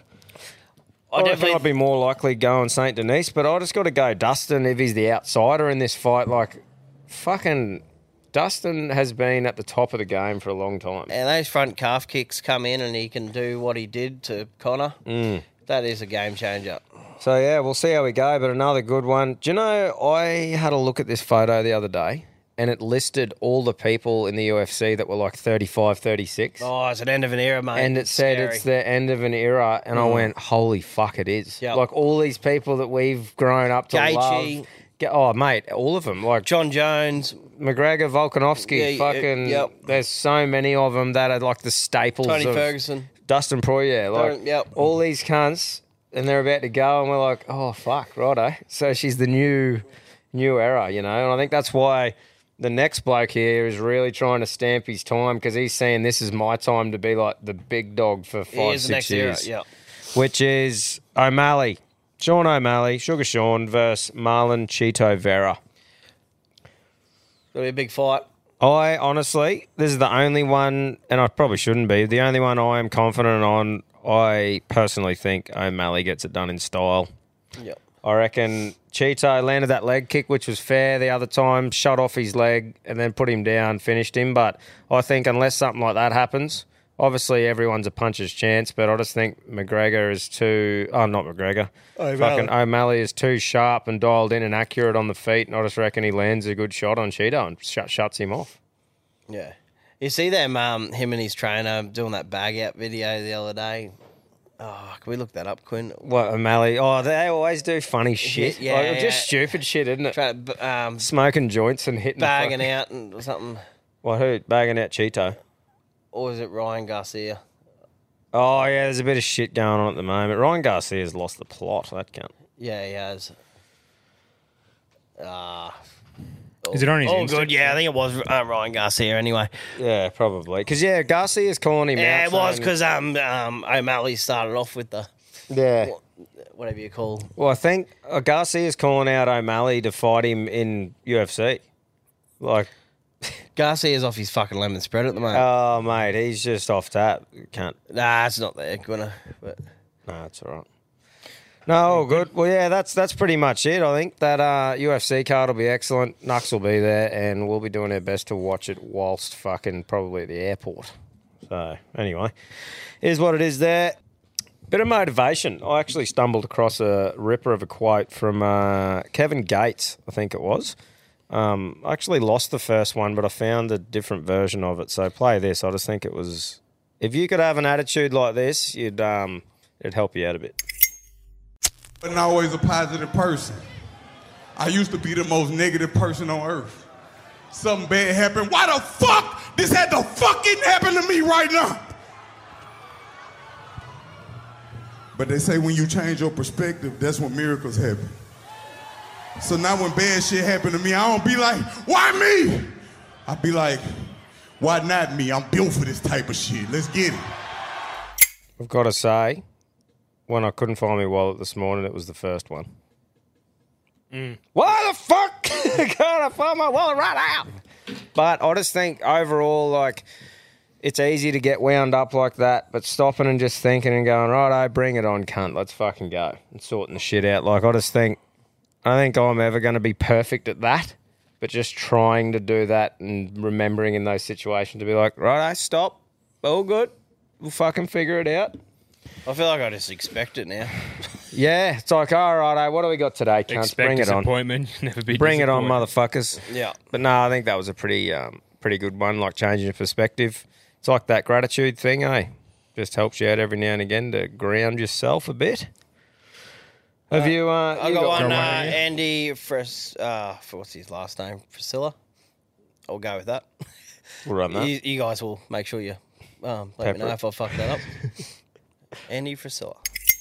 Speaker 2: I,
Speaker 1: I
Speaker 2: reckon
Speaker 1: definitely
Speaker 2: I'd be more likely going Saint Denis. But I just got to go Dustin if he's the outsider in this fight. Like, fucking Dustin has been at the top of the game for a long time.
Speaker 1: And those front calf kicks come in, and he can do what he did to Connor.
Speaker 2: Mm.
Speaker 1: That is a game changer.
Speaker 2: So yeah, we'll see how we go. But another good one. Do you know, I had a look at this photo the other day, and it listed all the people in the U F C that were like thirty-five, thirty-six.
Speaker 1: Oh, it's an end of an era, mate.
Speaker 2: And it said
Speaker 1: Scary.
Speaker 2: it's the end of an era, and I went, holy fuck, it is.
Speaker 1: Yep.
Speaker 2: Like all these people that we've grown up to
Speaker 1: Gaethje.
Speaker 2: love. Ge- Oh, mate, all of them. Like
Speaker 1: John Jones,
Speaker 2: McGregor, Volkanovski,
Speaker 1: Yeah, yeah,
Speaker 2: fucking,
Speaker 1: yep.
Speaker 2: there's so many of them that are like the staples
Speaker 1: Tony
Speaker 2: of
Speaker 1: Ferguson.
Speaker 2: Dustin Poirier. Like
Speaker 1: Yep.
Speaker 2: all these cunts, and they're about to go, and we're like, oh, fuck, righto. So she's the new, new era, you know, and I think that's why the next bloke here is really trying to stamp his time, because he's saying this is my time to be like the big dog for
Speaker 1: He
Speaker 2: five,
Speaker 1: is the
Speaker 2: six
Speaker 1: next era.
Speaker 2: years,
Speaker 1: Yeah.
Speaker 2: which is O'Malley. Sean O'Malley, Sugar Sean versus Marlon Chito Vera.
Speaker 1: It'll be a big fight.
Speaker 2: I honestly, this is the only one, and I probably shouldn't be, the only one I am confident on. I personally think O'Malley gets it done in style.
Speaker 1: Yep.
Speaker 2: I reckon Cheeto landed that leg kick, which was fair the other time, shut off his leg and then put him down, finished him. But I think unless something like that happens, obviously everyone's a puncher's chance, but I just think McGregor is too... Oh, not McGregor.
Speaker 1: O'Malley.
Speaker 2: Fucking O'Malley is too sharp and dialed in and accurate on the feet, and I just reckon he lands a good shot on Cheeto and shut, shuts him off.
Speaker 1: Yeah. You see them, um, him and his trainer doing that bag out video the other day? Oh, can we look that up, Quinn?
Speaker 2: What, O'Malley? Oh, they always do funny shit.
Speaker 1: Yeah,
Speaker 2: like,
Speaker 1: yeah.
Speaker 2: just stupid shit, isn't it?
Speaker 1: Trying to, um,
Speaker 2: Smoking joints and hitting...
Speaker 1: bagging
Speaker 2: fucking-
Speaker 1: out and something.
Speaker 2: What, who? Bagging out Cheeto.
Speaker 1: Or is it Ryan Garcia?
Speaker 2: Oh, yeah, there's a bit of shit going on at the moment. Ryan Garcia's lost the plot. That cunt.
Speaker 1: Yeah, he has. Ah.
Speaker 5: Is it on his
Speaker 1: Oh,
Speaker 5: Insta?
Speaker 1: good. Yeah, I think it was uh, Ryan Garcia anyway.
Speaker 2: Yeah, probably. Because, yeah, Garcia's calling him
Speaker 1: Yeah,
Speaker 2: out.
Speaker 1: it was
Speaker 2: saying-
Speaker 1: because um, um, O'Malley started off with the,
Speaker 2: Yeah.
Speaker 1: whatever you call.
Speaker 2: Well, I think uh, Garcia's calling out O'Malley to fight him in U F C. Like,
Speaker 1: Garcia's off his fucking lemon spread at the moment.
Speaker 2: oh, mate, he's just off tap. Can't.
Speaker 1: nah, it's not there, Gwynna. But
Speaker 2: No, it's all right. No, all good. Well, yeah, that's that's pretty much it. I think that uh, U F C card will be excellent. Nux will be there, and we'll be doing our best to watch it whilst fucking probably at the airport. So, anyway, here's what it is there. Bit of motivation. I actually stumbled across a ripper of a quote from uh, Kevin Gates, I think it was. Um, I actually lost the first one, but I found a different version of it. So play this. I just think it was... If you could have an attitude like this, you'd um, it'd help you out a bit.
Speaker 7: I wasn't always a positive person. I used to be the most negative person on earth. Something bad happened. Why the fuck this had to fucking happen to me right now? But they say when you change your perspective, that's when miracles happen. So now when bad shit happen to me, I don't be like, why me? I be like, why not me? I'm built for this type of shit. Let's get it.
Speaker 2: I've got to say, when I couldn't find my wallet this morning, it was the first one. Mm. Why the fuck can't I find my wallet right now? But I just think overall, like, it's easy to get wound up like that, but stopping and just thinking and going, righto, bring it on, cunt. Let's fucking go. And sorting the shit out. Like, I just think, I don't think I'm ever going to be perfect at that, but just trying to do that and remembering in those situations to be like, righto, stop. All good. We'll fucking figure it out.
Speaker 1: I feel like I just expect it now.
Speaker 2: Yeah, it's like, all right, what do we got today, cunts?
Speaker 5: Expect
Speaker 2: Bring it on.
Speaker 5: disappointment, never be
Speaker 2: Bring it on,
Speaker 5: disappointed.
Speaker 2: motherfuckers.
Speaker 1: Yeah.
Speaker 2: But no, I think that was a pretty um, pretty good one, like changing your perspective. It's like that gratitude thing, eh? Just helps you out every now and again to ground yourself a bit. Have uh, you... Uh,
Speaker 1: I
Speaker 2: you
Speaker 1: got,
Speaker 2: got
Speaker 1: one,
Speaker 2: one
Speaker 1: uh,
Speaker 2: here?
Speaker 1: Andy Fris, uh, what's his last name? Priscilla? I'll go with that.
Speaker 2: We'll run that.
Speaker 1: You, you guys will make sure you um, let
Speaker 2: Pepper
Speaker 1: me know
Speaker 2: it.
Speaker 1: if I fuck that up. Andy Frisilla.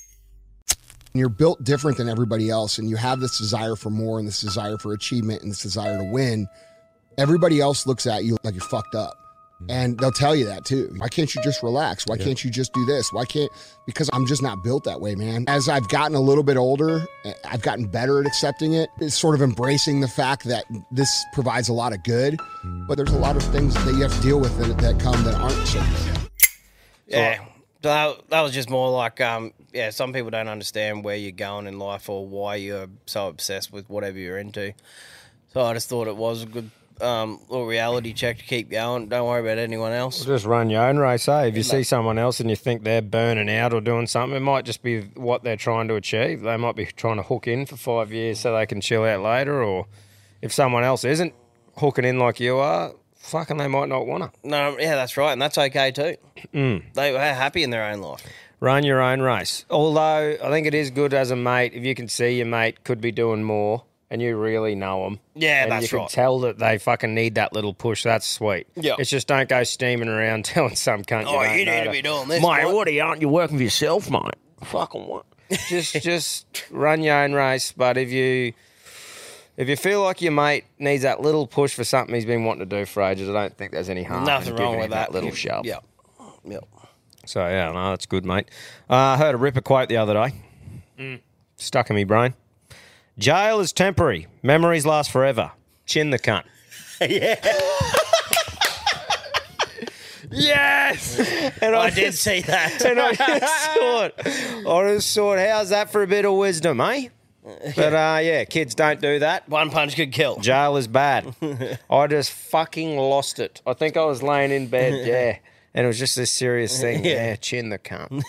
Speaker 8: You're built different than everybody else, and you have this desire for more and this desire for achievement and this desire to win. Everybody else looks at you like you're fucked up. And they'll tell you that too. Why can't you just relax? Why yeah. can't you just do this? Why can't, because I'm just not built that way, man. As I've gotten a little bit older, I've gotten better at accepting it. It's sort of embracing the fact that this provides a lot of good, but there's a lot of things that you have to deal with that, that come that aren't so good.
Speaker 1: Yeah. So, that, that was just more like, um, yeah, some people don't understand where you're going in life or why you're so obsessed with whatever you're into. So I just thought it was a good um, little reality check to keep going. Don't worry about anyone else.
Speaker 2: Just run your own race, eh? If you see someone else and you think they're burning out or doing something, it might just be what they're trying to achieve. They might be trying to hook in for five years so they can chill out later, or if someone else isn't hooking in like you are, fucking they might not want to.
Speaker 1: No, yeah, that's right, and that's okay too.
Speaker 2: Mm.
Speaker 1: They were happy in their own life.
Speaker 2: Run your own race. Although I think it is good as a mate if you can see your mate could be doing more and you really know them.
Speaker 1: Yeah,
Speaker 2: and
Speaker 1: that's
Speaker 2: you
Speaker 1: right.
Speaker 2: can tell that they fucking need that little push. That's sweet.
Speaker 1: Yeah.
Speaker 2: It's just don't go steaming around telling some cunt
Speaker 1: Oh,
Speaker 2: you don't
Speaker 1: you
Speaker 2: know
Speaker 1: need to be doing this,
Speaker 2: Mate,
Speaker 1: mate.
Speaker 2: what are you, aren't you working for yourself, mate? Fucking what? just just run your own race. But if you if you feel like your mate needs that little push for something he's been wanting to do for ages, I don't think there's any harm
Speaker 1: Nothing
Speaker 2: in
Speaker 1: wrong
Speaker 2: giving
Speaker 1: with
Speaker 2: him
Speaker 1: that.
Speaker 2: little shove.
Speaker 1: Yeah. Yep.
Speaker 2: So, yeah, no, that's good, mate. Uh, I heard a ripper quote the other day.
Speaker 5: Mm.
Speaker 2: Stuck in me brain. Jail is temporary. Memories last forever. Chin the cunt.
Speaker 1: Yeah.
Speaker 2: Yes! And
Speaker 1: I
Speaker 2: just-
Speaker 1: did see that.
Speaker 2: And I just thought, I just thought, how's that for a bit of wisdom, eh? But, uh, yeah, kids, don't do that.
Speaker 1: One punch could kill.
Speaker 2: Jail is bad. I just fucking lost it. I think I was laying in bed, yeah. And it was just this serious thing.
Speaker 1: Yeah.
Speaker 2: Yeah, chin the cunt.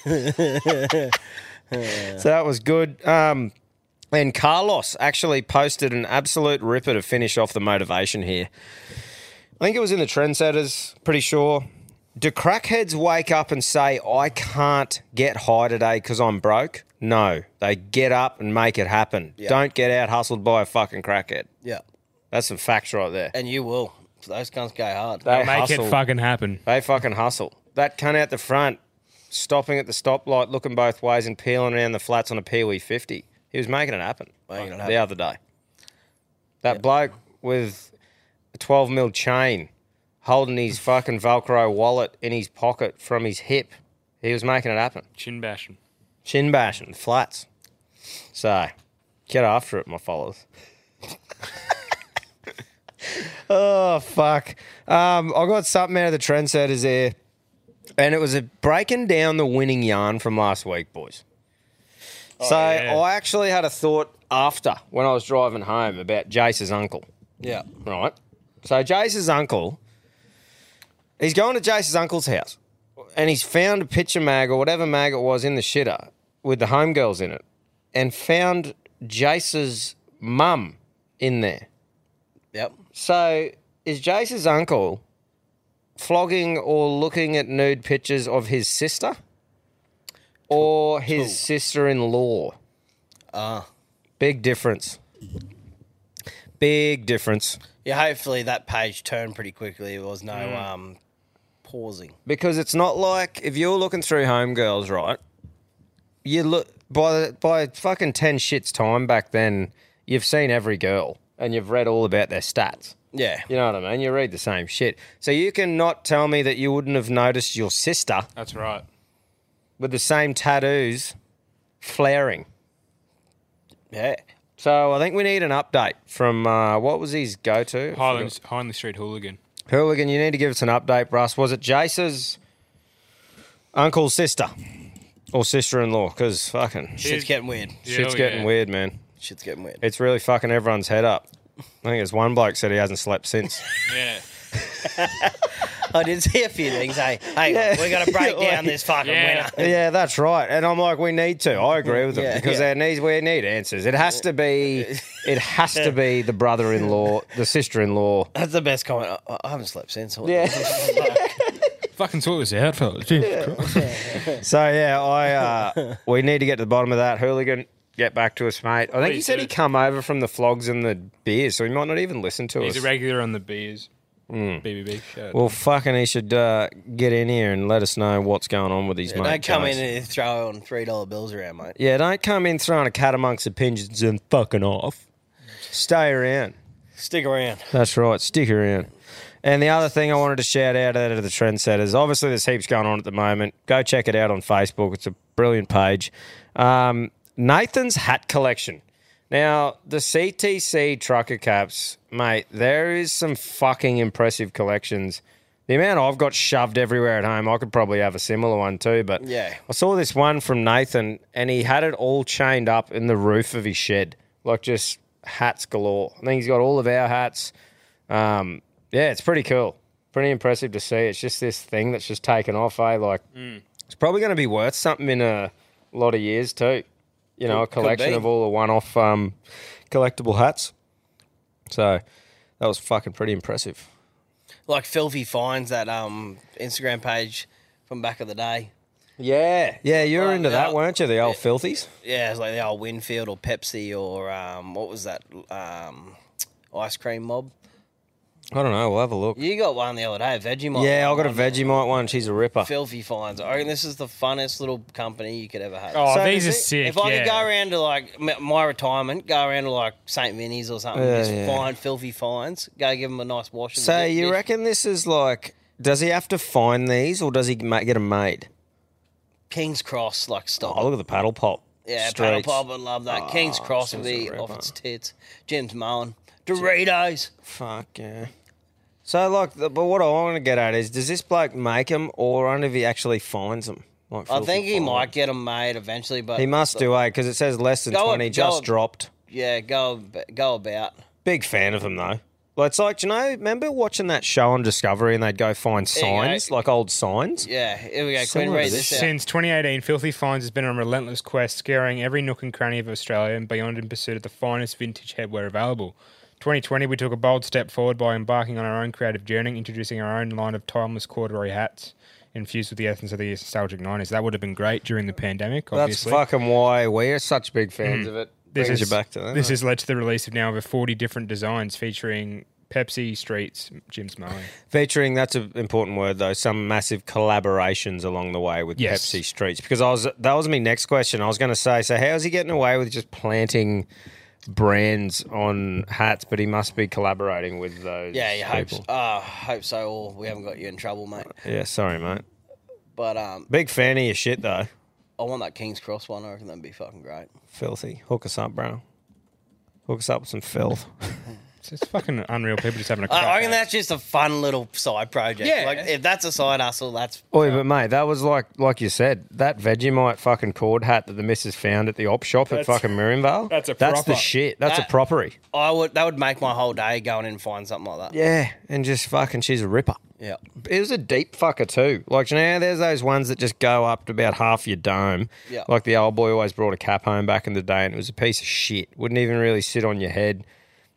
Speaker 2: So that was good. Um, and Carlos actually posted an absolute ripper to finish off the motivation here. I think it was in the Trendsetters, pretty sure. Do crackheads wake up and say, I can't get high today because I'm broke? No. They get up and make it happen.
Speaker 1: Yeah.
Speaker 2: Don't get out hustled by a fucking crackhead.
Speaker 1: Yeah.
Speaker 2: That's some facts right there.
Speaker 1: And you will. Those cunts go hard.
Speaker 2: They
Speaker 5: Make
Speaker 2: hustle.
Speaker 5: it fucking happen.
Speaker 2: They fucking hustle. That cunt out the front, stopping at the stoplight, looking both ways and peeling around the flats on a Pee Wee fifty. He was making it happen,
Speaker 1: Making it
Speaker 2: the
Speaker 1: happen.
Speaker 2: other day. That bloke with a twelve mil chain holding his fucking Velcro wallet in his pocket from his hip. He was making it happen.
Speaker 5: Chin bashing.
Speaker 2: Chin bashing, flats. So, get after it, my followers. Oh, fuck. Um, I got something out of the Trendsetters there, and it was a breaking down the winning yarn from last week, boys. so
Speaker 5: yeah.
Speaker 2: I actually had a thought after when I was driving home about Jace's uncle,
Speaker 1: Yeah.
Speaker 2: right? So Jace's uncle, he's going to Jace's uncle's house, and he's found a picture mag or whatever mag it was in the shitter with the homegirls in it, and found Jace's mum in there.
Speaker 1: Yep.
Speaker 2: So is Jace's uncle flogging or looking at nude pictures of his sister or his
Speaker 1: Two.
Speaker 2: sister-in-law?
Speaker 1: Ah.
Speaker 2: Big difference. Big difference.
Speaker 1: Yeah, hopefully that page turned pretty quickly. There was no
Speaker 2: Mm.
Speaker 1: um, pausing.
Speaker 2: Because it's not like if you're looking through Homegirls, right? You look by by fucking ten shits time back then. You've seen every girl and you've read all about their stats.
Speaker 1: Yeah.
Speaker 2: You know what I mean? You read the same shit, so you can not tell me that you wouldn't have noticed your sister
Speaker 5: That's right.
Speaker 2: with the same tattoos flaring.
Speaker 1: Yeah.
Speaker 2: So I think we need an update from uh, what was his go-to?
Speaker 5: Highland, Highland Street Hooligan.
Speaker 2: Hooligan, you need to give us an update, Russ. Was it Jace's uncle's sister or sister-in-law? Because fucking
Speaker 1: Shit's getting weird.
Speaker 2: shit's
Speaker 5: Hell
Speaker 2: getting
Speaker 5: yeah.
Speaker 2: weird, man.
Speaker 1: Shit's getting weird.
Speaker 2: It's really fucking everyone's head up. I think there's one bloke said he hasn't slept since.
Speaker 5: Yeah.
Speaker 1: I did see a few things. Hey, hey,
Speaker 2: Yeah.
Speaker 1: we got to break down this fucking
Speaker 5: Yeah.
Speaker 1: winner.
Speaker 2: Yeah, that's right. And I'm like, we need to. I agree with them
Speaker 1: Yeah,
Speaker 2: because
Speaker 1: yeah.
Speaker 2: there needs we need answers. It has to be. It has to be the brother-in-law, the sister-in-law.
Speaker 1: That's the best comment. I, I haven't slept since. What
Speaker 2: Yeah.
Speaker 1: the-
Speaker 5: Fucking sort this out, fellas. Jesus Christ.
Speaker 2: So yeah, I uh, we need to get to the bottom of that. Hooligan, get back to us, mate. I think he
Speaker 5: Please
Speaker 2: said
Speaker 5: do.
Speaker 2: he'd come over from the flogs and the beers, so he might not even listen to
Speaker 5: He's
Speaker 2: us.
Speaker 5: a regular on the beers. B B B. Shout out.
Speaker 2: Well, fucking, he should uh, get in here and let us know what's going on with his
Speaker 1: Yeah,
Speaker 2: mate.
Speaker 1: don't come
Speaker 2: Jace.
Speaker 1: in and throw on three dollar bills around, mate.
Speaker 2: Yeah, don't come in throwing a cat amongst the pigeons and fucking off. Stay around.
Speaker 1: Stick around.
Speaker 2: That's right. Stick around. And the other thing I wanted to shout out out of the Trendsetters, obviously there's heaps going on at the moment. Go check it out on Facebook. It's a brilliant page. Um, Nathan's hat collection. Now, the C T C trucker caps, mate, there is some fucking impressive collections. The amount I've got shoved everywhere at home, I could probably have a similar one too. But
Speaker 1: Yeah.
Speaker 2: I saw this one from Nathan, and he had it all chained up in the roof of his shed, like just hats galore. I think he's got all of our hats. Um, yeah, it's pretty cool. Pretty impressive to see. It's just this thing that's just taken off, eh? Like, it's probably going to be worth something in a lot of years too. You know,
Speaker 1: Could-
Speaker 2: a collection
Speaker 1: could be.
Speaker 2: of all the one-off um, collectible hats. So that was fucking pretty impressive.
Speaker 1: Like Filthy Finds, that um Instagram page from back of the day.
Speaker 2: Yeah, yeah, you were
Speaker 1: Like
Speaker 2: into
Speaker 1: the
Speaker 2: that,
Speaker 1: old-
Speaker 2: weren't you? The old filthies.
Speaker 1: Yeah, it's like the old Winfield or Pepsi or um what was that um ice cream mob.
Speaker 2: I don't know. We'll have a look.
Speaker 1: You got one the other day, a Vegemite.
Speaker 2: Yeah, I
Speaker 1: one,
Speaker 2: got a
Speaker 1: one,
Speaker 2: Vegemite one. She's a ripper.
Speaker 1: Filthy Finds. I reckon this is the funnest little company you could ever have.
Speaker 5: Oh,
Speaker 2: So
Speaker 5: these
Speaker 2: is
Speaker 5: are
Speaker 2: it-
Speaker 5: sick.
Speaker 1: If I
Speaker 5: yeah.
Speaker 1: could go around to like m- my retirement, go around to like Saint Vinny's or something,
Speaker 2: Yeah,
Speaker 1: just
Speaker 2: yeah.
Speaker 1: find Filthy Finds, go give them a nice wash. and
Speaker 2: So
Speaker 1: get-
Speaker 2: you
Speaker 1: get-
Speaker 2: reckon this is like? Does he have to find these, or does he ma- get them made?
Speaker 1: King's Cross like style?
Speaker 2: Oh, look at the paddle pop.
Speaker 1: Yeah, Paddle
Speaker 2: Streets.
Speaker 1: Pop, I love that. King's
Speaker 2: Oh,
Speaker 1: Cross would
Speaker 2: she's a
Speaker 1: be
Speaker 2: ripper.
Speaker 1: off its tits. Jim's Mullen. Doritos.
Speaker 2: Fuck yeah. So like, the, but what I want to get at is, does this bloke make them, or only if he actually finds them? Like
Speaker 1: I
Speaker 2: filthy
Speaker 1: think he
Speaker 2: finds?
Speaker 1: might get them made eventually, but
Speaker 2: He must do, eh? Because it says less than
Speaker 1: Go-
Speaker 2: twenty. Just
Speaker 1: go-
Speaker 2: dropped.
Speaker 1: Yeah, go ab- go about.
Speaker 2: Big fan of him though. Like, it's like, do you know, remember watching that show on Discovery and they'd go find
Speaker 1: There you go.
Speaker 2: signs, like old signs?
Speaker 1: Yeah, here we go. Quinn,
Speaker 2: Similar
Speaker 1: read
Speaker 2: to
Speaker 1: this
Speaker 2: this.
Speaker 1: out.
Speaker 5: Since twenty eighteen, Filthy Finds has been on a relentless quest, scouring every nook and cranny of Australia and beyond in pursuit of the finest vintage headwear available. twenty twenty, we took a bold step forward by embarking on our own creative journey, introducing our own line of timeless corduroy hats infused with the essence of the nostalgic nineties. That would have been great during the pandemic, obviously.
Speaker 2: That's fucking why we're such big fans of it.
Speaker 5: This
Speaker 2: Brings
Speaker 5: is,
Speaker 2: you back to that.
Speaker 5: this has led to the release of now over forty different designs featuring Pepsi, Streets, Jim's Mowing.
Speaker 2: Featuring, that's an important word though, some massive collaborations along the way with
Speaker 5: Yes.
Speaker 2: Pepsi Streets. Because I was that was my next question. I was going to say, so how's he getting away with just brands on hats, but he must be collaborating with those
Speaker 1: Yeah, you hope.
Speaker 2: people.
Speaker 1: So. Uh, hope so. Or we haven't got you in trouble, mate.
Speaker 2: Yeah, sorry, mate.
Speaker 1: But um,
Speaker 2: Big fan of your shit though.
Speaker 1: I want that King's Cross one. I reckon that'd be fucking great.
Speaker 2: Filthy. Hook us up, bro. Hook us up with some filth.
Speaker 5: It's just fucking unreal. People just having a crack.
Speaker 1: I reckon
Speaker 5: at it.
Speaker 1: that's just a fun little side project.
Speaker 5: Yeah.
Speaker 1: Like if that's a side hustle, that's
Speaker 2: Oi, but mate, that was like like you said, that Vegemite fucking cord hat that the missus found at the op shop at
Speaker 5: That's-
Speaker 2: fucking Miriamvale.
Speaker 5: that's a
Speaker 2: That's the
Speaker 5: proper.
Speaker 2: shit. That's
Speaker 1: That-
Speaker 2: a propery.
Speaker 1: I would. That would make my whole day going in and find something like that.
Speaker 2: Yeah, and just fucking, she's a ripper.
Speaker 1: Yeah.
Speaker 2: It was a deep fucker too. Like, you know, how there's those ones that just go up to about half your dome.
Speaker 1: Yeah.
Speaker 2: Like the old boy always brought a cap home back in the day, and it was a piece of shit. Wouldn't even really sit on your head.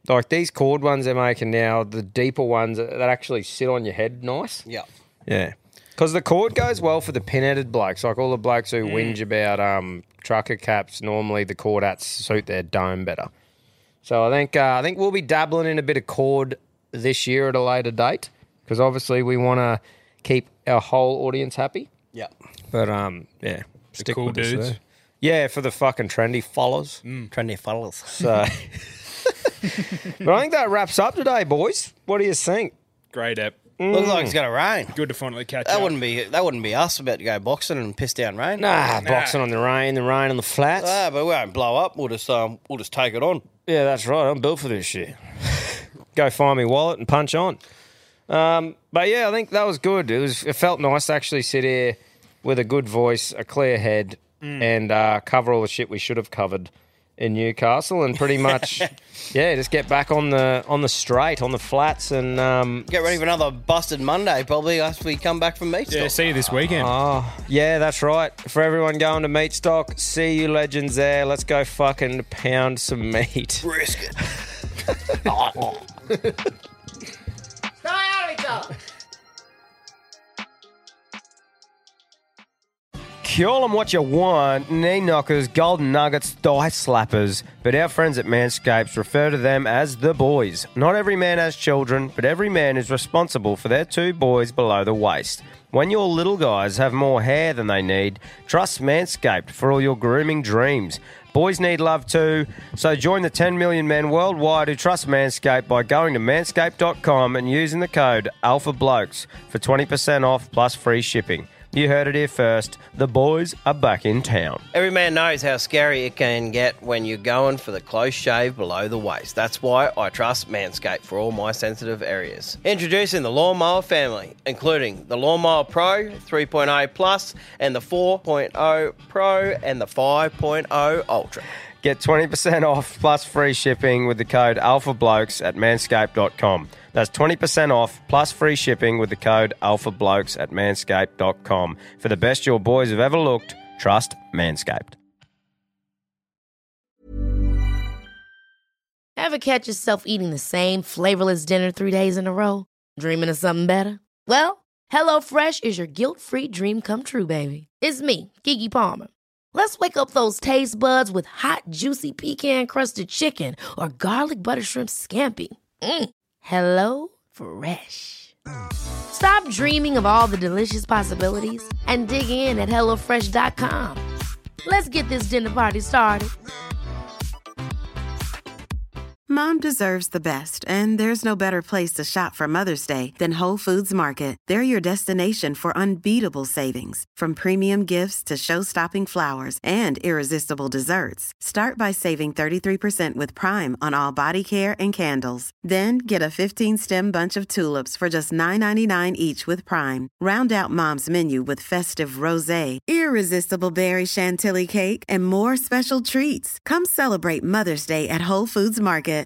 Speaker 2: Like these cord ones they're making now, the deeper ones that actually sit on your head nice.
Speaker 1: Yeah.
Speaker 2: Yeah. Because the cord goes well for the pinheaded blokes. Like all the blokes who mm. whinge about um, trucker caps, normally the cord hats suit their dome better. So I think uh, I think we'll be dabbling in a bit of cord this year at a later date because obviously we want to keep our whole audience happy.
Speaker 1: Yeah.
Speaker 2: But um, yeah,
Speaker 5: The
Speaker 2: stick
Speaker 5: cool
Speaker 2: with this
Speaker 5: dudes.
Speaker 2: there. Yeah, for the fucking trendy followers.
Speaker 5: Mm.
Speaker 1: Trendy followers.
Speaker 2: So, but I think that wraps up today, boys. What do you think?
Speaker 5: Great app.
Speaker 2: Mm.
Speaker 1: Looks like it's going to rain.
Speaker 5: Good to finally catch
Speaker 1: That
Speaker 5: up.
Speaker 1: wouldn't be that wouldn't be us about to go boxing and piss down rain.
Speaker 2: Nah, boxing on the rain, the rain on the flats.
Speaker 1: Ah, but we won't blow up. We'll just um we'll just take it on.
Speaker 2: Yeah, that's right. I'm built for this shit. Go find me wallet and punch on. Um, but yeah, I think that was good. It was. It felt nice to actually sit here with a good voice, a clear head, mm. and uh, cover all the shit we should have covered in Newcastle, and pretty much, yeah, just get back on the on the straight, on the flats, and um,
Speaker 1: get ready for another busted Monday probably after we come back from Meatstock.
Speaker 5: Yeah, see you this weekend.
Speaker 2: Oh, yeah, that's right. For everyone going to Meatstock, see you legends there. Let's go fucking pound some meat.
Speaker 1: Brisket.
Speaker 9: Stay out of each other.
Speaker 2: Call them what you want, knee knockers, golden nuggets, thigh slappers. But our friends at Manscaped refer to them as the boys. Not every man has children, but every man is responsible for their two boys below the waist. When your little guys have more hair than they need, trust Manscaped for all your grooming dreams. Boys need love too, so join the ten million men worldwide who trust Manscaped by going to manscaped dot com and using the code ALPHABLOKES for twenty percent off plus free shipping. You heard it here first. The boys are back in town.
Speaker 1: Every man knows how scary it can get when you're going for the close shave below the waist. That's why I trust Manscaped for all my sensitive areas. Introducing the Lawnmower family, including the Lawnmower Pro three point oh Plus and the four point oh Pro and the five point oh Ultra.
Speaker 2: Get twenty percent off plus free shipping with the code ALPHABLOKES at manscaped dot com. That's twenty percent off plus free shipping with the code ALPHABLOKES at manscaped dot com. For the best your boys have ever looked, trust Manscaped.
Speaker 10: Ever catch yourself eating the same flavorless dinner three days in a row? Dreaming of something better? Well, HelloFresh is your guilt-free dream come true, baby. It's me, Keke Palmer. Let's wake up those taste buds with hot, juicy pecan-crusted chicken or garlic butter shrimp scampi. Mm. Hello Fresh. Stop dreaming of all the delicious possibilities and dig in at hello fresh dot com. Let's get this dinner party started.
Speaker 11: Mom deserves the best, and there's no better place to shop for Mother's Day than Whole Foods Market. They're your destination for unbeatable savings, from premium gifts to show-stopping flowers and irresistible desserts. Start by saving thirty-three percent with Prime on all body care and candles. Then get a fifteen-stem bunch of tulips for just nine ninety-nine each with Prime. Round out Mom's menu with festive rosé, irresistible berry chantilly cake, and more special treats. Come celebrate Mother's Day at Whole Foods Market.